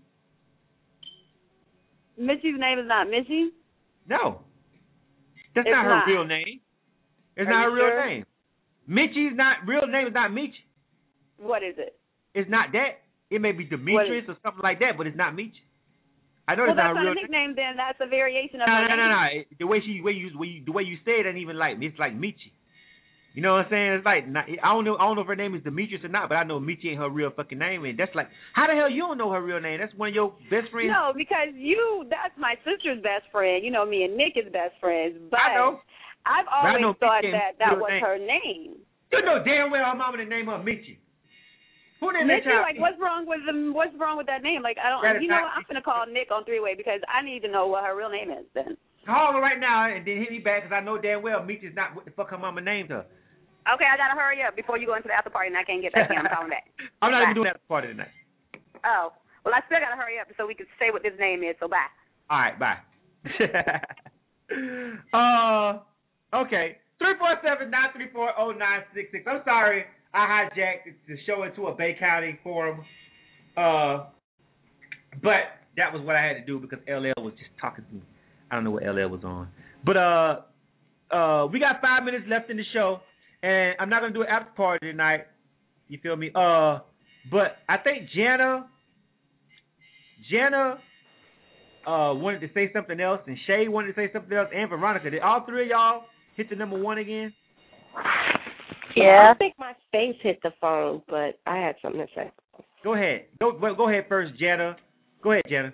Michi's name is not Michi? No. That's not her real name. It's not her real name. Michi's real name is not Michi. What is it? It's not that. It may be Demetrius or something like that, but it's not Michi. I know it's not a real nickname. Then that's a variation of her name. No. The way you say it ain't even like it's like Michi. You know what I'm saying? It's like I don't know if her name is Demetrius or not, but I know Michi ain't her real fucking name, and that's like, how the hell you don't know her real name? That's one of your best friends. No, because that's my sister's best friend. You know, me and Nick is best friends, but I know. I've always thought that was her name. You know damn well her mama didn't name her Michi. Who named that child? Like, what's wrong with that name? Like, I don't. I'm gonna call Nick on 3-way because I need to know what her real name is. Then call her right now and then hit me back because I know damn well Michi's not what the fuck her mama named her. Okay, I gotta hurry up before you go into the after party and I can't get back in. I'm calling back. I'm not even doing that party tonight. Oh, well, I still gotta hurry up so we can say what this name is. So bye. All right, bye. Okay. 347-934-0966. I'm sorry I hijacked the show into a Bay County forum. But that was what I had to do because LL was just talking to me. I don't know what LL was on. But we got 5 minutes left in the show, and I'm not gonna do an after party tonight. You feel me? But I think Jana wanted to say something else, and Shay wanted to say something else, and Veronica. Did all three of y'all hit the number 1 again? Yeah. I think my face hit the phone, but I had something to say. Go ahead. Go ahead first, Jana. Go ahead, Jana.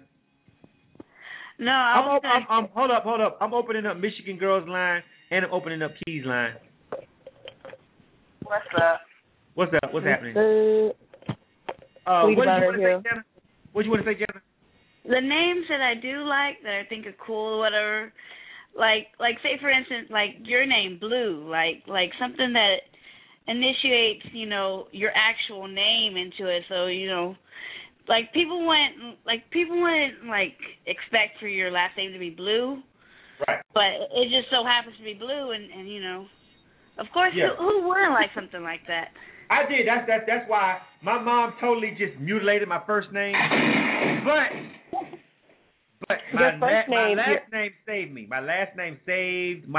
No, hold up. I'm opening up Michigan Girls line, and I'm opening up Keys line. What's up? What's up? What's happening? What did you want to say, Jana? What you want to say, Jana? The names that I do like, that I think are cool or whatever, like say for instance, like your name, Blue, like something that initiates, your actual name into it. So, like people wouldn't expect for your last name to be Blue. Right. But it just so happens to be Blue, and of course, yeah. who wouldn't like something like that? I did. That's why my mom totally just mutilated my first name. But my last name saved me. My last name saved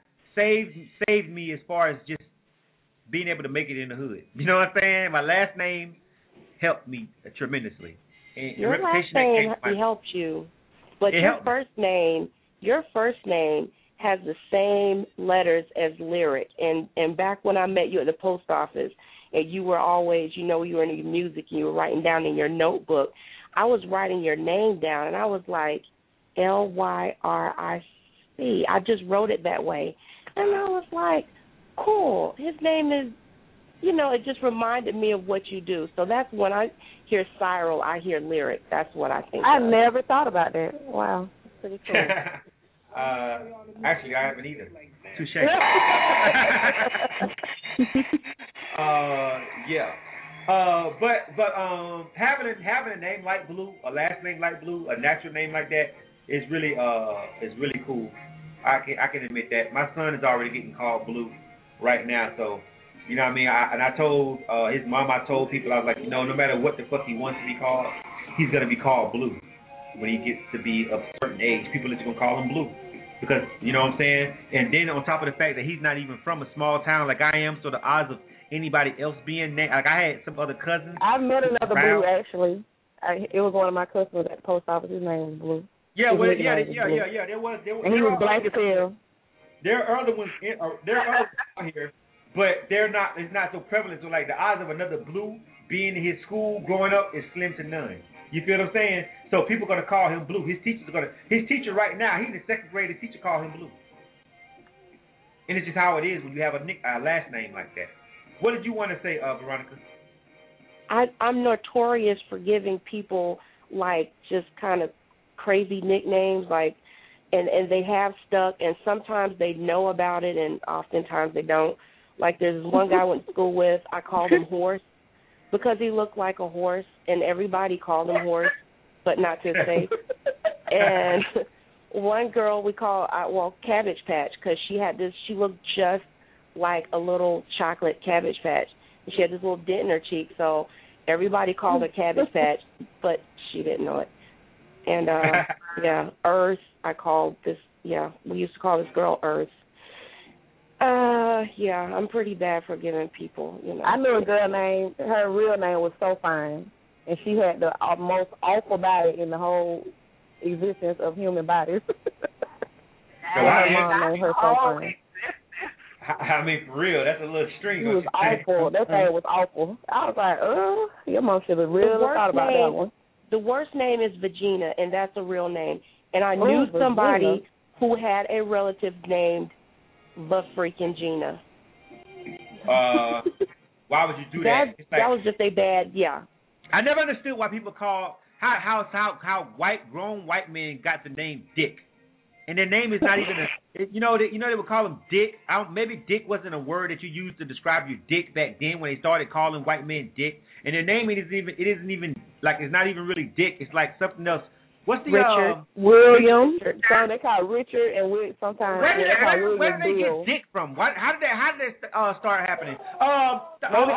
me as far as just being able to make it in the hood. You know what I'm saying? My last name helped me tremendously. And your last name helped you, but your first name has the same letters as Lyric. And back when I met you at the post office, and you were always, you were into music, and you were writing down in your notebook, I was writing your name down, and I was like, Lyric. I just wrote it that way. And I was like, cool. His name is, it just reminded me of what you do. So that's when I hear Cyril, I hear Lyric. That's what I think. I never thought about that. Wow. That's pretty cool. Actually, I haven't either. Touche. Yeah. But having a name like Blue, a last name like Blue, a natural name like that is really cool. I can admit that. My son is already getting called Blue right now, so you know what I mean. I told his mom. I told people, I was like, no matter what the fuck he wants to be called, he's gonna be called Blue when he gets to be a certain age. People are just gonna call him Blue. Because, you know what I'm saying? And then on top of the fact that he's not even from a small town like I am, so the odds of anybody else being named, like I had some other cousins. I met another Blue, actually. It was one of my customers at the post office. His name was Blue. Yeah, There was. And he was black as hell. There are other ones out here, but they're not. It's not so prevalent. So like the odds of another Blue being in his school growing up is slim to none. You feel what I'm saying? So people are gonna call him Blue. His teacher right now, he's in second grade. His teacher called him Blue. And it's just how it is when you have a last name like that. What did you want to say, Veronica? I'm notorious for giving people like just kind of crazy nicknames, like, and they have stuck, and sometimes they know about it, and oftentimes they don't. Like there's one guy I went to school with, I called him Horse because he looked like a horse, and everybody called him Horse, but not to his face. And one girl we call Cabbage Patch because she looked just like a little chocolate Cabbage Patch. And she had this little dent in her cheek, so everybody called her Cabbage Patch, but she didn't know it. And, Earth, we used to call this girl Earth. I'm pretty bad for giving people, I knew a girl named, her real name was So Fine, and she had the most awful body in the whole existence of human bodies. Her mom named her So Fine. I mean, for real, that's a little extreme. It was awful. That thing was awful. I was like, your mom should have really thought about that one. The worst name is Vagina, and that's a real name. And I knew somebody who had a relative named the freaking Gina. Why would you do that? That was just a bad, I never understood why people call how grown white men got the name Dick, and their name is not even they would call him Dick. Maybe Dick wasn't a word that you used to describe your dick back then when they started calling white men Dick, and their name isn't even like it's not even really Dick. It's like something else. What's the Richard, William? So they call Richard and sometimes where did they get Dick from? How did that start happening? Hold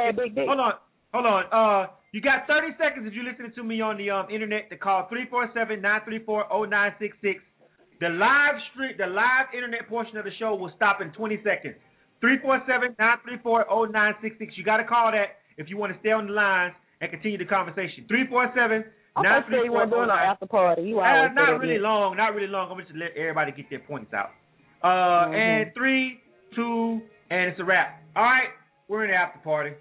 on. You got 30 seconds if you're listening to me on the internet to call 347-934-0966. The live internet portion of the show will stop in 20 seconds. 347-934-0966. You got to call that if you want to stay on the lines and continue the conversation. 347-934-0966. I thought you weren't doing our after party. You always not really long. Not really long. I'm going to let everybody get their points out. And 3, 2, and it's a wrap. All right, we're in the after party.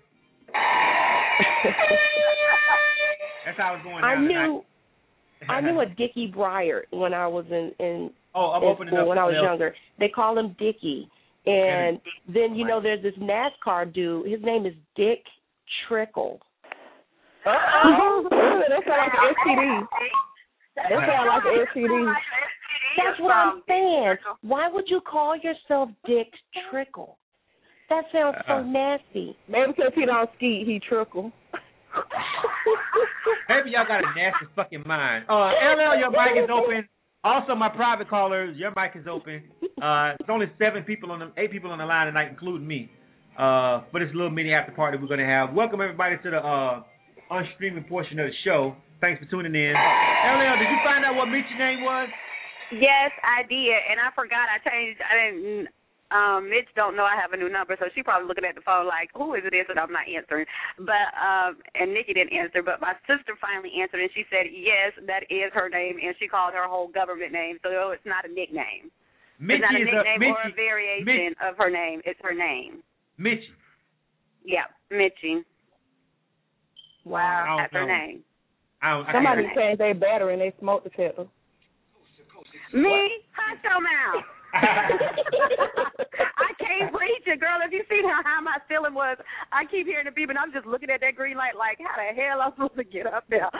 That's how it's going down tonight. I knew a Dickie Breyer when I was in school when I was younger. They call him Dickie. And then, there's this NASCAR dude. His name is Dick Trickle. Uh-oh. That sounds like STD. That sounds like STD. That's what I'm saying. Why would you call yourself Dick Trickle? That sounds so nasty. Maybe because he don't ski, he trickle. Maybe y'all got a nasty fucking mind. LL, your mic is open. Also, my private callers, your mic is open. It's only 8 people on the line tonight, including me. For this little mini after party we're gonna have. Welcome everybody to the on-streaming portion of the show. Thanks for tuning in. LL, did you find out what Mitch's name was? Yes, I did, and I forgot. I didn't. Mitch don't know I have a new number, so she probably looking at the phone like, who is this? And I'm not answering. But and Nikki didn't answer, but my sister finally answered, and she said, yes, that is her name, and she called her whole government name, so it's not a nickname. It's not a nickname or a variation of her name. It's her name. Mitchie. Yeah, Mitchie. Wow, that's her name. Somebody changed their battery and they smoke detector. Me? Hush your mouth. I can't reach it, girl. If you see how high my ceiling was, I keep hearing the beep, and I'm just looking at that green light like, how the hell am I supposed to get up there?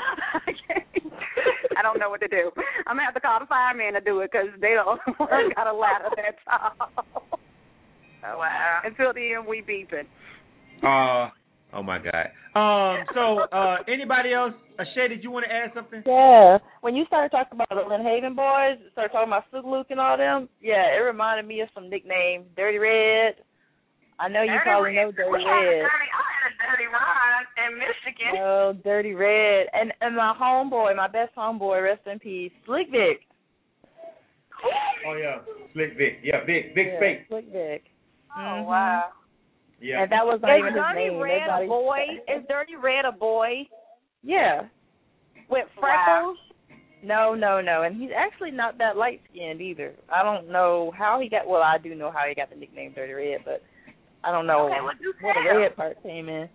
I don't know what to do. I'm going to have to call the fireman to do it because they don't got a ladder that tall. Oh, wow. Until then, we beeping. Oh, my God. So, anybody else? Shay, did you want to add something? Yeah. When you started talking about the Lynn Haven boys, started talking about Sue Luke and all them, yeah, it reminded me of some nicknames. Dirty Red. I know you probably know Dirty Red. I had a Dirty Ron in Michigan. Oh, Dirty Red. And my homeboy, my best homeboy, rest in peace, Slick Vic. Oh, yeah. Slick Vic. Yeah, Vic Fake. Slick Vic. Oh, wow. Yeah. And that was not even his name. Is Dirty Red a boy? Is Dirty Red a boy? Yeah. With freckles? Wow. No. And he's actually not that light-skinned either. I don't know how he got, well, I do know how he got the nickname Dirty Red, but I don't know where the red part came in.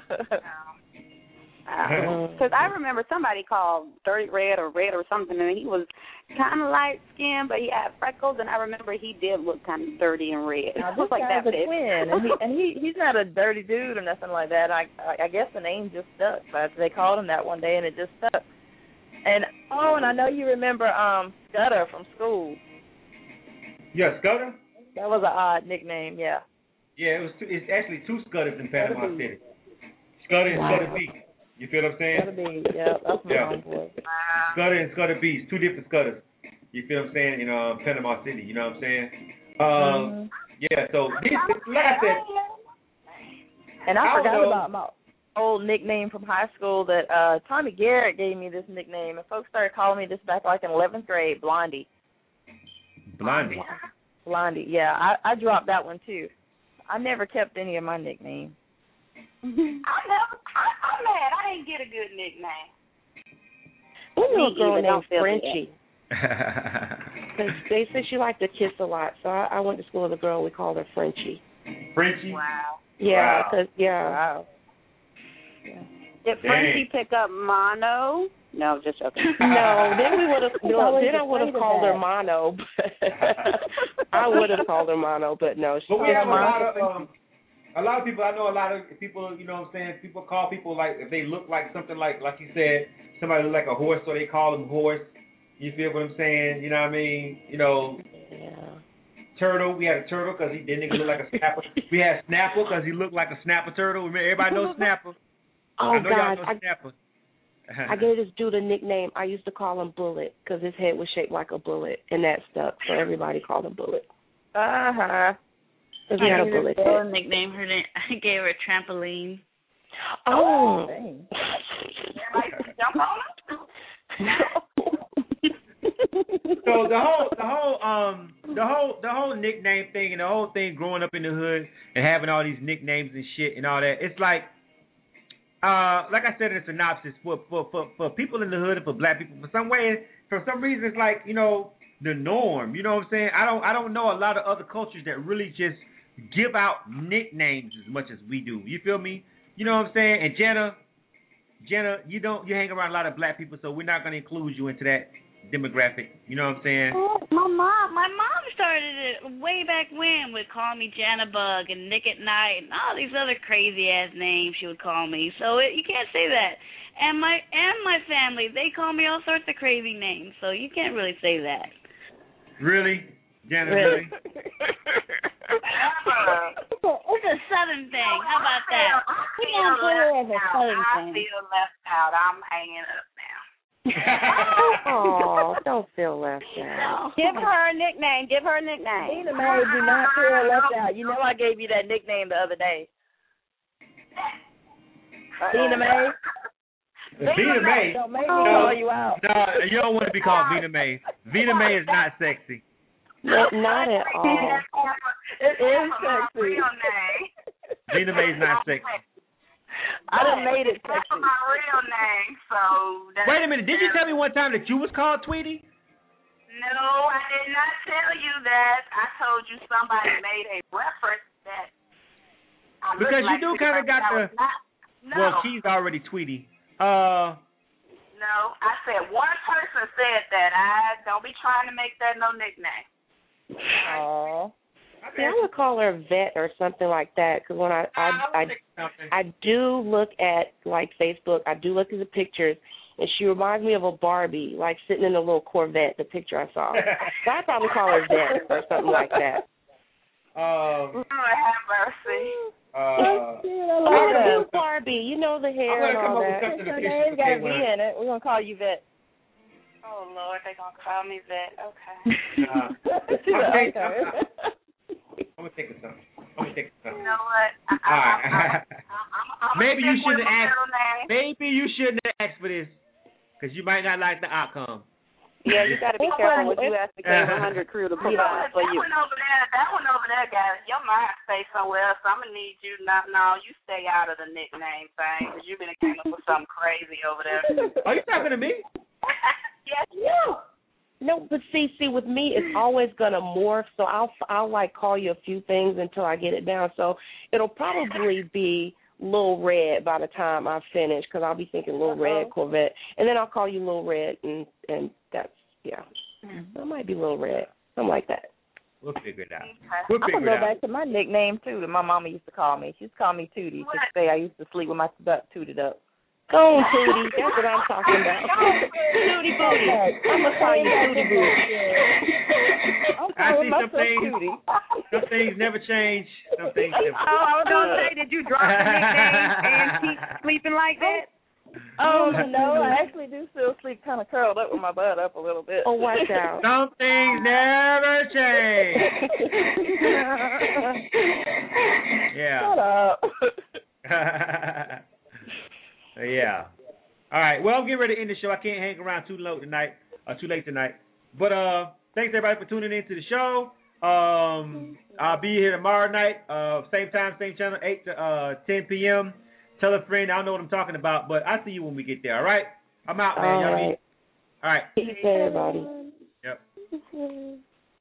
Because I remember somebody called Dirty Red or Red or something, and he was kind of light-skinned, but he had freckles, and I remember he did look kind of dirty and red. Now, this guy's a twin, and he's not a dirty dude or nothing like that. I guess the name just stuck. But they called him that one day, and it just stuck. And I know you remember Scudder from school. Yeah, Scudder? That was an odd nickname, yeah. Yeah, it's actually 2 Scudders in Panama City. Scudder and Scudder Beast. You feel what I'm saying? Scudder Beast, yeah, that's my homeboy. Scudder and Scudder Beast, 2 different Scudders. You feel what I'm saying? In Panama City, you know what I'm saying? Yeah, so like I said. And I forgot about my old nickname from high school that Tommy Garrett gave me this nickname, and folks started calling me this back like in 11th grade, Blondie. Blondie, yeah. I dropped that one too. I never kept any of my nicknames. I'm mad. I didn't get a good nickname. I knew a girl named Frenchie. Because they said she liked to kiss a lot, so I went to school with a girl. We called her Frenchie. Frenchie? Wow. Yeah, because Wow. Did Frenchie pick up mono? No, just okay. No, then we would have. Then I would have called her mono. But I would have called her mono, but no. But we have a lot of people. I know a lot of people. You know what I'm saying? People call people like if they look like something like you said, somebody look like a horse, so they call them horse. You feel what I'm saying? You know what I mean? You know. Yeah. Turtle. We had a turtle because he didn't look like a snapper. We had Snapper because he looked like a snapper turtle. Remember, everybody knows Snapper. Oh, God. Snapper. I gave this dude a nickname. I used to call him Bullet because his head was shaped like a bullet, and that stuck. So everybody called him Bullet. Because he had a bullet head. Nickname her. I gave her Trampoline. Oh. So the whole nickname thing and the whole thing growing up in the hood and having all these nicknames and shit and all that, it's like I said in the synopsis, for people in the hood and for black people, for some reason, it's like, you know, the norm. You know what I'm saying? I don't know a lot of other cultures that really just give out nicknames as much as we do. You feel me? You know what I'm saying? And Jenna, you hang around a lot of black people, so we're not gonna include you into that demographic. You know what I'm saying? Oh, my mom started it way back when, would call me Janabug and Nick at Night and all these other crazy ass names she would call me. So you can't say that. And my family, they call me all sorts of crazy names. So you can't really say that. Really? Jana, really? It's a Southern thing. How about that? I feel left out. I'm hanging up now. Oh, don't feel left out. Give her a nickname. Tina Mae, do not feel left out. You know I gave you that nickname the other day. Tina Mae. Vina Mae. Don't make me call you out. No, you don't want to be called Vina Mae. Vina Mae is not sexy. No, not at all. It is sexy. Vina Mae is not sexy. I done made it sexy. That's my real name, so... Wait a minute. Did you tell me one time that you was called Tweety? No, I did not tell you that. I told you somebody made a reference that... Because you do kind of got the... No. Well, she's already Tweety. No, I said one person said that. I don't be trying to make that no nickname. Oh. See, I would call her Vet or something like that, because when I do look at, like, Facebook, I do look at the pictures, and she reminds me of a Barbie, like sitting in a little Corvette, the picture I saw. So I'd probably call her Vet or something like that. Lord have mercy. Barbie, you know the hair and all that. Her name's got a V in it. We're going to call you Vet. Oh, Lord, they're going to call me Vet. Okay. I'm going to think of something. You know what? Maybe you shouldn't have asked for this, because you might not like the outcome. Yeah, you got to be careful what you ask the K100 crew to put on for you. That one over there, guys, your mind stays somewhere else, so I'm going to need you. No, you stay out of the nickname thing, because you've been came up with something crazy over there. Are you talking to me? Yes, No, but see, with me, it's always gonna morph. So I'll like call you a few things until I get it down. So it'll probably be Lil Red by the time I finish, because I'll be thinking Lil Red Corvette, and then I'll call you Lil Red, and that's That might be Lil Red, something like that. We'll figure it out. I'm gonna go back to my nickname too that my mama used to call me. She used to call me Tootie. She used to say I used to sleep with my butt tooted up. Go on, Tootie. That's what I'm talking about. Tootie Booty. I'm going to call you Tootie Booty. I see some things never change. Some things never change. I was going to say, did you drop the nickname and keep sleeping like that? Oh, no, I actually do still sleep kind of curled up with my butt up a little bit. Oh, watch out. Some things never change. Yeah. Shut up. Yeah. All right. Well, I'm getting ready to end the show. I can't hang around too late tonight. But thanks everybody for tuning in to the show. I'll be here tomorrow night, same time, same channel, 8 to 10 p.m. Tell a friend. I don't know what I'm talking about, but I'll see you when we get there. All right. I'm out, man. All right. All right. Peace, everybody. Yep.